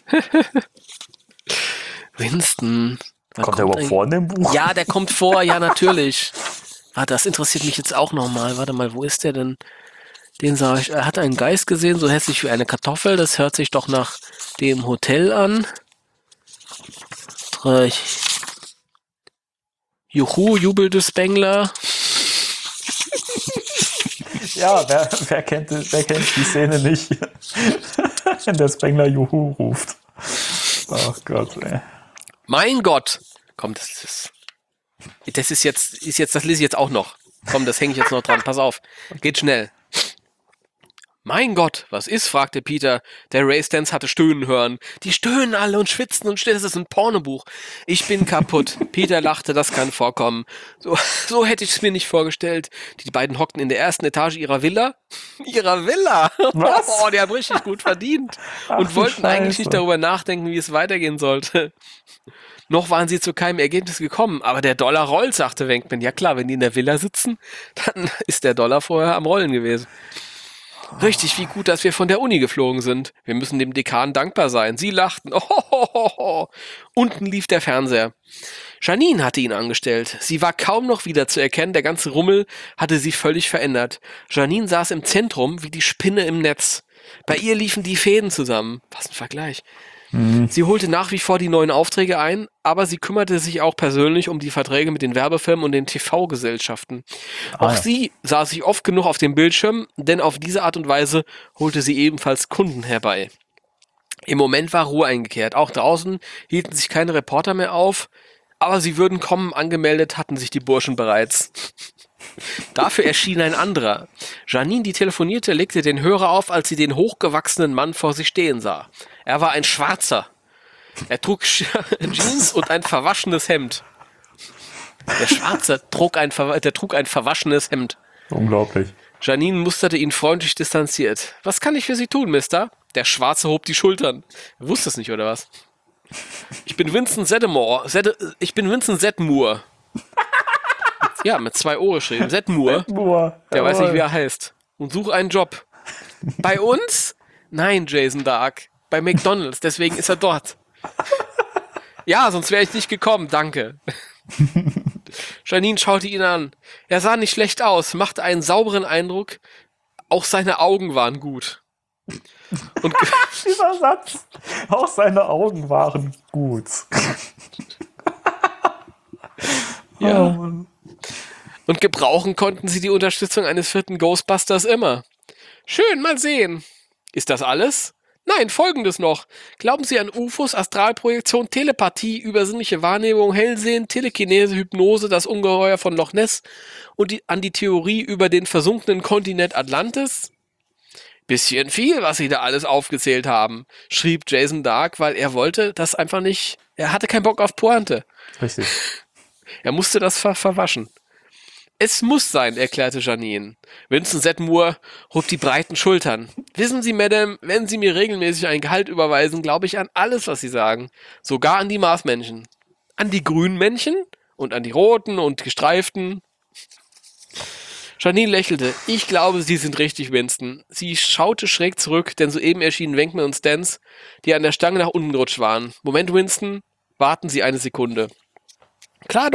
Winston. Was Kommt der überhaupt eigentlich- vor in dem Buch? Ja, der kommt vor, ja, natürlich. Warte, das interessiert mich jetzt auch nochmal. Warte mal, wo ist der denn? Den sah ich, er hat einen Geist gesehen, so hässlich wie eine Kartoffel. Das hört sich doch nach dem Hotel an. Drei. Juhu, jubelte Spengler. Ja, wer, wer, kennt, wer kennt die Szene nicht, wenn der Spengler Juhu ruft. Ach Gott, ey. Mein Gott! Komm, das ist. Das ist jetzt, ist jetzt, das lese ich jetzt auch noch. Komm, das hänge ich jetzt noch dran. Pass auf. Geht schnell. Mein Gott, was ist? Fragte Peter. Der Ray Stans hatte stöhnen hören. Die stöhnen alle und schwitzen und stehen. Das ist ein Pornobuch. Ich bin kaputt. Peter lachte, das kann vorkommen. So, so hätte ich es mir nicht vorgestellt. Die beiden hockten in der ersten Etage ihrer Villa. Ihrer Villa? Was? Oh, die haben richtig gut verdient. Ach, Und du wollten eigentlich Scheiße. nicht darüber nachdenken, wie es weitergehen sollte. Noch waren sie zu keinem Ergebnis gekommen, aber der Dollar rollt, sagte Venkman. Ja klar, wenn die in der Villa sitzen, dann ist der Dollar vorher am Rollen gewesen. Richtig, wie gut, dass wir von der Uni geflogen sind. Wir müssen dem Dekan dankbar sein. Sie lachten. Oh, unten lief der Fernseher. Janine hatte ihn angestellt. Sie war kaum noch wieder zu erkennen. Der ganze Rummel hatte sie völlig verändert. Janine saß im Zentrum wie die Spinne im Netz. Bei ihr liefen die Fäden zusammen. Was ein Vergleich. Sie holte nach wie vor die neuen Aufträge ein, aber sie kümmerte sich auch persönlich um die Verträge mit den Werbefirmen und den T V-Gesellschaften. Ah, Auch ja. sie sah sich oft genug auf dem Bildschirm, denn auf diese Art und Weise holte sie ebenfalls Kunden herbei. Im Moment war Ruhe eingekehrt. Auch draußen hielten sich keine Reporter mehr auf, aber sie würden kommen, angemeldet hatten sich die Burschen bereits. Dafür erschien ein anderer. Janine, die telefonierte, legte den Hörer auf, als sie den hochgewachsenen Mann vor sich stehen sah. Er war ein Schwarzer. Er trug Jeans und ein verwaschenes Hemd. Der Schwarze trug ein, ver- der trug ein verwaschenes Hemd. Unglaublich. Janine musterte ihn freundlich distanziert. Was kann ich für Sie tun, Mister? Der Schwarze hob die Schultern. Er wusste es nicht, oder was? Ich bin Vincent Zeddemore. Zed- ich bin Vincent Zedmore. Ja, mit zwei O geschrieben. Zedmore. Boah, Der weiß nicht, jawohl. wie er heißt. Und suche einen Job. Bei uns? Nein, Jason Dark. Bei McDonald's. Deswegen ist er dort. Ja, sonst wäre ich nicht gekommen. Danke. Janine schaute ihn an. Er sah nicht schlecht aus, machte einen sauberen Eindruck. Auch seine Augen waren gut. Und ge- Dieser Satz. Auch seine Augen waren gut. Ja. Oh, Mann. Und gebrauchen konnten sie die Unterstützung eines vierten Ghostbusters immer. Schön, mal sehen. Ist das alles? Nein, folgendes noch. Glauben Sie an U F Os, Astralprojektion, Telepathie, übersinnliche Wahrnehmung, Hellsehen, Telekinese, Hypnose, das Ungeheuer von Loch Ness und die, an die Theorie über den versunkenen Kontinent Atlantis? Bisschen viel, was Sie da alles aufgezählt haben, schrieb Jason Dark, weil er wollte das einfach nicht, er hatte keinen Bock auf Pointe. Richtig. Er musste das ver verwaschen. Es muss sein, erklärte Janine. Vincent Zedmore hob die breiten Schultern. Wissen Sie, Madame, wenn Sie mir regelmäßig ein Gehalt überweisen, glaube ich an alles, was Sie sagen. Sogar an die Marsmännchen. An die grünen Männchen und an die roten und gestreiften. Janine lächelte. Ich glaube, Sie sind richtig, Winston. Sie schaute schräg zurück, denn soeben erschienen Venkman und Stans, die an der Stange nach unten gerutscht waren. Moment, Winston. Warten Sie eine Sekunde. Klar doch.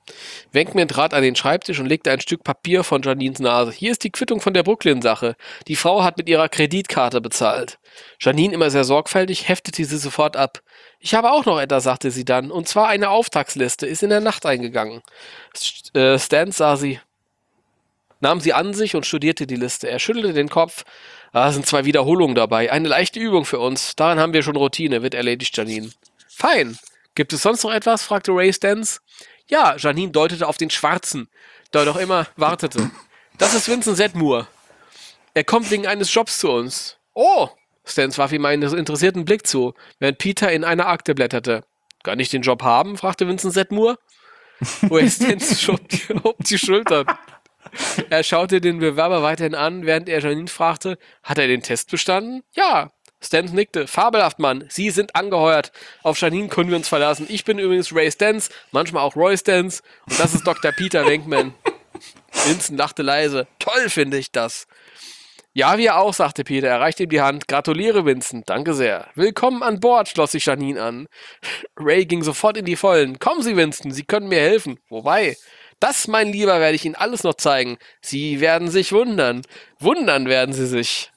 Venkman trat an den Schreibtisch und legte ein Stück Papier von Janines Nase. Hier ist die Quittung von der Brooklyn-Sache. Die Frau hat mit ihrer Kreditkarte bezahlt. Janine, immer sehr sorgfältig, heftete sie sofort ab. Ich habe auch noch etwas, sagte sie dann, und zwar eine Auftragsliste, ist in der Nacht eingegangen. St- äh, Stan sah sie, nahm sie an sich und studierte die Liste. Er schüttelte den Kopf. Ah, sind zwei Wiederholungen dabei. Eine leichte Übung für uns. Daran haben wir schon Routine, wird erledigt, Janine. Fein. Gibt es sonst noch etwas? Fragte Ray Stans. Ja, Janine deutete auf den Schwarzen, der doch immer wartete. Das ist Vincent Zedmore. Er kommt wegen eines Jobs zu uns. Oh! Stans warf ihm einen interessierten Blick zu, während Peter in einer Akte blätterte. Kann ich den Job haben? Fragte Vincent Zedmore. Ray Stans schob die, hob die Schultern. Er schaute den Bewerber weiterhin an, während er Janine fragte, hat er den Test bestanden? Ja. Stans nickte. Fabelhaft, Mann. Sie sind angeheuert. Auf Janine können wir uns verlassen. Ich bin übrigens Ray Stans, manchmal auch Roy Stans. Und das ist Doktor Peter Venkman. Vincent lachte leise. Toll finde ich das. Ja, wir auch, sagte Peter. Er reichte ihm die Hand. Gratuliere, Vincent. Danke sehr. Willkommen an Bord, schloss sich Janine an. Ray ging sofort in die Vollen. Kommen Sie, Vincent. Sie können mir helfen. Wobei? Das, mein Lieber, werde ich Ihnen alles noch zeigen. Sie werden sich wundern. Wundern werden Sie sich.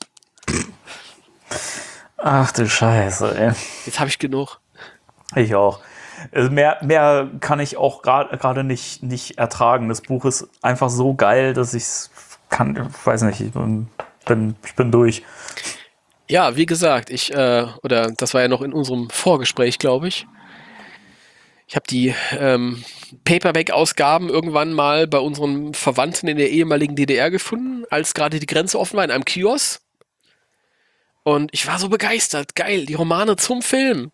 Ach du Scheiße, ey. Jetzt habe ich genug. Ich auch. Also mehr, mehr kann ich auch gerade nicht, nicht ertragen. Das Buch ist einfach so geil, dass ich es kann, ich weiß nicht, ich bin, bin, ich bin durch. Ja, wie gesagt, ich, äh, oder das war ja noch in unserem Vorgespräch, glaube ich. Ich habe die ähm, Paperback-Ausgaben irgendwann mal bei unseren Verwandten in der ehemaligen D D R gefunden, als gerade die Grenze offen war, in einem Kiosk. Und ich war so begeistert. Geil, die Romane zum Film.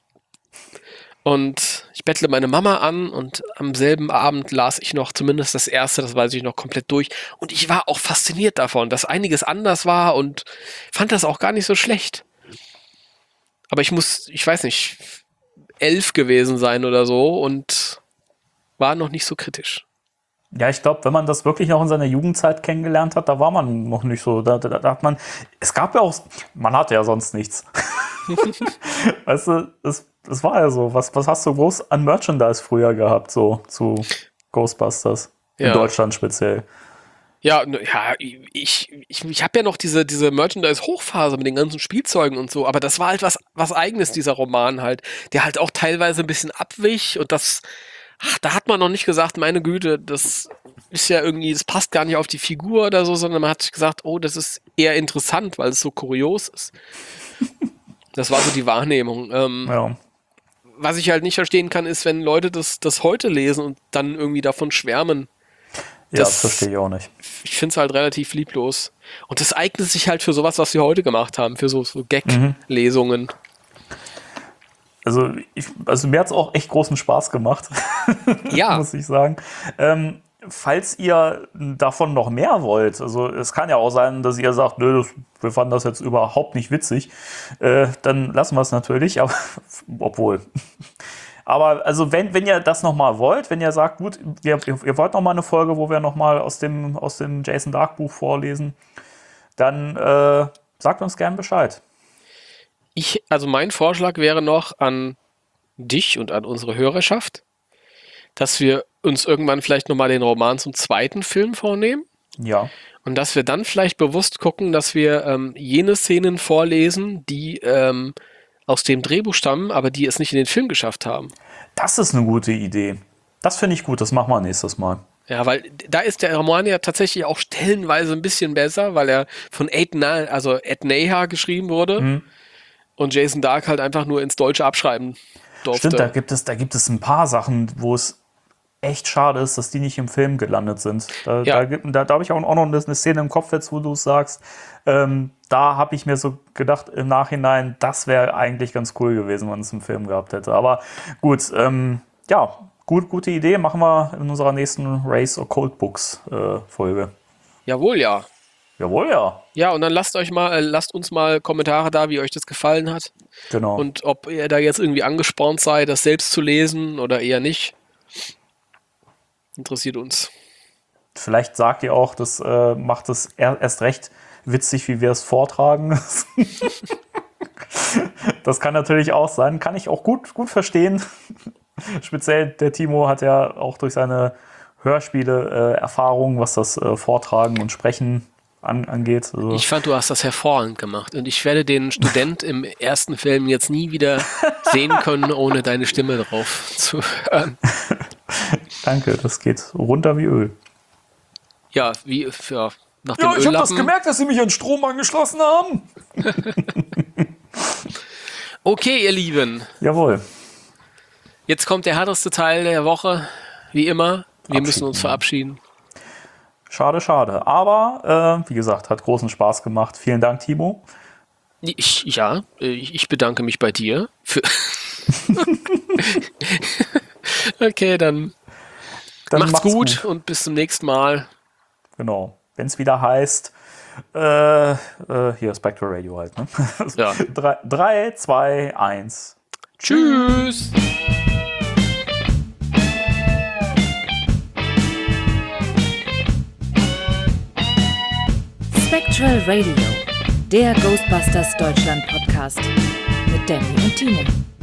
Und ich bettle meine Mama an und am selben Abend las ich noch zumindest das erste, das weiß ich noch, komplett durch. Und ich war auch fasziniert davon, dass einiges anders war und fand das auch gar nicht so schlecht. Aber ich muss, ich weiß nicht, elf gewesen sein oder so und war noch nicht so kritisch. Ja, ich glaube, wenn man das wirklich noch in seiner Jugendzeit kennengelernt hat, da war man noch nicht so. Da, da, da hat man, es gab ja auch, man hatte ja sonst nichts. Weißt du, es, es war ja so. Was, was hast du groß an Merchandise früher gehabt, so zu Ghostbusters? In Ja. Deutschland speziell. Ja, n- ja, ich, ich, ich habe ja noch diese, diese Merchandise-Hochphase mit den ganzen Spielzeugen und so, aber das war halt was, was Eigenes, dieser Roman halt, der halt auch teilweise ein bisschen abwich und das, ach, da hat man noch nicht gesagt, meine Güte, das ist ja irgendwie, das passt gar nicht auf die Figur oder so, sondern man hat sich gesagt, oh, das ist eher interessant, weil es so kurios ist. Das war so die Wahrnehmung. Ähm, Ja. Was ich halt nicht verstehen kann, ist, wenn Leute das, das heute lesen und dann irgendwie davon schwärmen. Ja, Das- das verstehe ich auch nicht. Ich finde es halt relativ lieblos. Und das eignet sich halt für sowas, was wir heute gemacht haben, für so, so Gag-Lesungen. Also, ich, also mir hat es auch echt großen Spaß gemacht, Ja, muss ich sagen. Ähm, falls ihr davon noch mehr wollt, also es kann ja auch sein, dass ihr sagt, nö, das, wir fanden das jetzt überhaupt nicht witzig, äh, dann lassen wir es natürlich, aber obwohl. Aber also wenn, wenn ihr das nochmal wollt, wenn ihr sagt, gut, ihr, ihr wollt nochmal eine Folge, wo wir nochmal aus dem, aus dem Jason Dark Buch vorlesen, dann äh, sagt uns gern Bescheid. ich, also mein Vorschlag wäre noch an dich und an unsere Hörerschaft, dass wir uns irgendwann vielleicht nochmal den Roman zum zweiten Film vornehmen Ja. und dass wir dann vielleicht bewusst gucken, dass wir ähm, jene Szenen vorlesen, die ähm, aus dem Drehbuch stammen, aber die es nicht in den Film geschafft haben. Das ist eine gute Idee. Das finde ich gut, das machen wir nächstes Mal. Ja, weil da ist der Roman ja tatsächlich auch stellenweise ein bisschen besser, weil er von Ed, Na also Ed Neha geschrieben wurde Mhm. und Jason Dark halt einfach nur ins Deutsche abschreiben durfte. Stimmt, da gibt es, da gibt es ein paar Sachen, wo es echt schade ist, dass die nicht im Film gelandet sind. Da, Ja. da, gibt- da, da habe ich auch noch eine Szene im Kopf jetzt, wo du es sagst. Ähm, da habe ich mir so gedacht im Nachhinein, das wäre eigentlich ganz cool gewesen, wenn man es im Film gehabt hätte. Aber gut, ähm, ja, gut, gute Idee. Machen wir in unserer nächsten Race Occult Books äh, Folge. Jawohl, ja. Jawohl, ja. Ja, und dann lasst euch mal, äh, lasst uns mal Kommentare da, wie euch das gefallen hat Genau. und ob ihr da jetzt irgendwie angespornt seid, das selbst zu lesen oder eher nicht. Interessiert uns. Vielleicht sagt ihr auch, das äh, macht es er, erst recht witzig, wie wir es vortragen. Das kann natürlich auch sein. Kann ich auch gut, gut verstehen. Speziell der Timo hat ja auch durch seine Hörspiele-Erfahrung, was das äh, Vortragen und Sprechen an, angeht. Also ich fand, du hast das hervorragend gemacht. Und ich werde den Student im ersten Film jetzt nie wieder sehen können, ohne deine Stimme drauf zu hören. Danke, das geht runter wie Öl. Ja, wie für nach dem Ja, ich habe das Öllappen. gemerkt, dass sie mich an Strom angeschlossen haben. Okay, ihr Lieben. Jawohl. Jetzt kommt der härteste Teil der Woche, wie immer. Wir müssen uns verabschieden. Schade, schade. Aber, äh, wie gesagt, hat großen Spaß gemacht. Vielen Dank, Timo. Ich, ja, ich bedanke mich bei dir. Für okay, dann, Dann macht's, macht's gut, gut und bis zum nächsten Mal. Genau. Wenn es wieder heißt, äh, äh, hier Spectral Radio halt, ne? Ja. drei, zwei, eins. Tschüss. Spectral Radio, der Ghostbusters Deutschland Podcast mit Danny und Timo.